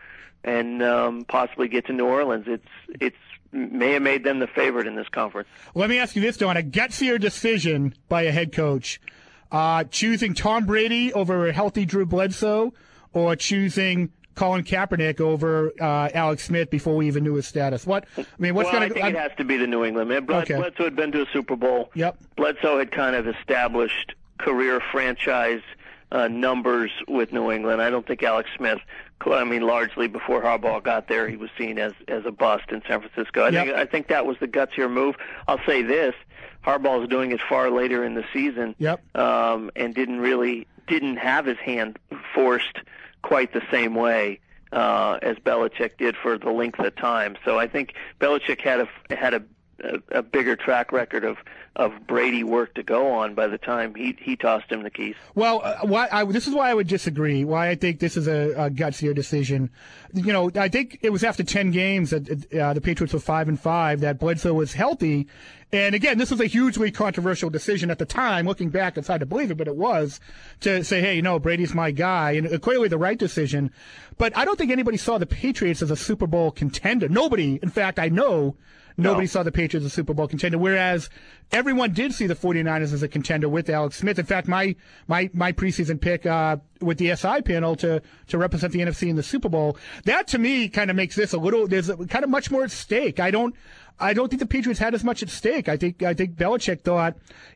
and possibly get to New Orleans. It's may have made them the favorite in this conference. Let me ask you this, Don. A gutsier decision by a head coach, choosing Tom Brady over a healthy Drew Bledsoe, or choosing Colin Kaepernick over Alex Smith before we even knew his status. I think it has to be the New England. Bledsoe had been to a Super Bowl. Yep. Bledsoe had kind of established career franchise numbers with New England. I don't think Alex Smith, largely before Harbaugh got there, he was seen as a bust in San Francisco. I think that was the gutsier move. I'll say this, Harbaugh's doing it far later in the season. Yep. And didn't have his hand forced quite the same way as Belichick did for the length of time. So I think Belichick had a bigger track record of Brady work to go on by the time he tossed him the keys. Well, this is why I would disagree. Why I think this is a gutsier decision. I think it was after 10 games that the Patriots were 5-5 that Bledsoe was healthy. And again, this was a hugely controversial decision at the time. Looking back, it's hard to believe it, but it was, to say, hey, Brady's my guy, and clearly the right decision. But I don't think anybody saw the Patriots as a Super Bowl contender. Nobody. In fact, I know nobody saw the Patriots as a Super Bowl contender, whereas everyone did see the 49ers as a contender with Alex Smith. In fact, my preseason pick with the SI panel to represent the NFC in the Super Bowl, that to me kind of makes this there's kind of much more at stake. I don't think the Patriots had as much at stake. I think Belichick thought,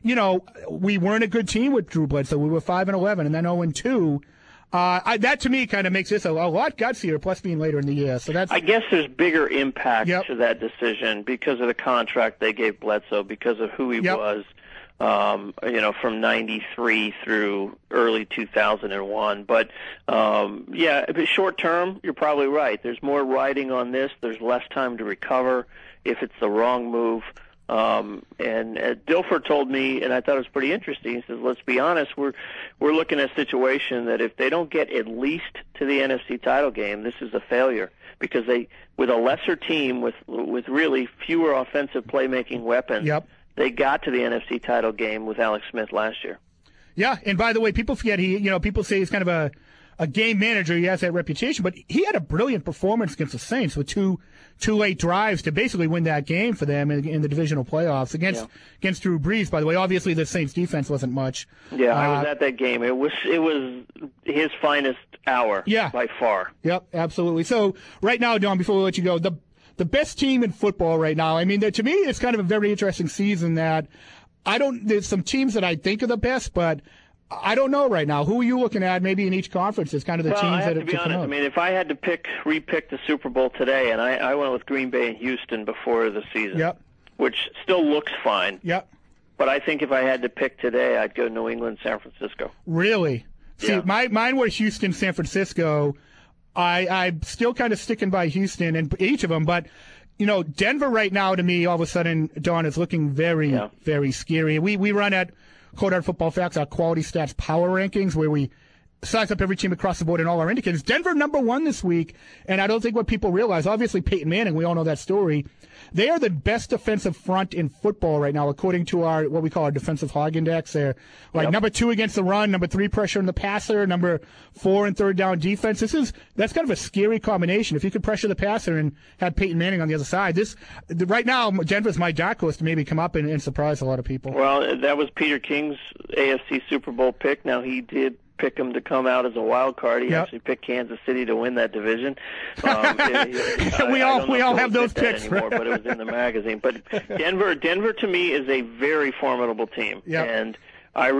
we weren't a good team with Drew Bledsoe. We were 5-11 and then 0-2. That to me kind of makes this a lot gutsier, plus being later in the year. So I guess there's bigger impact to that decision because of the contract they gave Bledsoe, because of who he was, from 93 through early 2001. But if it's short term, you're probably right. There's more riding on this. There's less time to recover if it's the wrong move. And Dilfer told me, and I thought it was pretty interesting. He says, "Let's be honest, we're looking at a situation that if they don't get at least to the NFC title game, this is a failure because with a lesser team with really fewer offensive playmaking weapons, they got to the NFC title game with Alex Smith last year." Yeah, and by the way, people forget people say he's kind of a game manager. He has that reputation, but he had a brilliant performance against the Saints with two late drives to basically win that game for them in the divisional playoffs against Drew Brees. By the way, obviously the Saints defense wasn't much. Yeah, I was at that game. It was his finest hour by far. Yep, absolutely. So right now, Don, before we let you go, the best team in football right now. I mean, to me, it's kind of a very interesting season that there's some teams that I think are the best, but I don't know right now. Who are you looking at maybe in each conference as kind of the teams that are I have to be honest. I mean, if I had to repick the Super Bowl today, and I went with Green Bay and Houston before the season, which still looks fine. Yep. But I think if I had to pick today, I'd go New England, San Francisco. Really? See, mine were Houston, San Francisco. I'm still kind of sticking by Houston and each of them, but Denver right now to me, all of a sudden, Dawn, is looking very, very scary. We run at Cold Hard Football Facts, our quality stats power rankings, where we size up every team across the board and all our indicators. Denver number 1 this week, and I don't think what people realize, obviously Peyton Manning, we all know that story. They are the best defensive front in football right now, according to what we call our defensive hog index. They're number 2 against the run, number 3 pressure in the passer, number 4 in third down defense. That's kind of a scary combination. If you could pressure the passer and have Peyton Manning on the other side, right now Denver's my dark horse to maybe come up and surprise a lot of people. Well, that was Peter King's AFC Super Bowl pick. Now he did pick him to come out as a wild card. He actually picked Kansas City to win that division. We all have those picks anymore, but it was in the magazine. But Denver to me is a very formidable team, and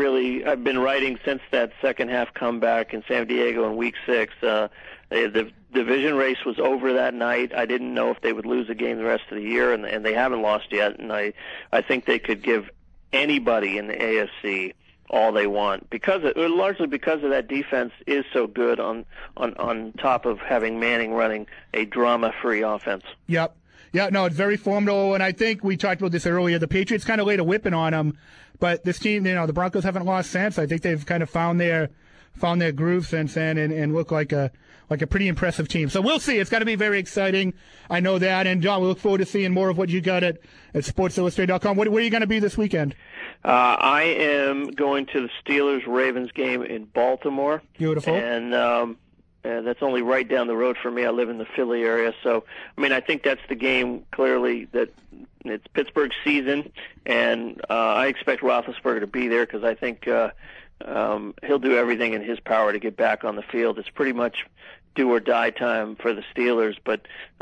I've been writing since that second half comeback in San Diego in Week 6. The division race was over that night. I didn't know if they would lose a game the rest of the year, and they haven't lost yet. And I think they could give anybody in the AFC all they want largely because of that defense is so good on top of having Manning running a drama-free offense. Yep. Yeah, no, it's very formidable, and I think we talked about this earlier. The Patriots kind of laid a whipping on them, but this team, the Broncos haven't lost since. I think they've kind of found their groove since then and look like a pretty impressive team. So we'll see. It's going to be very exciting. I know that. And, John, we look forward to seeing more of what you got at SportsIllustrated.com. Where are you going to be this weekend? I am going to the Steelers-Ravens game in Baltimore. Beautiful. And that's only right down the road from me. I live in the Philly area. So, I think that's the game, clearly, that it's Pittsburgh's season. And I expect Roethlisberger to be there because I think he'll do everything in his power to get back on the field. It's pretty much do or die time for the Steelers, but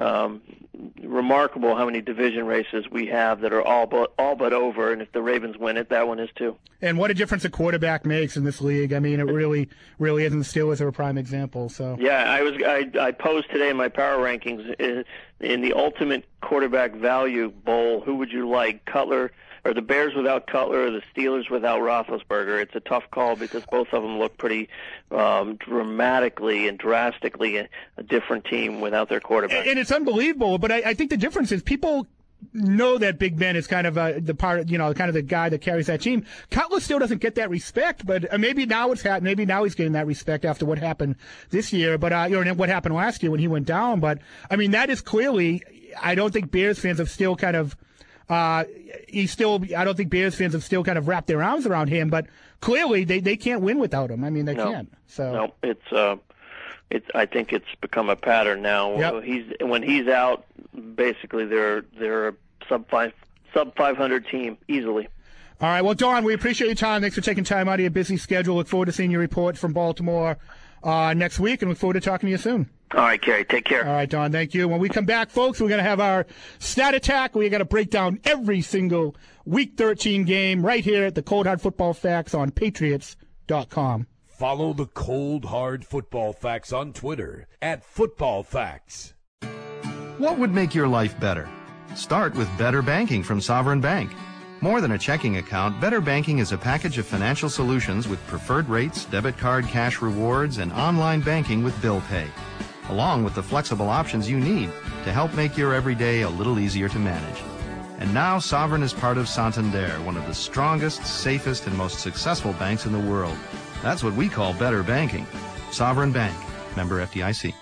remarkable how many division races we have that are all but over, and if the Ravens win it, that one is too. And what a difference a quarterback makes in this league. It really is, and the Steelers are a prime example. So yeah, I posed today in my power rankings in the ultimate quarterback value bowl, who would you like, Cutler or the Bears without Cutler or the Steelers without Roethlisberger? It's a tough call because both of them look pretty dramatically and drastically a different team without their quarterback. And it's unbelievable, but I think the difference is people know that Big Ben is kind of kind of the guy that carries that team. Cutler still doesn't get that respect, but maybe now he's getting that respect after what happened this year, but and what happened last year when he went down. But that is clearly, I don't think Bears fans have still kind of I don't think Bears fans have still kind of wrapped their arms around him, but clearly they can't win without him. They can't. So no, I think it's become a pattern now. Yep. When he's out, basically they're a sub 500 team easily. All right, well, Don, we appreciate your time. Thanks for taking time out of your busy schedule. Look forward to seeing your report from Baltimore next week, and look forward to talking to you soon. All right, Kerry, take care. All right, Don, thank you. When we come back, folks, we're going to have our stat attack. We're going to break down every single Week 13 game right here at the Cold Hard Football Facts on Patriots.com. Follow the Cold Hard Football Facts on Twitter at Football Facts. What would make your life better? Start with Better Banking from Sovereign Bank. More than a checking account, Better Banking is a package of financial solutions with preferred rates, debit card cash rewards, and online banking with bill pay, along with the flexible options you need to help make your everyday a little easier to manage. And now Sovereign is part of Santander, one of the strongest, safest, and most successful banks in the world. That's what we call Better Banking. Sovereign Bank. Member FDIC.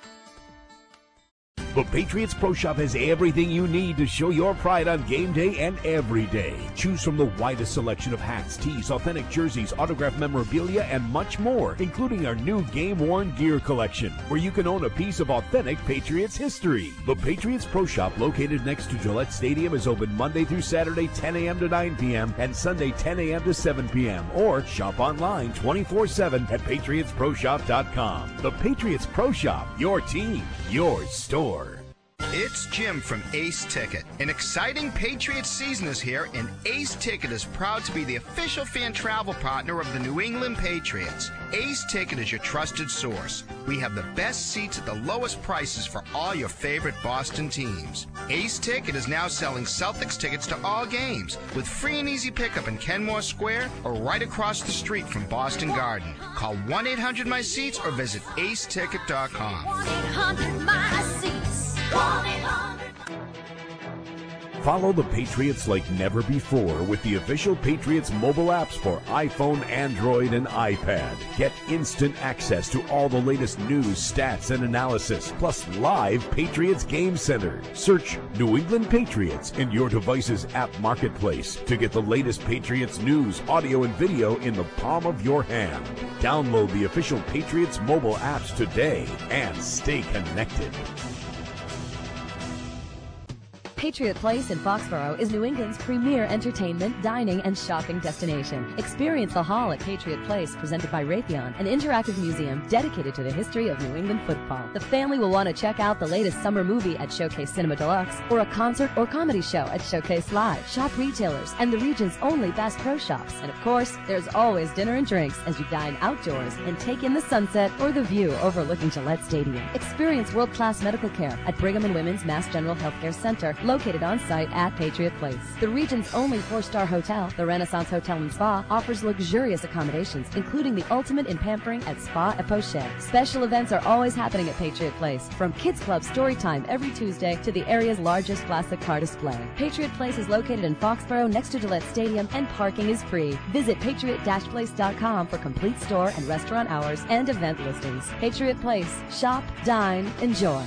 The Patriots Pro Shop has everything you need to show your pride on game day and every day. Choose from the widest selection of hats, tees, authentic jerseys, autographed memorabilia, and much more, including our new game-worn gear collection, where you can own a piece of authentic Patriots history. The Patriots Pro Shop, located next to Gillette Stadium, is open Monday through Saturday, 10 a.m. to 9 p.m., and Sunday, 10 a.m. to 7 p.m., or shop online 24/7 at PatriotsProShop.com. The Patriots Pro Shop, your team, your store. It's Jim from Ace Ticket. An exciting Patriots season is here, and Ace Ticket is proud to be the official fan travel partner of the New England Patriots. Ace Ticket is your trusted source. We have the best seats at the lowest prices for all your favorite Boston teams. Ace Ticket is now selling Celtics tickets to all games with free and easy pickup in Kenmore Square or right across the street from Boston Garden. Call 1-800-MY-SEATS or visit aceticket.com. 1-800-MY-SEATS. 1-800. Follow the Patriots like never before with the official Patriots mobile apps for iPhone, Android, and iPad. Get instant access to all the latest news, stats, and analysis, plus live Patriots Game Center. Search New England Patriots in your device's app marketplace to get the latest Patriots news, audio, and video in the palm of your hand. Download the official Patriots mobile apps today and stay connected. Patriot Place in Foxborough is New England's premier entertainment, dining, and shopping destination. Experience the Hall at Patriot Place, presented by Raytheon, an interactive museum dedicated to the history of New England football. The family will want to check out the latest summer movie at Showcase Cinema Deluxe, or a concert or comedy show at Showcase Live. Shop retailers and the region's only Bass Pro Shops. And of course, there's always dinner and drinks as you dine outdoors and take in the sunset or the view overlooking Gillette Stadium. Experience world-class medical care at Brigham and Women's Mass General Healthcare Center, located on site at Patriot Place. The region's only 4-star hotel, the Renaissance Hotel and Spa, offers luxurious accommodations, including the ultimate in pampering at Spa et Poche. Special events are always happening at Patriot Place, from Kids Club story time every Tuesday to the area's largest classic car display. Patriot Place is located in Foxborough next to Gillette Stadium, and parking is free. Visit patriot-place.com for complete store and restaurant hours and event listings. Patriot Place. Shop, dine, enjoy.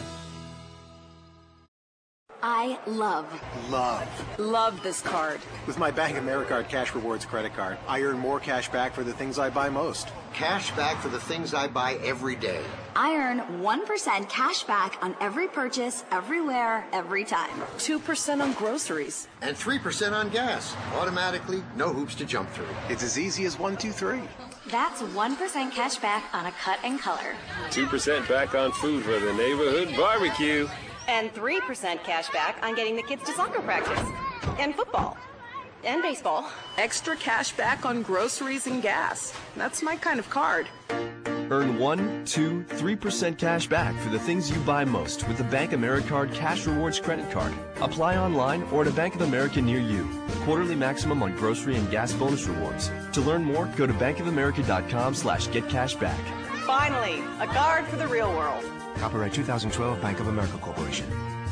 I love this card. With my Bank of America Cash Rewards credit card, I earn more cash back for the things I buy most. Cash back for the things I buy every day. I earn 1% cash back on every purchase, everywhere, every time. 2% on groceries. And 3% on gas. Automatically, no hoops to jump through. It's as easy as 1, 2, 3. That's 1% cash back on a cut and color. 2% back on food for the neighborhood barbecue. And 3% cash back on getting the kids to soccer practice. And football. And baseball. Extra cash back on groceries and gas. That's my kind of card. Earn 1, 2, 3% cash back for the things you buy most with the Bank Americard Cash Rewards credit card. Apply online or at a Bank of America near you. Quarterly maximum on grocery and gas bonus rewards. To learn more, go to bankofamerica.com/getcashback. Finally, a card for the real world. Copyright 2012 Bank of America Corporation.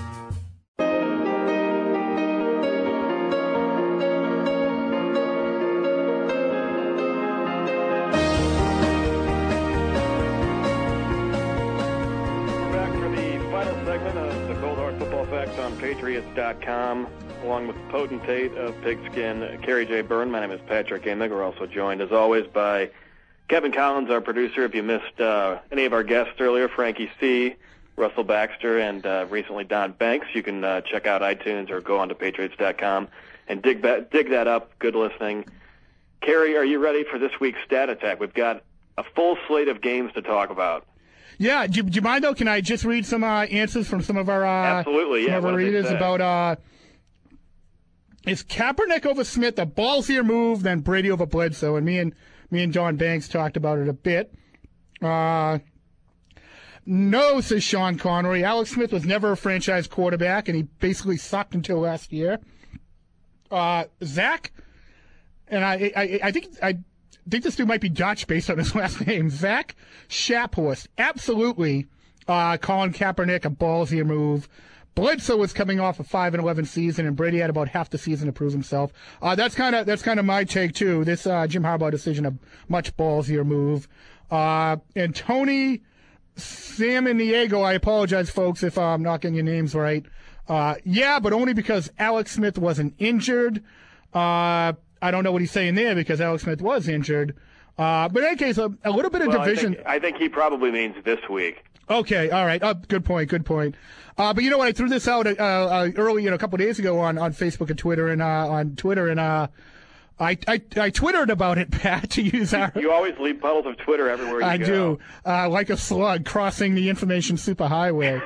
On Patriots.com, along with the potentate of Pigskin, Kerry J. Byrne. My name is Patrick Amig. We're also joined, as always, by Kevin Collins, our producer. If you missed any of our guests earlier, Frankie C., Russell Baxter, and recently Don Banks, you can check out iTunes or go on to Patriots.com and dig that up. Good listening. Kerry, are you ready for this week's Stat Attack? We've got a full slate of games to talk about. Yeah, do you mind, though? Can I just read some answers from some of our absolutely, yeah, some of our readers about is Kaepernick over Smith a ballsier move than Brady over Bledsoe? And me and John Banks talked about it a bit. No, says Sean Connery. Alex Smith was never a franchise quarterback, and he basically sucked until last year. Zach, and I think this dude might be Dutch based on his last name. Zach Shaphorst. Absolutely. Colin Kaepernick, a ballsier move. Bledsoe was coming off a 5-11 season, and Brady had about half the season to prove himself. That's kind of my take too. This Jim Harbaugh decision, a much ballsier move. And Tony Samaniego, I apologize, folks, if I'm not getting your names right. Yeah, but only because Alex Smith wasn't injured. I don't know what he's saying there because Alex Smith was injured. But in any case, a little bit of division. I think he probably means this week. Okay, all right. Good point. But you know what? I threw this out early, a couple of days ago on Facebook and Twitter and on Twitter, and I twittered about it, Pat, to use our... You always leave puddles of Twitter everywhere you go. I do. Like a slug crossing the information superhighway.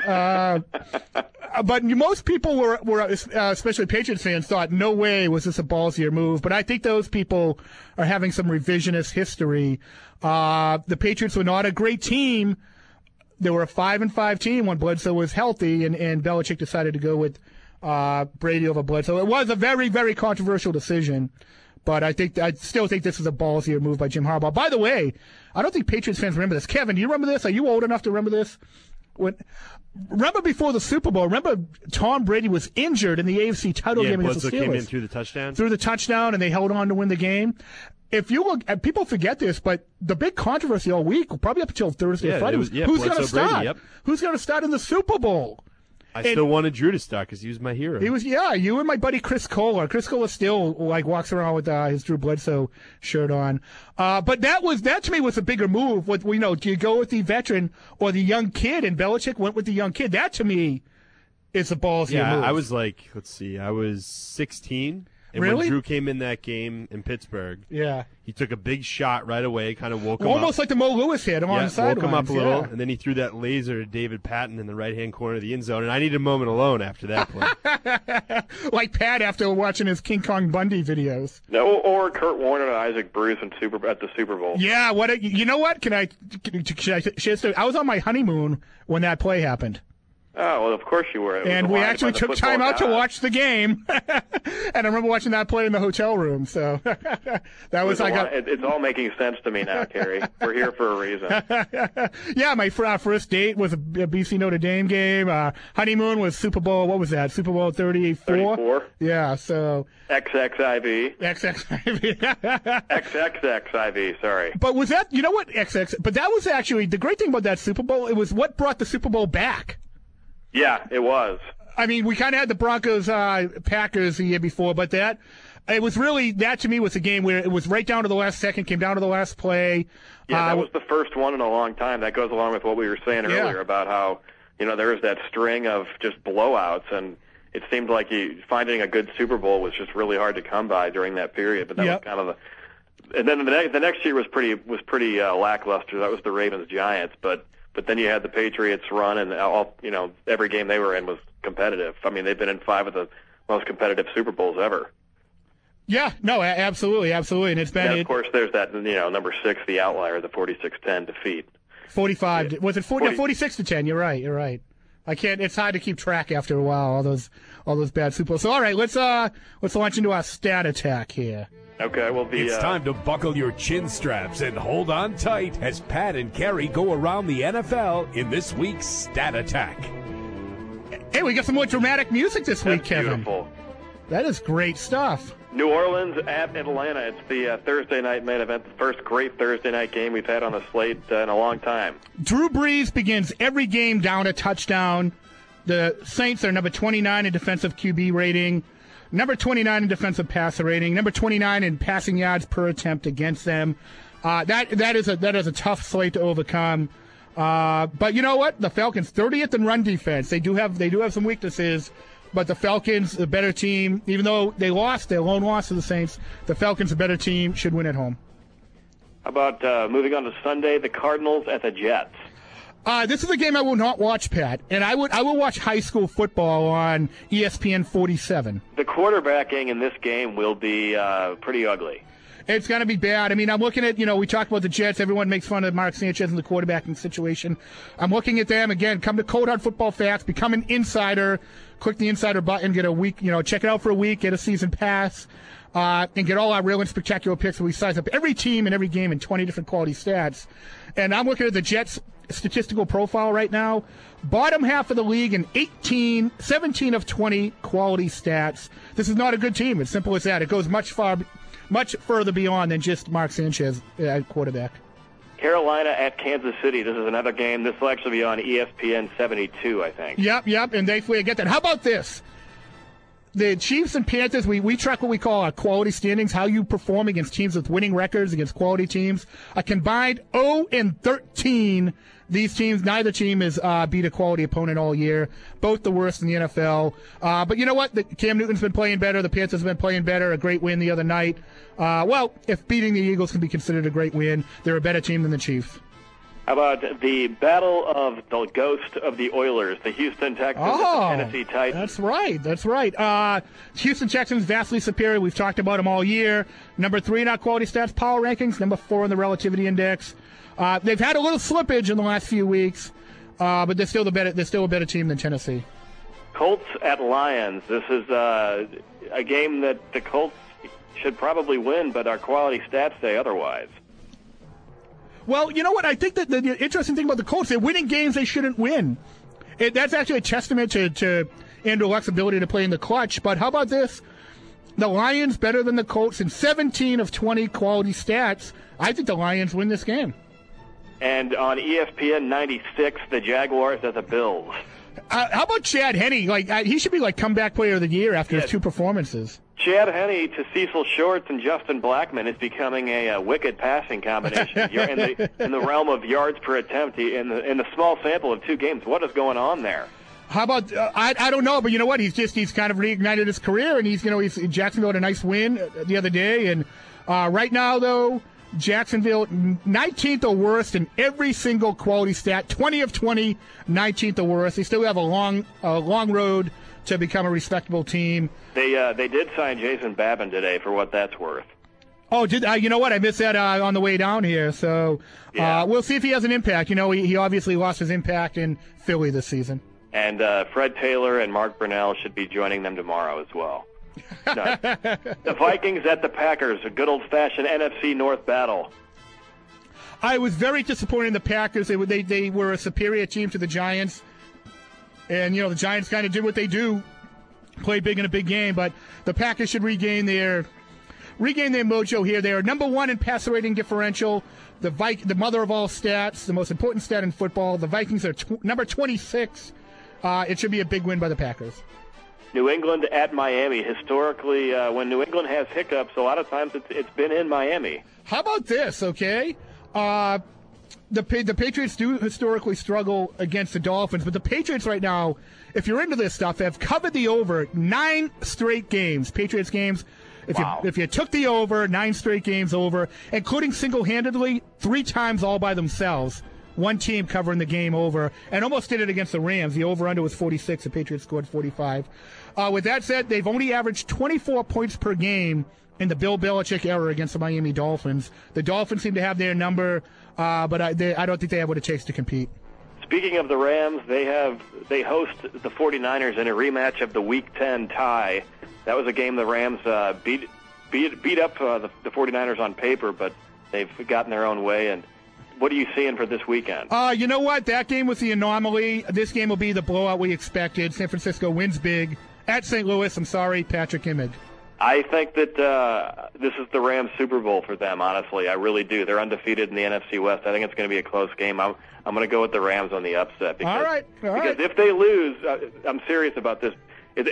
But most people were, especially Patriots fans, thought, no way was this a ballsier move. But I think those people are having some revisionist history. The Patriots were not a great team. They were a 5-5 team when Bledsoe was healthy, and Belichick decided to go with Brady over Bledsoe. It was a very, very controversial decision. But I still think this is a ballsier move by Jim Harbaugh. By the way, I don't think Patriots fans remember this. Kevin, do you remember this? Are you old enough to remember this? Remember before the Super Bowl, Tom Brady was injured in the AFC title game against the Steelers. Came in through the touchdown. Through the touchdown, and they held on to win the game. If you look, and people forget this, but the big controversy all week, probably up until Thursday or Friday, was who's going to start? Brady, yep. Who's going to start in the Super Bowl? I still wanted Drew to start because he was my hero. He was, you and my buddy Chris Kohler. Chris Kohler still walks around with his Drew Bledsoe shirt on. But that to me was a bigger move. Do you go with the veteran or the young kid? And Belichick went with the young kid. That to me It's a ballsy move. I was like, let's see, I was 16. And Really? when Drew came in that game in Pittsburgh, Yeah. he took a big shot right away, kind of woke him Almost up. like the Mo Lewis hit him on the sideline. Woke him up a little, and then he threw that laser to David Patton in the right-hand corner of the end zone, and I needed a moment alone after that play. Like Pat after watching his King Kong Bundy videos. No, or Kurt Warner and Isaac Bruce at the Super Bowl. Yeah, you know what? Should I share this? I was on my honeymoon when that play happened. Oh, well, of course you were. And we actually took time out to watch the game. And I remember watching that play in the hotel room. So that was it's all making sense to me now, Kerry. We're here for a reason. Yeah, my first date was a BC Notre Dame game. Honeymoon was Super Bowl. What was that? Super Bowl 34? Yeah, so. XXIV. XXIV. XXXIV, sorry. But was that, you know what, XX? But that was actually, the great thing about that Super Bowl, it was what brought the Super Bowl back. Yeah, it was. I mean, we kind of had the Broncos Packers the year before, but that to me was a game where it was right down to the last second, came down to the last play. Yeah, that was the first one in a long time. That goes along with what we were saying earlier about how, there was that string of just blowouts, and it seemed like finding a good Super Bowl was just really hard to come by during that period. But that was kind of and then the next year was pretty lackluster. That was the Ravens-Giants, but then you had the Patriots run, and every game they were in was competitive. I mean, they've been in 5 of the most competitive Super Bowls ever. Yeah, no, absolutely, and it's been. And of course, there's that number 6, the outlier, the 46-10 defeat. 45 was it 46-10? You're right. I can't. It's hard to keep track after a while. All those bad Super Bowls. So all right, let's launch into our stat attack here. Okay, well, it's time to buckle your chin straps and hold on tight as Pat and Kerry go around the NFL in this week's Stat Attack. Hey, we got some more dramatic music this week, Kevin. Beautiful. That is great stuff. New Orleans at Atlanta. It's the Thursday night main event, the first great Thursday night game we've had on the slate in a long time. Drew Brees begins every game down a touchdown. The Saints are number 29 in defensive QB rating. Number 29 in defensive passer rating. Number 29 in passing yards per attempt against them. That is a tough slate to overcome. But you know what? The Falcons 30th in run defense. They do have some weaknesses, but the Falcons, the better team, even though they lost their lone loss to the Saints, the Falcons, a better team, should win at home. How about moving on to Sunday, the Cardinals at the Jets? This is a game I will not watch, Pat, and I will watch high school football on ESPN 47. The quarterbacking in this game will be pretty ugly. It's going to be bad. I mean, I'm looking at, we talked about the Jets. Everyone makes fun of Mark Sanchez and the quarterbacking situation. I'm looking at them. Again, come to Cold Hard Football Facts, become an insider, click the insider button, get a week, check it out for a week, get a season pass, and get all our real and spectacular picks where we size up every team and every game in 20 different quality stats. And I'm looking at the Jets' statistical profile right now. Bottom half of the league in 17 of 20 quality stats. This is not a good team. It's simple as that. It goes much further beyond than just Mark Sanchez at quarterback. Carolina at Kansas City. This is another game. This will actually be on ESPN 72, I think. Yep, and thankfully I get that. How about this? The Chiefs and Panthers, we track what we call our quality standings, how you perform against teams with winning records, against quality teams. A combined 0-13. These teams, neither team has beat a quality opponent all year. Both the worst in the NFL. But you know what? Cam Newton's been playing better. The Panthers have been playing better. A great win the other night. Well, if beating the Eagles can be considered a great win, they're a better team than the Chiefs. How about the battle of the ghost of the Oilers, the Houston Texans and the Tennessee Titans? That's right. Houston Texans, vastly superior. We've talked about them all year. Number 3 in our quality stats power rankings. Number 4 in the relativity index. They've had a little slippage in the last few weeks, but they're still a better team than Tennessee. Colts at Lions. This is a game that the Colts should probably win, but our quality stats say otherwise. Well, you know what? I think that the interesting thing about the Colts, they're winning games they shouldn't win. That's actually a testament to Andrew Luck's ability to play in the clutch. But how about this? The Lions better than the Colts in 17 of 20 quality stats. I think the Lions win this game. And on ESPN 96, the Jaguars at the Bills. How about Chad Henne? He should be comeback player of the year after his 2 performances. Chad Henne to Cecil Shorts and Justin Blackman is becoming a wicked passing combination. You're in the realm of yards per attempt in the small sample of 2 games. What is going on there? How about I don't know, but you know what? He's kind of reignited his career, and he's Jacksonville had a nice win the other day, and right now though Jacksonville 19th or worst in every single quality stat, 20 of 20, 19th or worst. They still have a long road to become a respectable team. They did sign Jason Babin today, for what that's worth. Oh, you know what? I missed that on the way down here. So we'll see if he has an impact. You know, he obviously lost his impact in Philly this season. And Fred Taylor and Mark Brunell should be joining them tomorrow as well. No. The Vikings at the Packers, a good old-fashioned NFC North battle. I was very disappointed in the Packers. They were a superior team to the Giants. And, you know, the Giants kind of did what they do, play big in a big game. But the Packers should regain their mojo here. They are number one in passer rating differential. The mother of all stats, the most important stat in football. The Vikings are number 26. It should be a big win by the Packers. New England at Miami. Historically, when New England has hiccups, a lot of times it's been in Miami. How about this, okay? The Patriots do historically struggle against the Dolphins, but the Patriots right now, if you're into this stuff, have covered the over 9 straight games, Patriots games. If you took the over, 9 straight games over, including single-handedly 3 times all by themselves. One team covering the game over, and almost did it against the Rams. The over-under was 46. The Patriots scored 45. With that said, they've only averaged 24 points per game in the Bill Belichick era against the Miami Dolphins. The Dolphins seem to have their number, but I don't think they have what it takes to compete. Speaking of the Rams, they host the 49ers in a rematch of the Week 10 tie. That was a game the Rams beat up the 49ers on paper, but they've gotten their own way. And what are you seeing for this weekend? You know what? That game was the anomaly. This game will be the blowout we expected. San Francisco wins big at St. Louis. I'm sorry, Patrick Imig. I think that this is the Rams' Super Bowl for them, honestly. I really do. They're undefeated in the NFC West. I think it's going to be a close game. I'm going to go with the Rams on the upset. Because, all right. Because if they lose, I'm serious about this.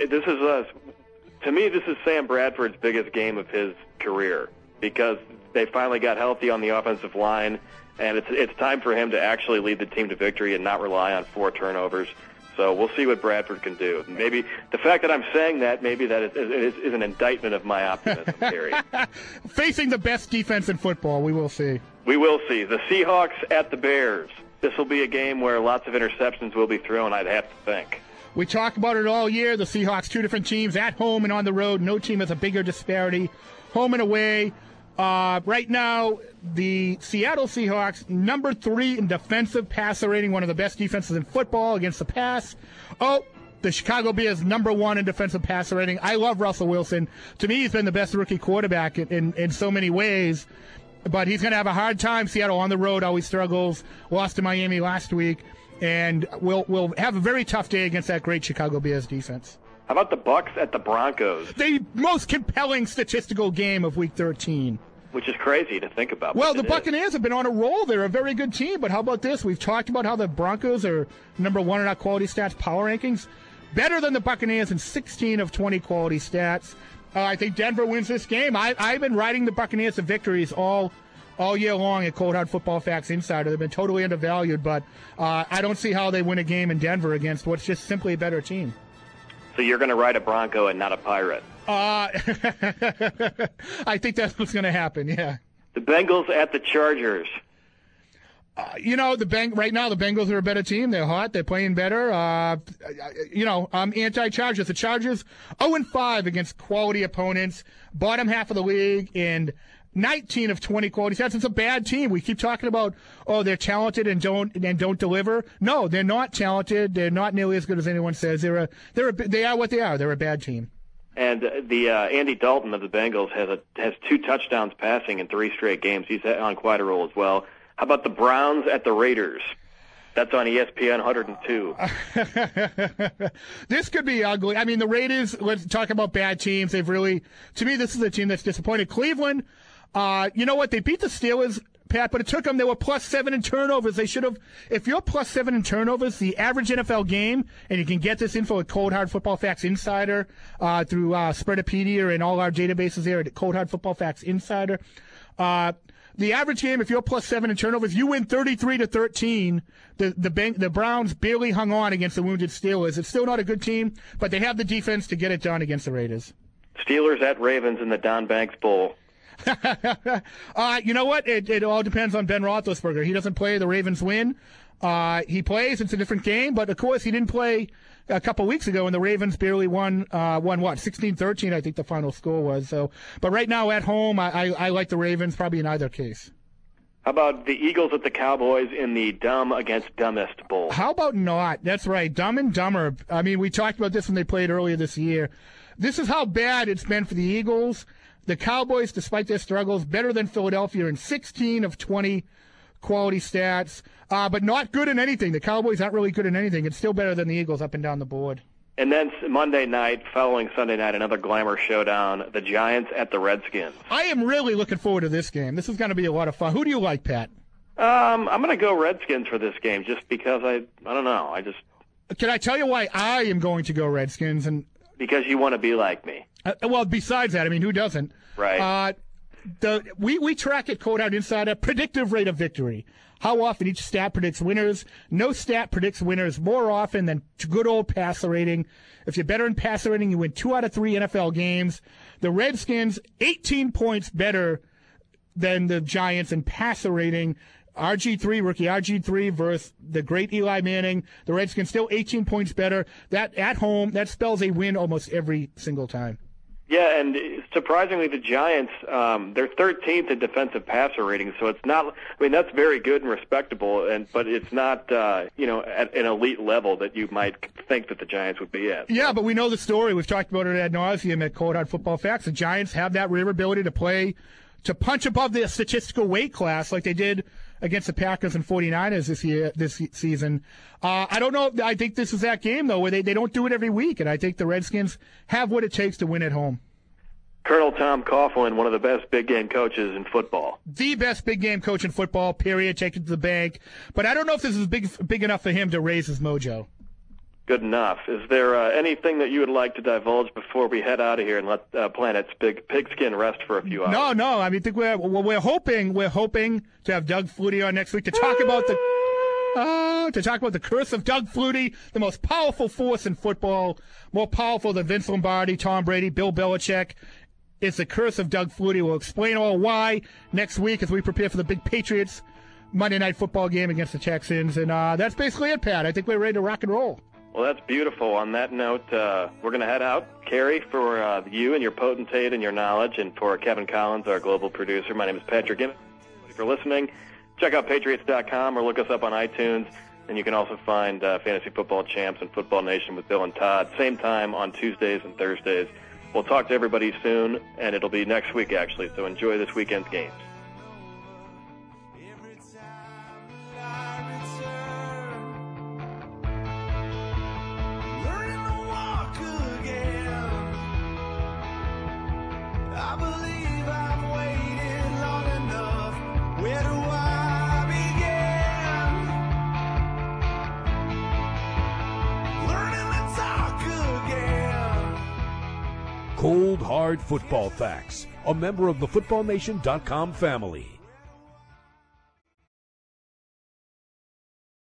To me, this is Sam Bradford's biggest game of his career because they finally got healthy on the offensive line, and it's time for him to actually lead the team to victory and not rely on 4 turnovers. So we'll see what Bradford can do. Maybe the fact that I'm saying that, maybe that is an indictment of my optimism, Terry. Facing the best defense in football, we will see. We will see. The Seahawks at the Bears. This will be a game where lots of interceptions will be thrown, I'd have to think. We talk about it all year. The Seahawks, 2 different teams, at home and on the road. No team has a bigger disparity. Home and away. Right now, the Seattle Seahawks, number 3 in defensive passer rating, one of the best defenses in football against the pass. Oh, the Chicago Bears, number 1 in defensive passer rating. I love Russell Wilson. To me, he's been the best rookie quarterback in so many ways. But he's going to have a hard time. Seattle on the road always struggles. Lost to Miami last week. And we'll have a very tough day against that great Chicago Bears defense. How about the Bucks at the Broncos? The most compelling statistical game of Week 13. Which is crazy to think about. Well, the Buccaneers have been on a roll. They're a very good team, but how about this? We've talked about how the Broncos are number 1 in our quality stats power rankings. Better than the Buccaneers in 16 of 20 quality stats. I think Denver wins this game. I've been riding the Buccaneers to victories all year long at Cold Hard Football Facts Insider. They've been totally undervalued, but I don't see how they win a game in Denver against what's just simply a better team. So you're going to ride a Bronco and not a Pirate? I think that's what's going to happen, yeah. The Bengals at the Chargers. Right now the Bengals are a better team. They're hot. They're playing better. I'm anti-Chargers. The Chargers 0-5 against quality opponents, bottom half of the league, and 19 of 20 quality stats. It's a bad team. We keep talking about, they're talented and don't deliver. No, they're not talented. They're not nearly as good as anyone says. They are what they are. They're a bad team. And the Andy Dalton of the Bengals has 2 touchdowns passing in 3 straight games. He's on quite a roll as well. How about the Browns at the Raiders? That's on ESPN 102. This could be ugly. I mean, the Raiders, let's talk about bad teams. To me, this is a team that's disappointed. Cleveland, you know what? They beat the Steelers, Pat, but it took them. They were +7 in turnovers. They should have. If you're +7 in turnovers, the average NFL game, and you can get this info at Cold Hard Football Facts Insider through Spreadopedia and all our databases there at Cold Hard Football Facts Insider. The average game, if you're +7 in turnovers, you win 33-13. The Browns barely hung on against the wounded Steelers. It's still not a good team, but they have the defense to get it done against the Raiders. Steelers at Ravens in the Don Banks Bowl. You know what? It all depends on Ben Roethlisberger. He doesn't play, the Ravens win. He plays, it's a different game, but of course he didn't play a couple weeks ago, and the Ravens barely won 16-13, I think the final score was. So, but right now at home, I like the Ravens probably in either case. How about the Eagles at the Cowboys in the Dumb against Dumbest Bowl? How about not? That's right, Dumb and Dumber. I mean, we talked about this when they played earlier this year. This is how bad it's been for the Eagles. The Cowboys, despite their struggles, better than Philadelphia in 16 of 20 quality stats, but not good in anything. The Cowboys aren't really good in anything. It's still better than the Eagles up and down the board. And then Monday night, following Sunday night, another glamour showdown, the Giants at the Redskins. I am really looking forward to this game. This is going to be a lot of fun. Who do you like, Pat? I'm going to go Redskins for this game just because I don't know. Can I tell you why I am going to go Redskins? Because you want to be like me. Well, besides that, I mean, who doesn't? Right. We track at Cold Hard Insider predictive rate of victory. How often each stat predicts winners. No stat predicts winners more often than good old passer rating. If you're better in passer rating, you win 2 out of 3 NFL games. The Redskins, 18 points better than the Giants in passer rating. rookie RG3 versus the great Eli Manning. The Redskins still 18 points better. That at home, that spells a win almost every single time. Yeah, and surprisingly, the Giants, they're 13th in defensive passer rating, so it's not. I mean, that's very good and respectable, but it's not, at an elite level that you might think that the Giants would be at. Yeah, but we know the story. We've talked about it ad nauseum at Cold Hard Football Facts. The Giants have that rare ability to punch above their statistical weight class like they did against the Packers and 49ers this season. I don't know. I think this is that game, though, where they don't do it every week, and I think the Redskins have what it takes to win at home. Colonel Tom Coughlin, one of the best big game coaches in football. The best big game coach in football, period. Take it to the bank. But I don't know if this is big enough for him to raise his mojo. Good enough. Is there anything that you would like to divulge before we head out of here and let Planet's Pigskin rest for a few hours? No. I mean, I think we're hoping to have Doug Flutie on next week to talk about the curse of Doug Flutie, the most powerful force in football, more powerful than Vince Lombardi, Tom Brady, Bill Belichick. It's the curse of Doug Flutie. We'll explain all why next week as we prepare for the big Patriots Monday Night Football game against the Texans. And that's basically it, Pat. I think we're ready to rock and roll. Well, that's beautiful. On that note, we're going to head out. Carrie, for you and your potentate and your knowledge, and for Kevin Collins, our global producer, my name is Patrick Gimmett. Thank you for listening. Check out Patriots.com or look us up on iTunes. And you can also find Fantasy Football Champs and Football Nation with Bill and Todd, same time on Tuesdays and Thursdays. We'll talk to everybody soon, and it'll be next week, actually, so enjoy this weekend's games. Cold Hard Football Facts, a member of the FootballNation.com family.